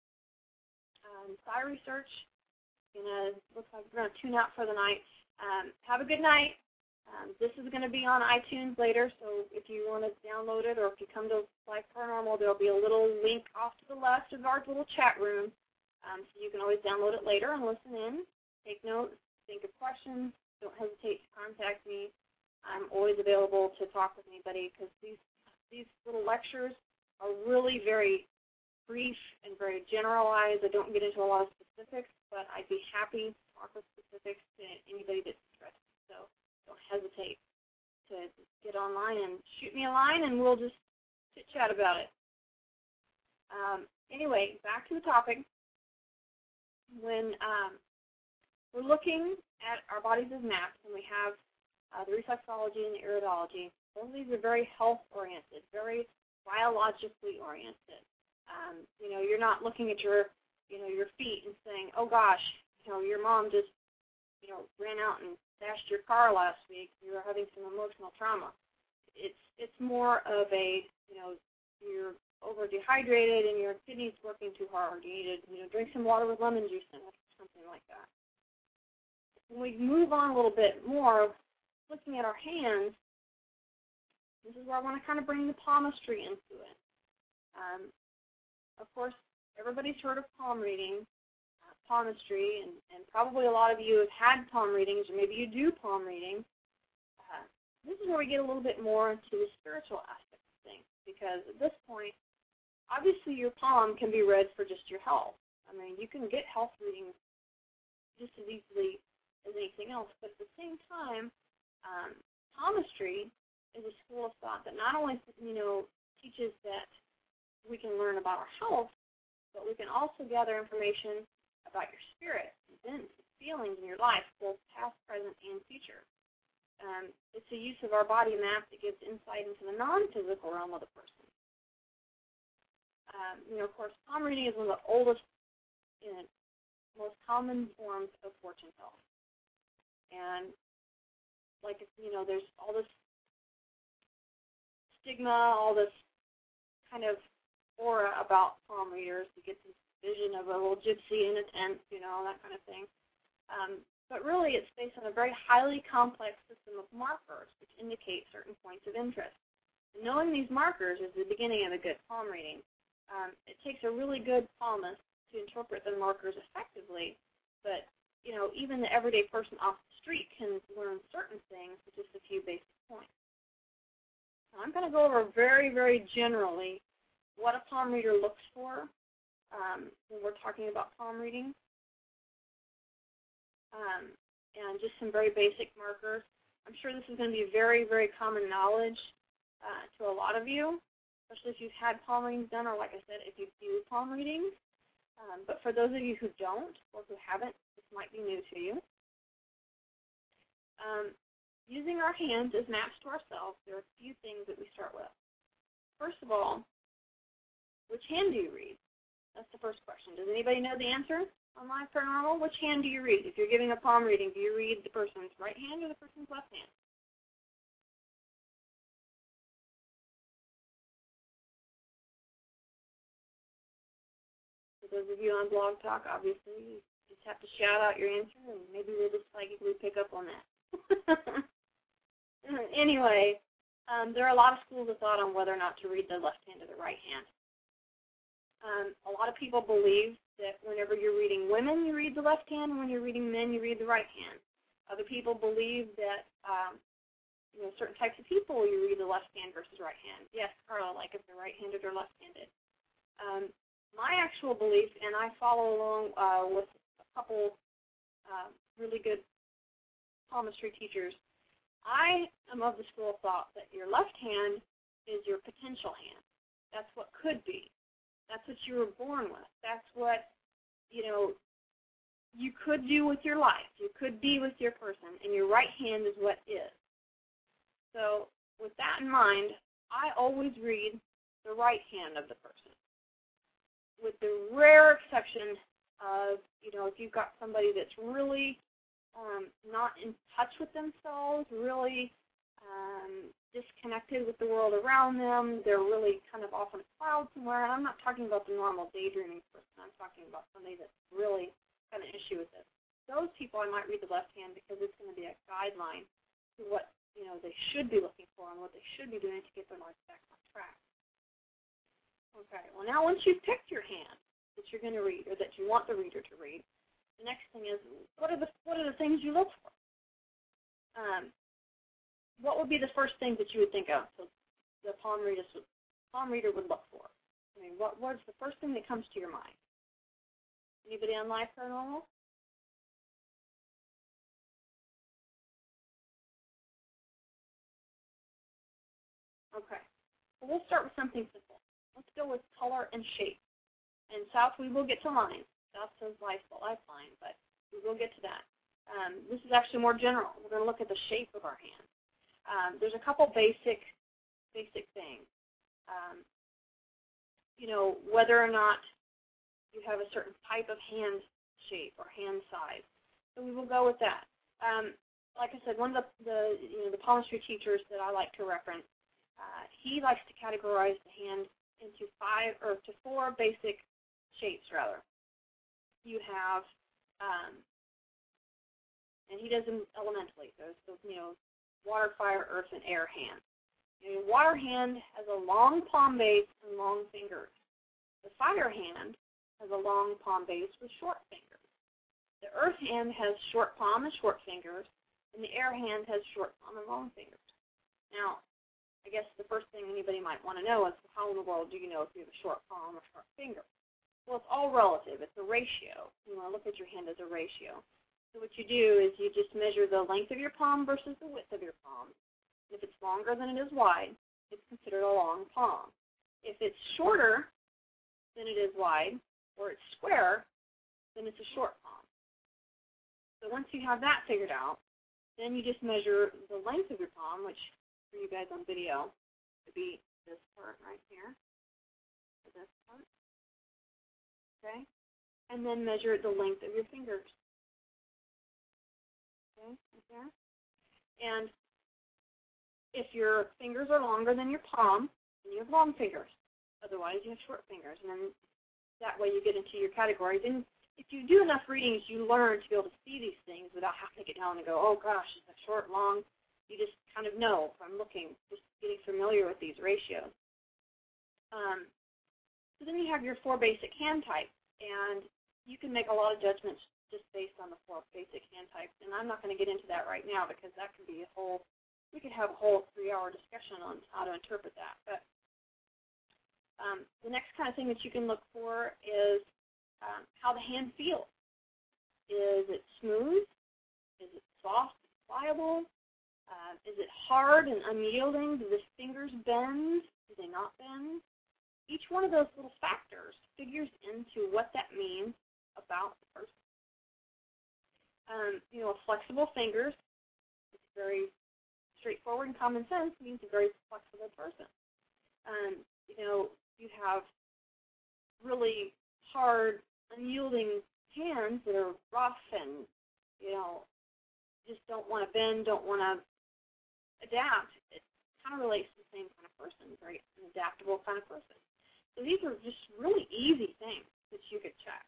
S5: Psi research, looks like we're going to tune out for the night. Have a good night. This is going to be on iTunes later, so if you want to download it, or if you come to Life Paranormal, there'll be a little link off to the left of our little chat room, so you can always download it later and listen in, take notes, think of questions. Don't hesitate to contact me. I'm always available to talk with anybody, because these little lectures are really very brief and very generalized. I don't get into a lot of specifics, but I'd be happy to talk with specifics to anybody that's interested. So don't hesitate to get online and shoot me a line, and we'll just chit-chat about it. Anyway, back to the topic. When we're looking at our bodies as maps, and we have the reflexology and the iridology, both of these are very health-oriented, very biologically oriented. You're not looking at your feet and saying, oh gosh, your mom just, ran out and dashed your car last week. You're having some emotional trauma. It's more of a, you're over dehydrated and your kidneys working too hard. You need to, drink some water with lemon juice in it, something like that. When we move on a little bit more, looking at our hands, this is where I want to kind of bring the palmistry into it. Of course, everybody's heard of palm reading, palmistry, and probably a lot of you have had palm readings, or maybe you do palm reading. This is where we get a little bit more into the spiritual aspect of things, because at this point, obviously your palm can be read for just your health. I mean, you can get health readings just as easily as anything else, but at the same time, palmistry is a school of thought that not only, teaches that we can learn about our health, but we can also gather information about your spirit, events, feelings in your life, both past, present, and future. It's a use of our body map that gives insight into the non-physical realm of the person. Of course, palm reading is one of the oldest and most common forms of fortune telling. And there's all this stigma, all this kind of aura about palm readers. You get this vision of a little gypsy in a tent, that kind of thing. But really, it's based on a very highly complex system of markers which indicate certain points of interest. And knowing these markers is the beginning of a good palm reading. It takes a really good palmist to interpret the markers effectively, but even the everyday person off the street can learn certain things with just a few basic points. Now, I'm going to go over very, very generally what a palm reader looks for when we're talking about palm reading, and just some very basic markers. I'm sure this is going to be very, very common knowledge to a lot of you, especially if you've had palm readings done, or like I said, if you do palm readings. But for those of you who don't or who haven't, this might be new to you. Using our hands as maps to ourselves, there are a few things that we start with. First of all, which hand do you read? That's the first question. Does anybody know the answer on Live Paranormal? Which hand do you read? If you're giving a palm reading, do you read the person's right hand or the person's left hand? For those of you on Blog Talk, obviously, you just have to shout out your answer, and maybe we'll just psychically pick up on that. Anyway, there are a lot of schools of thought on whether or not to read the left hand or the right hand. A lot of people believe that whenever you're reading women, you read the left hand, and when you're reading men, you read the right hand. Other people believe that certain types of people, you read the left hand versus right hand. Yes, Carla, like if they're right-handed or left-handed. My actual belief, and I follow along with a couple really good palmistry teachers, I am of the school of thought that your left hand is your potential hand. That's what could be. That's what you were born with. That's what, you could do with your life. You could be with your person, and your right hand is what is. So with that in mind, I always read the right hand of the person, with the rare exception of, if you've got somebody that's really not in touch with themselves, really disconnected with the world around them. They're really kind of off in a cloud somewhere. And I'm not talking about the normal daydreaming person. I'm talking about somebody that's really got an issue with this. Those people, I might read the left hand because it's going to be a guideline to what they should be looking for and what they should be doing to get their life back on track. Okay. Well, now once you've picked your hand that you're going to read or that you want the reader to read, the next thing is what are the things you look for? What would be the first thing that you would think of? So the palm reader would look for. I mean, what's the first thing that comes to your mind? Anybody on Live Paranormal? Okay. Well, we'll start with something simple. Let's go with color and shape. And South, we will get to lines. South says lifeline, but we will get to that. This is actually more general. We're going to look at the shape of our hand. There's a couple basic things. Whether or not you have a certain type of hand shape or hand size. So we will go with that. Like I said, one of the palmistry teachers that I like to reference, he likes to categorize the hand into four basic shapes, rather. You have, and he does them elementally. There's water, fire, earth, and air hand. The water hand has a long palm base and long fingers. The fire hand has a long palm base with short fingers. The earth hand has short palm and short fingers, and the air hand has short palm and long fingers. Now, I guess the first thing anybody might want to know is how in the world do you know if you have a short palm or short finger? Well, it's all relative. It's a ratio. You want to look at your hand as a ratio. So what you do is you just measure the length of your palm versus the width of your palm. If it's longer than it is wide, it's considered a long palm. If it's shorter than it is wide, or it's square, then it's a short palm. So once you have that figured out, then you just measure the length of your palm, which for you guys on video would be this part right here, or this part, okay? And then measure the length of your fingers. Okay, right there. And if your fingers are longer than your palm, then you have long fingers. Otherwise, you have short fingers. And then that way you get into your categories. And if you do enough readings, you learn to be able to see these things without having to get down and go, oh, gosh, is that short, long? You just kind of know from looking, just getting familiar with these ratios. So then you have your four basic hand types. And you can make a lot of judgments just based on the four basic hand types. And I'm not going to get into that right now because that could be we could have a whole 3-hour discussion on how to interpret that. But the next kind of thing that you can look for is how the hand feels. Is it smooth? Is it soft and pliable? Is it hard and unyielding? Do the fingers bend? Do they not bend? Each one of those little factors figures into what that means about the person. Flexible fingers, it's very straightforward and common sense, means a very flexible person. You have really hard, unyielding hands that are rough and, just don't want to bend, don't want to adapt, it kind of relates to the same kind of person, very an adaptable kind of person. So these are just really easy things that you could check.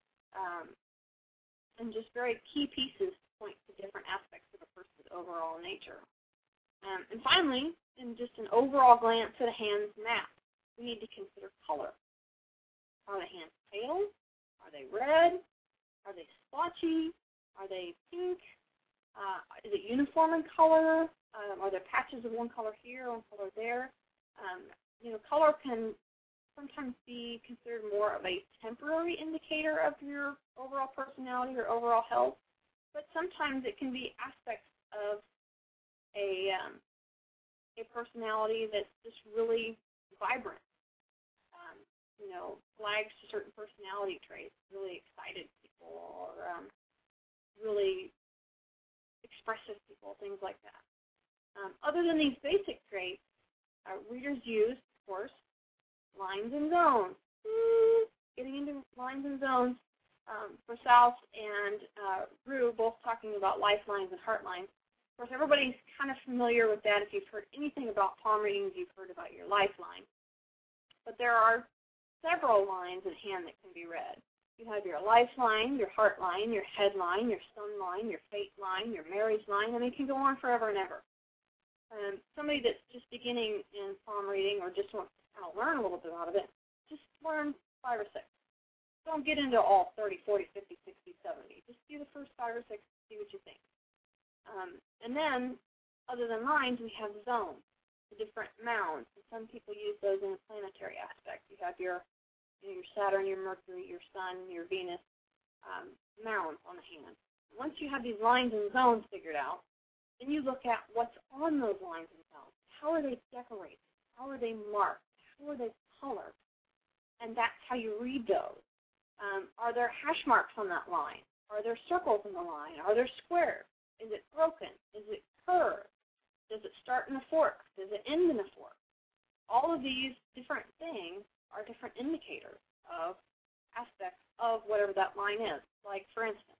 S5: And just very key pieces to point to different aspects of a person's overall nature. And finally, in just an overall glance at a hand's map, we need to consider color. Are the hands pale? Are they red? Are they splotchy? Are they pink? Is it uniform in color? Are there patches of one color here, one color there? Color can sometimes be considered more of a temporary indicator of your overall personality or overall health, but sometimes it can be aspects of a personality that's just really vibrant. Flags to certain personality traits, really excited people or really expressive people, things like that. Other than these basic traits, readers use, of course, lines and zones. Getting into lines and zones for South and Rue, both talking about lifelines and heart lines. Of course, everybody's kind of familiar with that. If you've heard anything about palm readings, you've heard about your lifeline. But there are several lines in hand that can be read. You have your lifeline, your heart line, your head line, your sun line, your fate line, your Mary's line, and it can go on forever and ever. Somebody that's just beginning in palm reading or just wants to kind of learn a little bit out of it, just learn 5 or 6. Don't get into all 30, 40, 50, 60, 70. Just do the first 5 or 6, see what you think. And then, other than lines, we have zones, the different mounds. And some people use those in a planetary aspect. You have your Saturn, your Mercury, your Sun, your Venus mounds on the hand. Once you have these lines and zones figured out, then you look at what's on those lines and zones. How are they decorated? How are they marked? How are they colored? And that's how you read those. Are there hash marks on that line? Are there circles in the line? Are there squares? Is it broken? Is it curved? Does it start in a fork? Does it end in a fork? All of these different things are different indicators of aspects of whatever that line is. Like, for instance,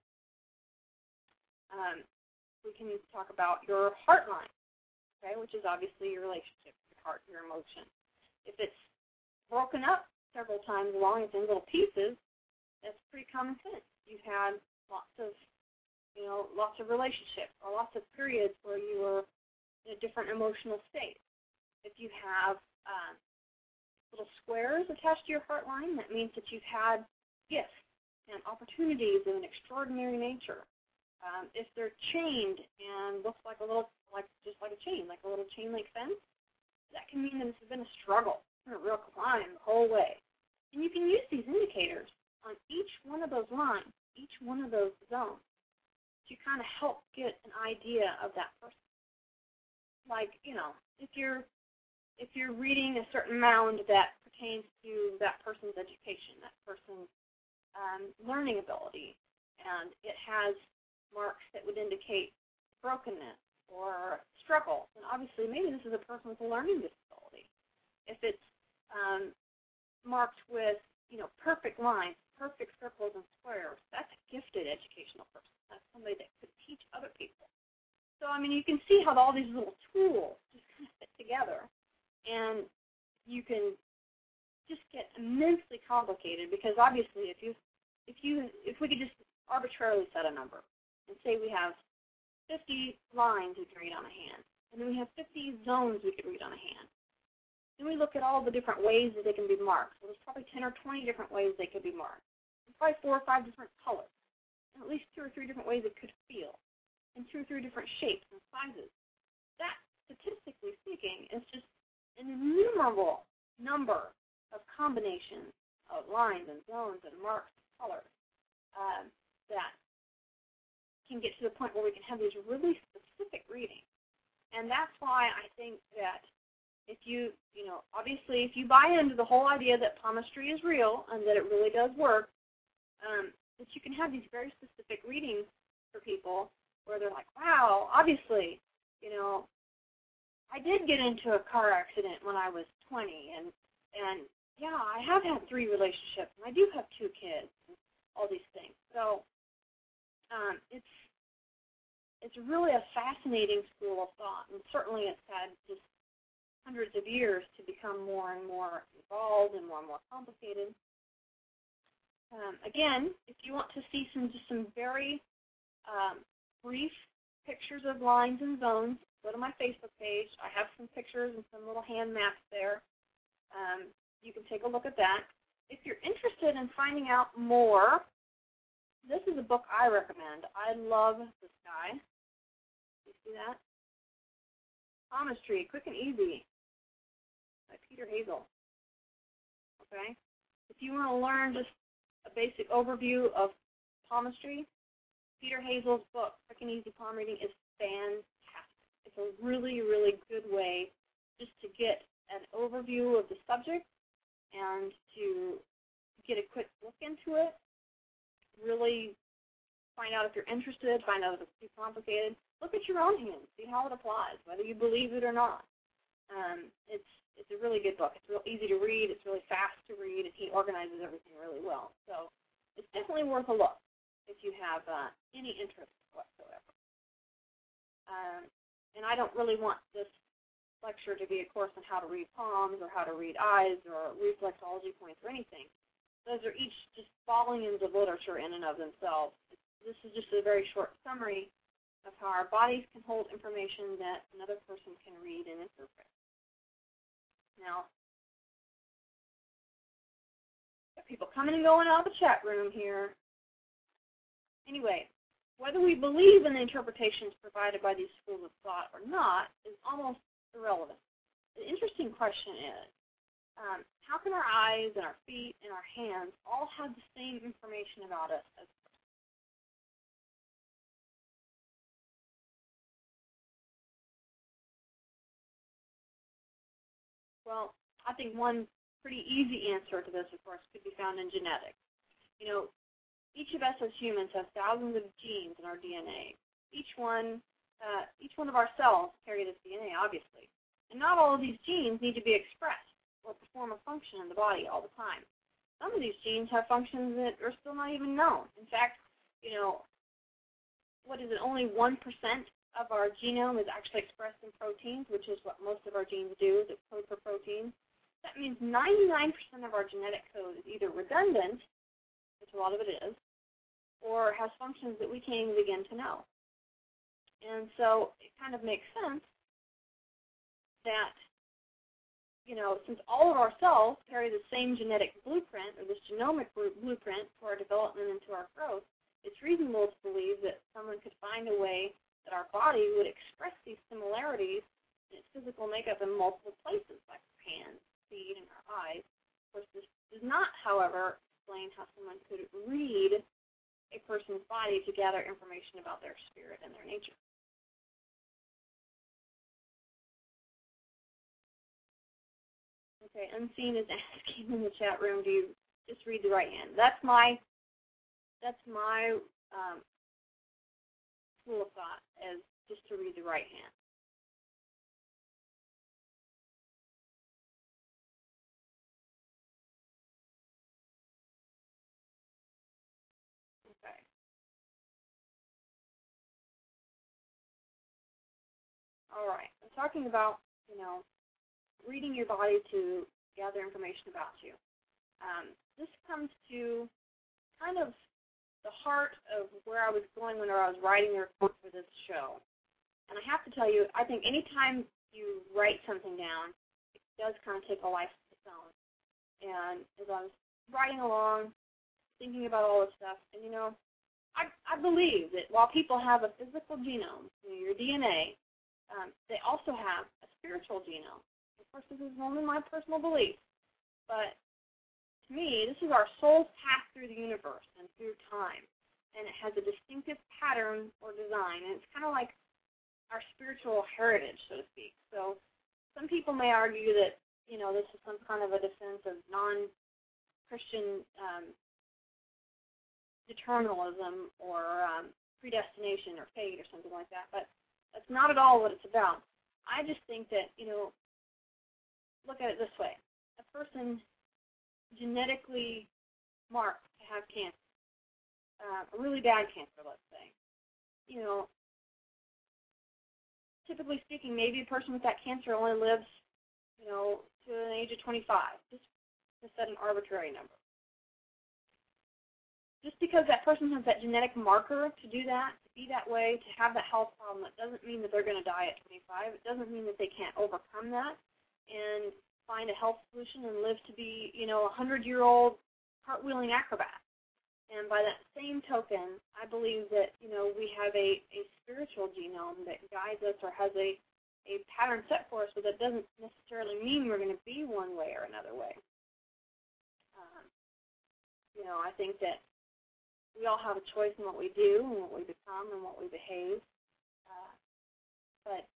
S5: we can talk about your heart line, okay, which is obviously your relationship, your heart, your emotion. If it's broken up several times along, it's in little pieces, that's pretty common sense. You've had lots of relationships or lots of periods where you were in a different emotional state. If you have little squares attached to your heart line, that means that you've had gifts and opportunities of an extraordinary nature. If they're chained and looks like a little, just like a chain, like a little chain link fence, that can mean that it's been a struggle, a real climb the whole way. And you can use these indicators on each one of those lines, each one of those zones, to kind of help get an idea of that person. Like, if you're reading a certain mound that pertains to that person's education, that person's learning ability, and it has marks that would indicate brokenness or struggle, and obviously maybe this is a person with a learning disability. If it's marked with, perfect lines, perfect circles and squares, that's a gifted educational person. That's somebody that could teach other people. So, you can see how all these little tools just kind of fit together, and you can just get immensely complicated because obviously if we could just arbitrarily set a number and say we have 50 lines we can read on a hand, and then we have 50 zones we could read on a hand. Then we look at all the different ways that they can be marked. So there's probably 10 or 20 different ways they could be marked. There's probably 4 or 5 different colors, and at least 2 or 3 different ways it could feel, and 2 or 3 different shapes and sizes. That, statistically speaking, is just an innumerable number of combinations of lines and zones and marks and colors that can get to the point where we can have these really specific readings. And that's why I think that if obviously if you buy into the whole idea that palmistry is real and that it really does work, that you can have these very specific readings for people where they're like, wow, obviously, I did get into a car accident when I was 20, and yeah, I have had 3 relationships, and I do have 2 kids, and all these things. So it's really a fascinating school of thought, and certainly it's had just hundreds of years to become more and more involved and more complicated. Again, if you want to see some very brief pictures of lines and zones, go to my Facebook page. I have some pictures and some little hand maps there. You can take a look at that. If you're interested in finding out more, this is a book I recommend. I love this guy. You see that? Palmistry, Quick and Easy by Peter Hazel. Okay? If you want to learn just a basic overview of palmistry, Peter Hazel's book, Quick and Easy Palm Reading, is fantastic. It's a really, really good way just to get an overview of the subject and to get a quick look into it, really find out if you're interested, find out if it's too complicated. Look at your own hand, see how it applies, whether you believe it or not. It's a really good book. It's real easy to read. It's really fast to read, and he organizes everything really well. So it's definitely worth a look if you have any interest whatsoever. And I don't really want this lecture to be a course on how to read palms or how to read eyes or reflexology points or anything. Those are each just volumes of literature in and of themselves. This is just a very short summary of how our bodies can hold information that another person can read and interpret. Now, got people coming and going out of the chat room here. Anyway, whether we believe in the interpretations provided by these schools of thought or not is almost irrelevant. The interesting question is, how can our eyes and our feet and our hands all have the same information about us as well, I think one pretty easy answer to this, of course, could be found in genetics. You know, each of us as humans has thousands of genes in our DNA. Each one of our cells carry this DNA, obviously. And not all of these genes need to be expressed or perform a function in the body all the time. Some of these genes have functions that are still not even known. In fact, you know, what is it, only 1% of our genome is actually expressed in proteins, which is what most of our genes do, is code for proteins. That means 99% of our genetic code is either redundant, which a lot of it is, or has functions that we can't even begin to know. And so it kind of makes sense that, you know, since all of our cells carry the same genetic blueprint, or this genomic blueprint for our development and to our growth, it's reasonable to believe that someone could find a way that our body would express these similarities in its physical makeup in multiple places, like our hands, feet, and our eyes. Of course, this does not, however, explain how someone could read a person's body to gather information about their spirit and their nature. Okay, Unseen is asking in the chat room, do you just read the right hand? That's my school of thought, as just to read the right hand. Okay. All right. I'm talking about, you know, reading your body to gather information about you. This comes to kind of the heart of where I was going when I was writing the report for this show. And I have to tell you, I think anytime you write something down, it does kind of take a life of its own. And as I was writing along, thinking about all this stuff, and, you know, I believe that while people have a physical genome, you know, your DNA, they also have a spiritual genome. Of course, this is only my personal belief, but to me, this is our soul's path through the universe and through time, and it has a distinctive pattern or design, and it's kind of like our spiritual heritage, so to speak. So some people may argue that, you know, this is some kind of a defense of non-Christian determinism or predestination or fate or something like that, but that's not at all what it's about. I just think that, you know, look at it this way. A person genetically marked to have cancer, a really bad cancer, let's say. Typically speaking, maybe a person with that cancer only lives, to an age of 25, just to set an arbitrary number. Just because that person has that genetic marker to do that, to be that way, to have that health problem, that doesn't mean that they're going to die at 25. It doesn't mean that they can't overcome that and find a health solution and live to be, a 100-year-old cartwheeling acrobat. And by that same token, I believe that, we have a spiritual genome that guides us or has a pattern set for us, but that doesn't necessarily mean we're going to be one way or another way. I think that we all have a choice in what we do and what we become and what we behave. But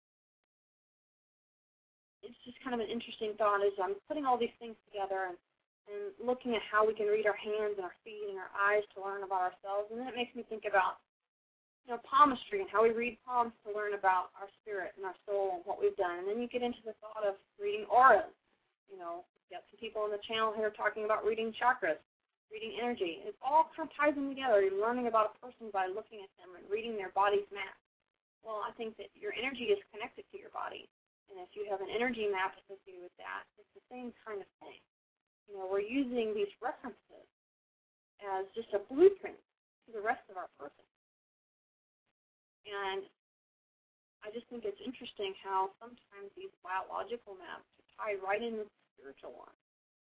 S5: it's just kind of an interesting thought as I'm putting all these things together and looking at how we can read our hands and our feet and our eyes to learn about ourselves. And then it makes me think about, palmistry and how we read palms to learn about our spirit and our soul and what we've done. And then you get into the thought of reading auras. We've got some people on the channel here talking about reading chakras, reading energy. It all kind of ties them together. You're learning about a person by looking at them and reading their body's map. Well, I think that your energy is connected to your body. And if you have an energy map associated with that, it's the same kind of thing. We're using these references as just a blueprint to the rest of our person. And I just think it's interesting how sometimes these biological maps are tied right in with the spiritual one.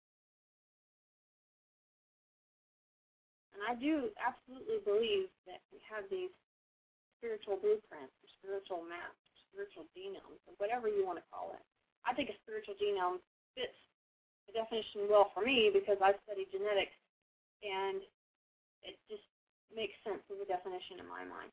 S5: And I do absolutely believe that we have these spiritual blueprints, or spiritual maps, or spiritual genomes, or whatever you want to call it. I think a spiritual genome fits the definition well for me because I've studied genetics, and it just makes sense as a definition in my mind.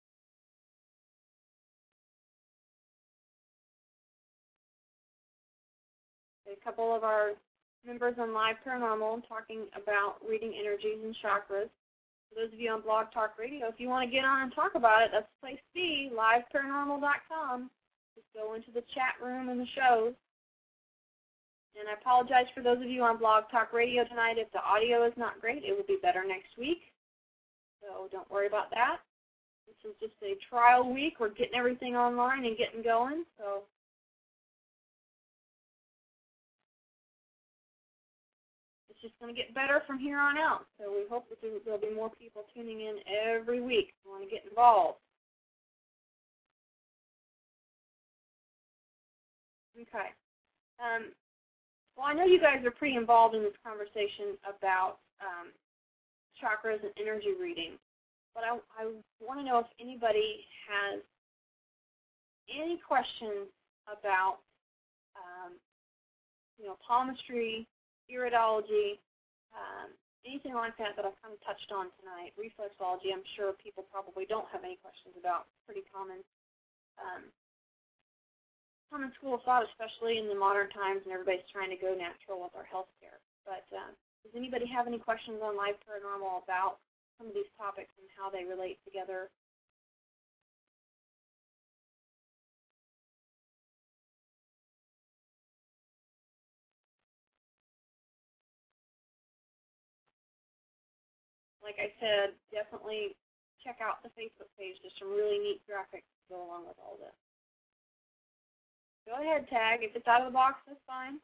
S5: A couple of our members on Live Paranormal talking about reading energies and chakras. For those of you on Blog Talk Radio, if you want to get on and talk about it, that's the place to be, liveparanormal.com. Just go into the chat room and the shows. And I apologize for those of you on Blog Talk Radio tonight. If the audio is not great, it will be better next week. So don't worry about that. This is just a trial week. We're getting everything online and getting going. So it's just going to get better from here on out. So we hope that there'll be more people tuning in every week who want to get involved. Okay. Well, I know you guys are pretty involved in this conversation about chakras and energy reading, but I want to know if anybody has any questions about, palmistry, iridology, anything like that I've kind of touched on tonight. Reflexology, I'm sure people probably don't have any questions about. Pretty common school of thought, especially in the modern times, and everybody's trying to go natural with our health care. But does anybody have any questions on Live Paranormal about some of these topics and how they relate together? Like I said, definitely check out the Facebook page. There's some really neat graphics to go along with all this. Go ahead, Tag. If it's out of the box, that's fine.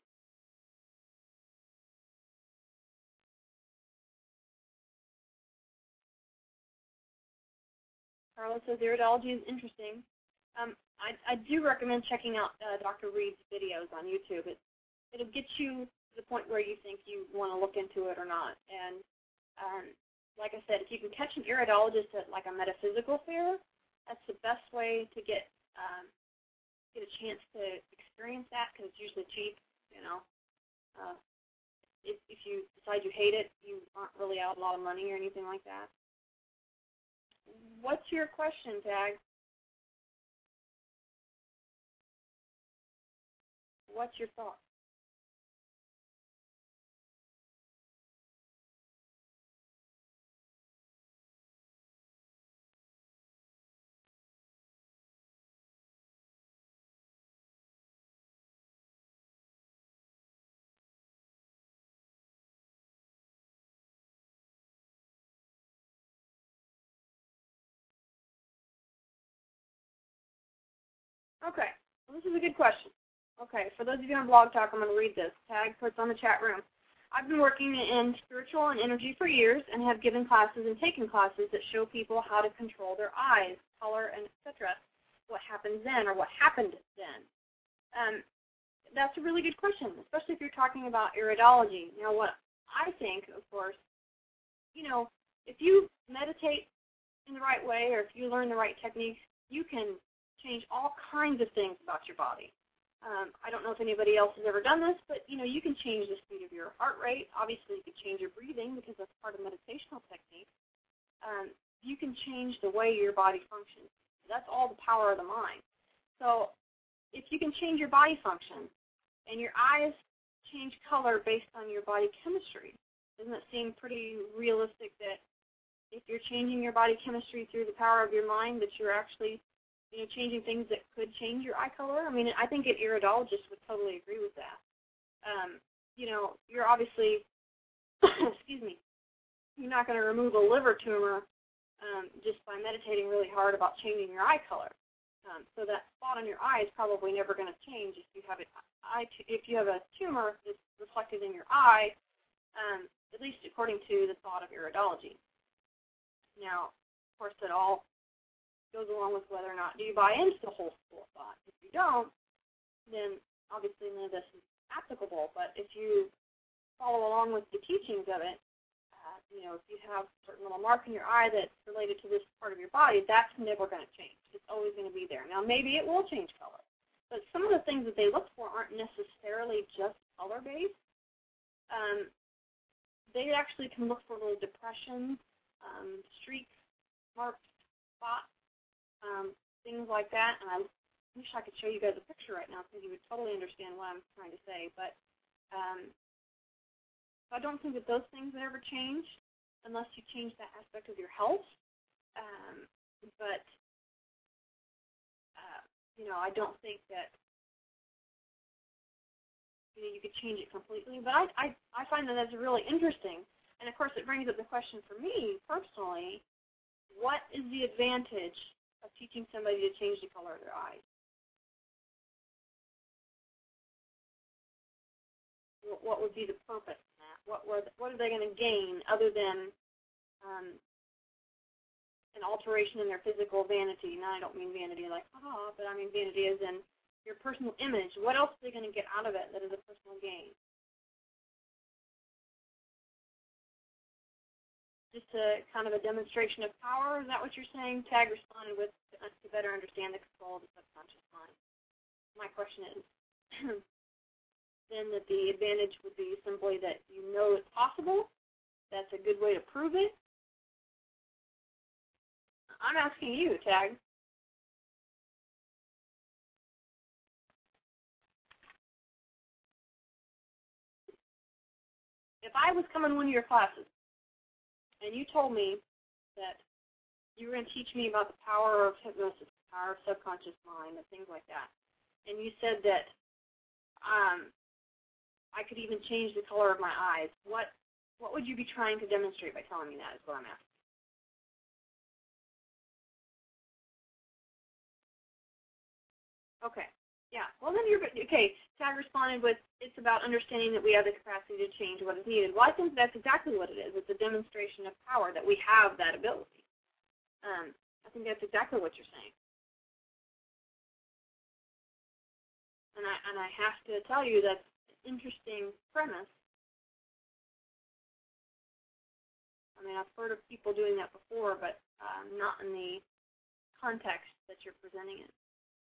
S5: Carla says iridology is interesting. I do recommend checking out Dr. Reed's videos on YouTube. It'll get you to the point where you think you want to look into it or not. And like I said, if you can catch an iridologist at like a metaphysical fair, that's the best way to get a chance to experience that because it's usually cheap. If you decide you hate it, you aren't really out a lot of money or anything like that. What's your question, Tag? What's your thought? This is a good question. Okay, for those of you on Blog Talk, I'm going to read this. Tag puts on the chat room. I've been working in spiritual and energy for years and have given classes and taken classes that show people how to control their eyes, color, and etc. What happens then, or what happened then? That's a really good question, especially if you're talking about iridology. Now, what I think, of course, if you meditate in the right way, or if you learn the right techniques, you can change all kinds of things about your body. I don't know if anybody else has ever done this, but you can change the speed of your heart rate. Obviously, you can change your breathing because that's part of meditational technique. You can change the way your body functions. That's all the power of the mind. So if you can change your body function and your eyes change color based on your body chemistry, doesn't it seem pretty realistic that if you're changing your body chemistry through the power of your mind, that you're actually changing things that could change your eye color? I mean, I think an iridologist would totally agree with that. You're obviously, excuse me, you're not going to remove a liver tumor just by meditating really hard about changing your eye color. So that spot on your eye is probably never going to change if you have if you have a tumor that's reflected in your eye, at least according to the thought of iridology. Now, of course, it all goes along with whether or not do you buy into the whole school of thought. If you don't, then obviously none of this is applicable. But if you follow along with the teachings of it, if you have a certain little mark in your eye that's related to this part of your body, that's never going to change. It's always going to be there. Now, maybe it will change color, but some of the things that they look for aren't necessarily just color-based. They actually can look for little depressions, streaks, marks, spots, things like that. And I wish I could show you guys a picture right now so you would totally understand what I'm trying to say. But I don't think that those things would ever change unless you change that aspect of your health. I don't think that you could change it completely. But I find that that's really interesting. And, of course, it brings up the question for me personally, what is the advantage of teaching somebody to change the color of their eyes? What would be the purpose in that? What are they going to gain other than an alteration in their physical vanity? Now, I don't mean vanity like, but I mean vanity as in your personal image. What else are they going to get out of it that is a personal gain? Just a kind of a demonstration of power? Is that what you're saying? Tag responded with to better understand the control of the subconscious mind. My question is, then that the advantage would be simply that you know it's possible. That's a good way to prove it. I'm asking you, Tag. If I was coming to one of your classes and you told me that you were going to teach me about the power of hypnosis, the power of subconscious mind, and things like that, and you said that I could even change the color of my eyes, what would you be trying to demonstrate by telling me that is what I'm asking. Okay. Yeah. Well, then you're good. Okay. Tag responded with, it's about understanding that we have the capacity to change what is needed. Well, I think that's exactly what it is. It's a demonstration of power, that we have that ability. I think that's exactly what you're saying. And I have to tell you that's an interesting premise. I mean, I've heard of people doing that before, but not in the context that you're presenting it.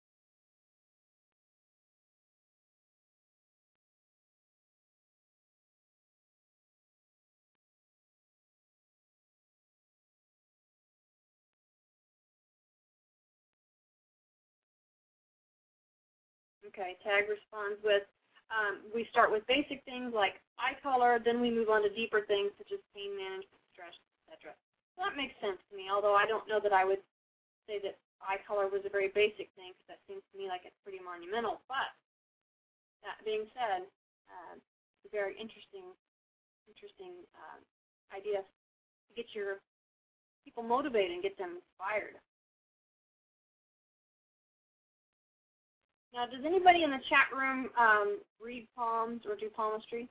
S5: Okay, Tag responds with, we start with basic things like eye color, then we move on to deeper things such as pain management, stress, etc. So that makes sense to me, although I don't know that I would say that eye color was a very basic thing, because that seems to me like it's pretty monumental. But that being said, it's a very interesting idea to get your people motivated and get them inspired. Now, does anybody in the chat room read palms or do palmistry?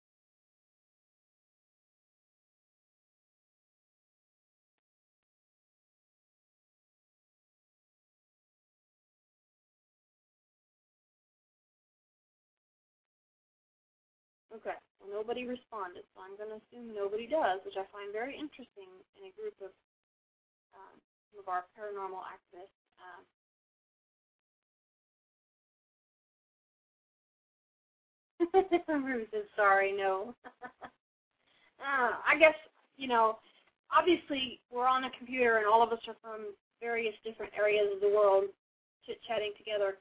S5: Okay, well, nobody responded, so I'm going to assume nobody does, which I find very interesting in a group of some of our paranormal activists. Ruth is sorry, no. I guess, obviously we're on a computer and all of us are from various different areas of the world chit-chatting together.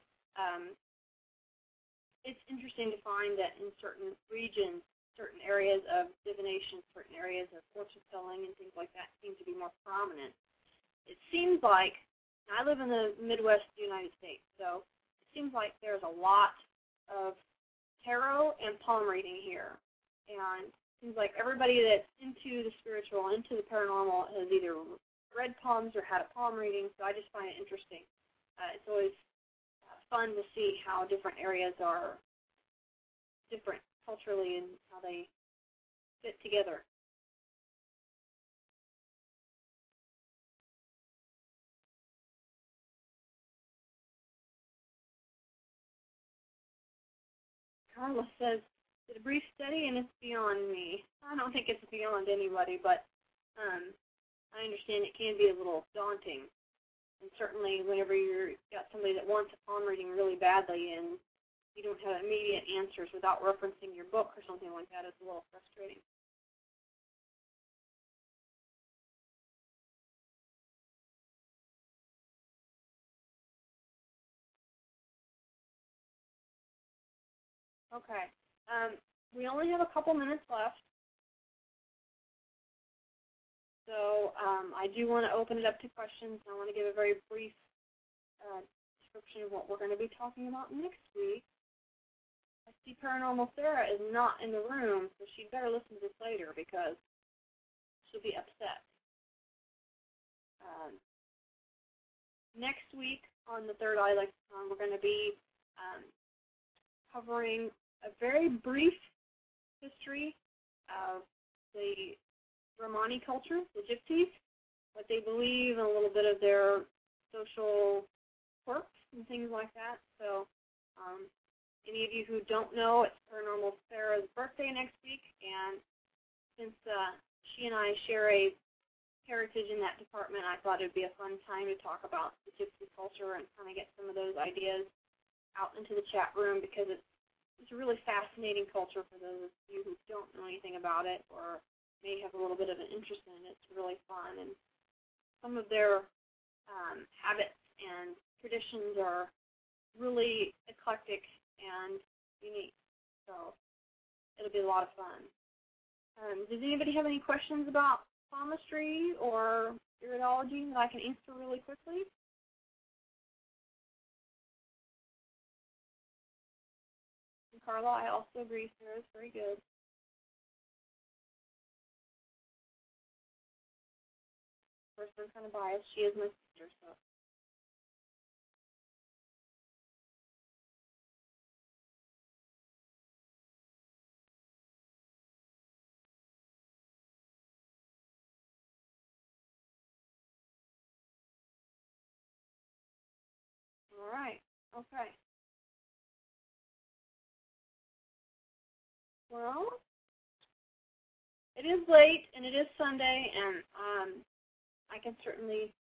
S5: It's interesting to find that in certain regions, certain areas of divination, certain areas of fortune telling and things like that seem to be more prominent. It seems like, I live in the Midwest United States, so it seems like there's a lot of tarot and palm reading here. And it seems like everybody that's into the spiritual, into the paranormal, has either read palms or had a palm reading, so I just find it interesting. It's always fun to see how different areas are different culturally and how they fit together. Carla says, did a brief study and it's beyond me. I don't think it's beyond anybody, but I understand it can be a little daunting. And certainly whenever you've got somebody that wants a palm reading really badly and you don't have immediate answers without referencing your book or something like that, it's a little frustrating. Okay. We only have a couple minutes left. So I do want to open it up to questions. I want to give a very brief description of what we're going to be talking about next week. I see Paranormal Sarah is not in the room, so she'd better listen to this later because she'll be upset. Next week on the Third Eye Lexicon, we're going to be covering a very brief history of the Romani culture, the Gypsies, what they believe, and a little bit of their social quirks and things like that. So any of you who don't know, it's Paranormal Sarah's birthday next week, and since she and I share a heritage in that department, I thought it would be a fun time to talk about the Gypsy culture and kind of get some of those ideas out into the chat room because it's a really fascinating culture for those of you who don't know anything about it or may have a little bit of an interest in it. It's really fun, and some of their habits and traditions are really eclectic and unique. So it'll be a lot of fun. Does anybody have any questions about palmistry or iridology that I can answer really quickly? And Carla, I also agree, Sarah is very good. First, I'm kind of biased. She is my sister, so. All right. Okay. Well, it is late, and it is Sunday, and I can certainly,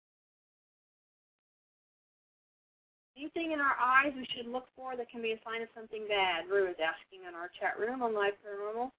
S5: anything in our eyes we should look for that can be a sign of something bad. Rue is asking in our chat room on Live Paranormal.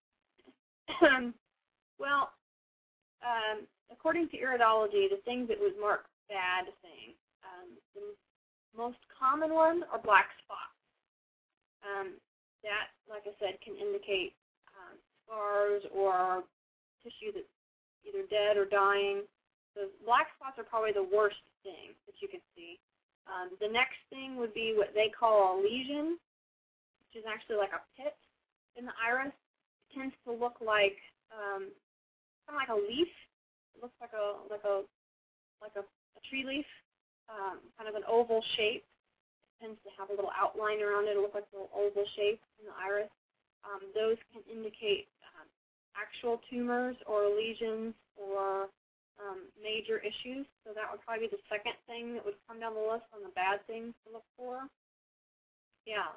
S5: Well, according to iridology, the things that would mark bad things, the most common ones are black spots. That, like I said, can indicate scars or tissue that's either dead or dying. So black spots are probably the worst thing that you can see. The next thing would be what they call a lesion, which is actually like a pit in the iris. It tends to look like kind of like a leaf. It looks like a tree leaf, kind of an oval shape. tends to have a little outline around it. It looks like a little oval shape in the iris. Those can indicate actual tumors or lesions or major issues. So that would probably be the second thing that would come down the list on the bad things to look for. Yeah.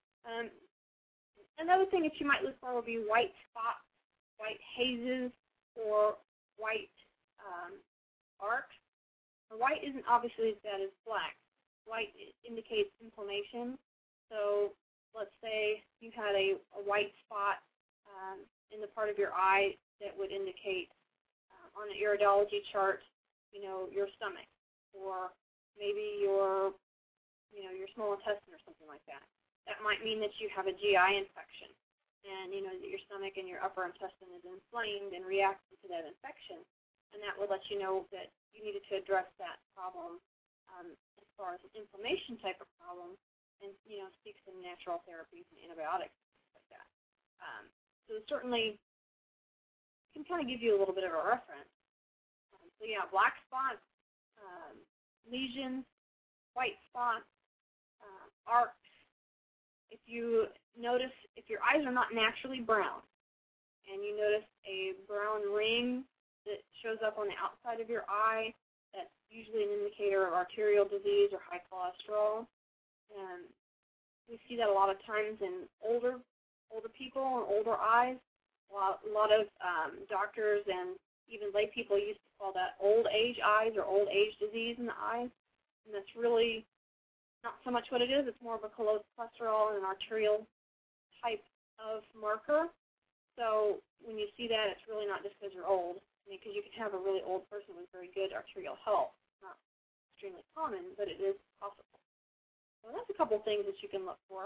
S5: Another thing that you might look for would be white spots, white hazes, or white arcs. The white isn't obviously as bad as black. White indicates inflammation. So let's say you had a white spot in the part of your eye that would indicate on an iridology chart, your stomach, or maybe your small intestine or something like that. That might mean that you have a GI infection, and that your stomach and your upper intestine is inflamed and reacting to that infection, and that would let you know that you needed to address that problem as far as an inflammation type of problem, and seek some natural therapies and antibiotics and things like that. So it certainly can kind of give you a little bit of a reference. So yeah, black spots, lesions, white spots, arcs. If you notice, if your eyes are not naturally brown, and you notice a brown ring that shows up on the outside of your eye, that's usually an indicator of arterial disease or high cholesterol. And we see that a lot of times in older people and older eyes. A lot of doctors and even lay people used to call that old age eyes or old age disease in the eyes. And that's really not so much what it is. It's more of a cholesterol and an arterial type of marker. So when you see that, it's really not just because you're old. Because you can have a really old person with very good arterial health. It's not extremely common, but it is possible. So that's a couple things that you can look for.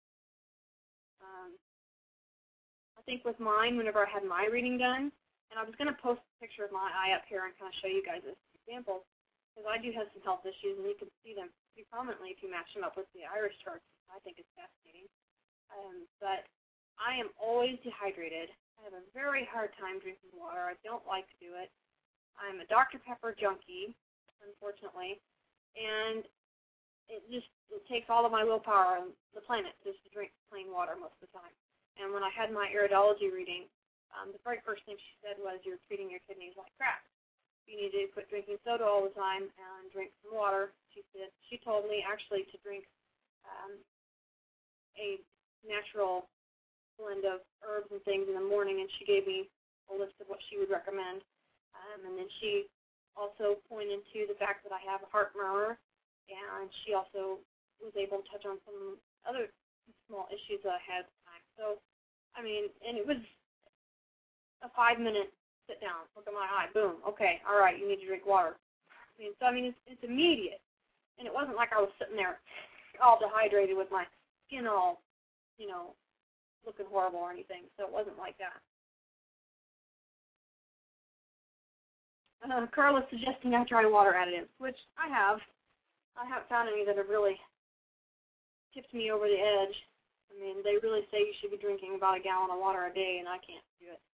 S5: I think with mine, whenever I had my reading done, and I was going to post a picture of my eye up here and kind of show you guys this example, because I do have some health issues, and you can see them pretty prominently if you match them up with the iris charts. I think it's fascinating. But I am always dehydrated. I have a very hard time drinking water. I don't like to do it. I'm a Dr. Pepper junkie, unfortunately, and it takes all of my willpower on the planet just to drink plain water most of the time. And when I had my iridology reading, the very first thing she said was, "You're treating your kidneys like crap. You need to quit drinking soda all the time and drink some water." She told me actually to drink a natural blend of herbs and things in the morning, and she gave me a list of what she would recommend. And then she also pointed to the fact that I have a heart murmur, and she also was able to touch on some other small issues that I had at the time. So, and it was a 5-minute sit down, look at my eye, boom, okay, all right, you need to drink water. It's immediate. And it wasn't like I was sitting there all dehydrated with my skin all, looking horrible or anything. So it wasn't like that. Carla's suggesting I try water additives, which I have. I haven't found any that have really tipped me over the edge. They really say you should be drinking about a gallon of water a day, and I can't do it.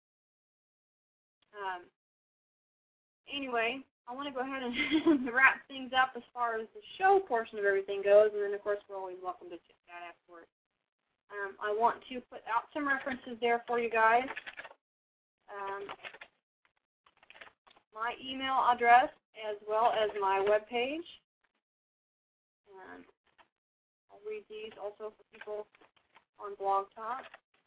S5: Anyway, I want to go ahead and wrap things up as far as the show portion of everything goes, and then, of course, we're always welcome to chit-chat afterwards. I want to put out some references there for you guys. My email address as well as my webpage. And I'll read these also for people on Blog Talk.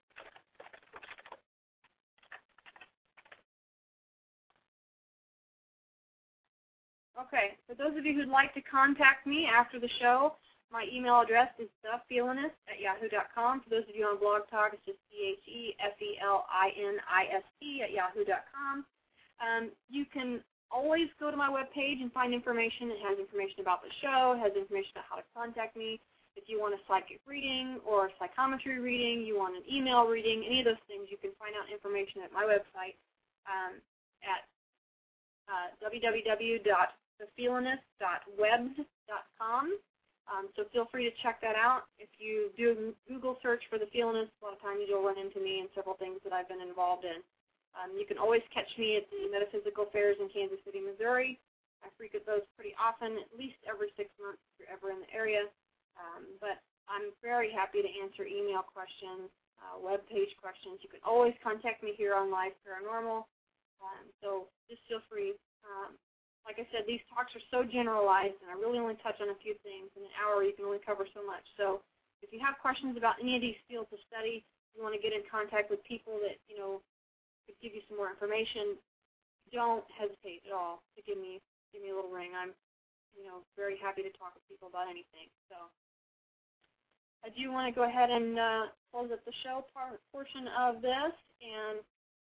S5: Okay, for those of you who'd like to contact me after the show, my email address is thefeelinist@yahoo.com. For those of you on Blog Talk, it's just thefeelinist@yahoo.com. You can always go to my webpage and find information. It has information about the show, it has information about how to contact me. If you want a psychic reading or a psychometry reading, you want an email reading, any of those things, you can find out information at my website at www.thefeelinist.webs.com. So feel free to check that out. If you do a Google search for The Feelinist, a lot of times you'll run into me and several things that I've been involved in. You can always catch me at the Metaphysical Fairs in Kansas City, Missouri. I frequent those pretty often, at least every 6 months if you're ever in the area. But I'm very happy to answer email questions, web page questions. You can always contact me here on Live Paranormal. So just feel free. Like I said, these talks are so generalized, and I really only touch on a few things. In an hour, you can only cover so much. So if you have questions about any of these fields of study, you want to get in contact with people that, could give you some more information, don't hesitate at all to give me a little ring. I'm, very happy to talk with people about anything. So I do want to go ahead and close up the show portion of this, and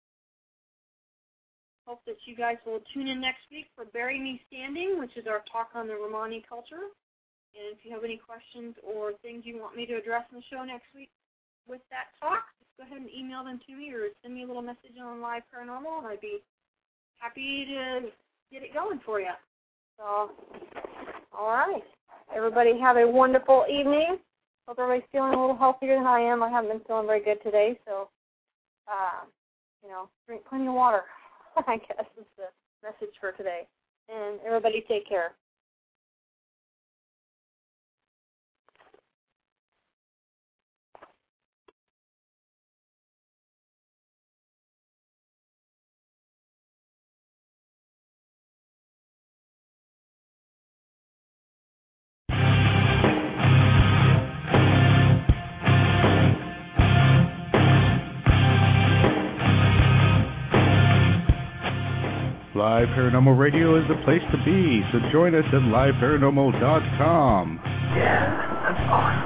S5: hope that you guys will tune in next week for Bury Me Standing, which is our talk on the Romani culture. And if you have any questions or things you want me to address in the show next week with that talk, just go ahead and email them to me or send me a little message on Live Paranormal, and I'd be happy to get it going for you. So, all right. Everybody have a wonderful evening. Hope everybody's feeling a little healthier than I am. I haven't been feeling very good today, so, drink plenty of water. I guess is the message for today. And everybody take care.
S1: Live Paranormal Radio is the place to be, so join us at liveparanormal.com.
S2: Yeah, that's awesome.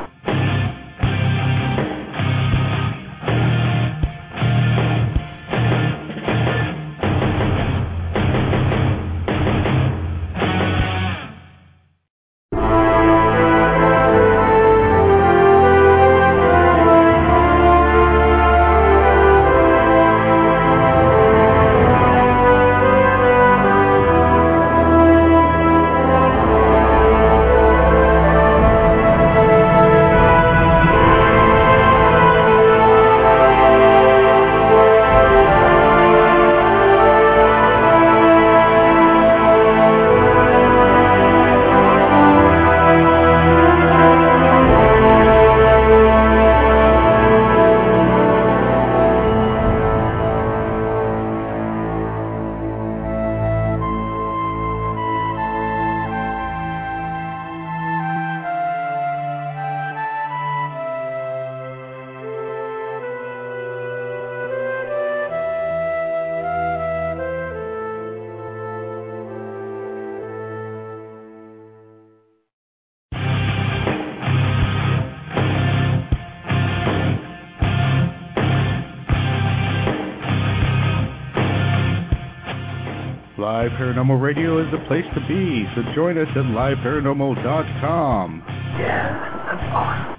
S1: Live Paranormal Radio is the place to be, so join us at liveparanormal.com.
S2: Yeah, that's awesome.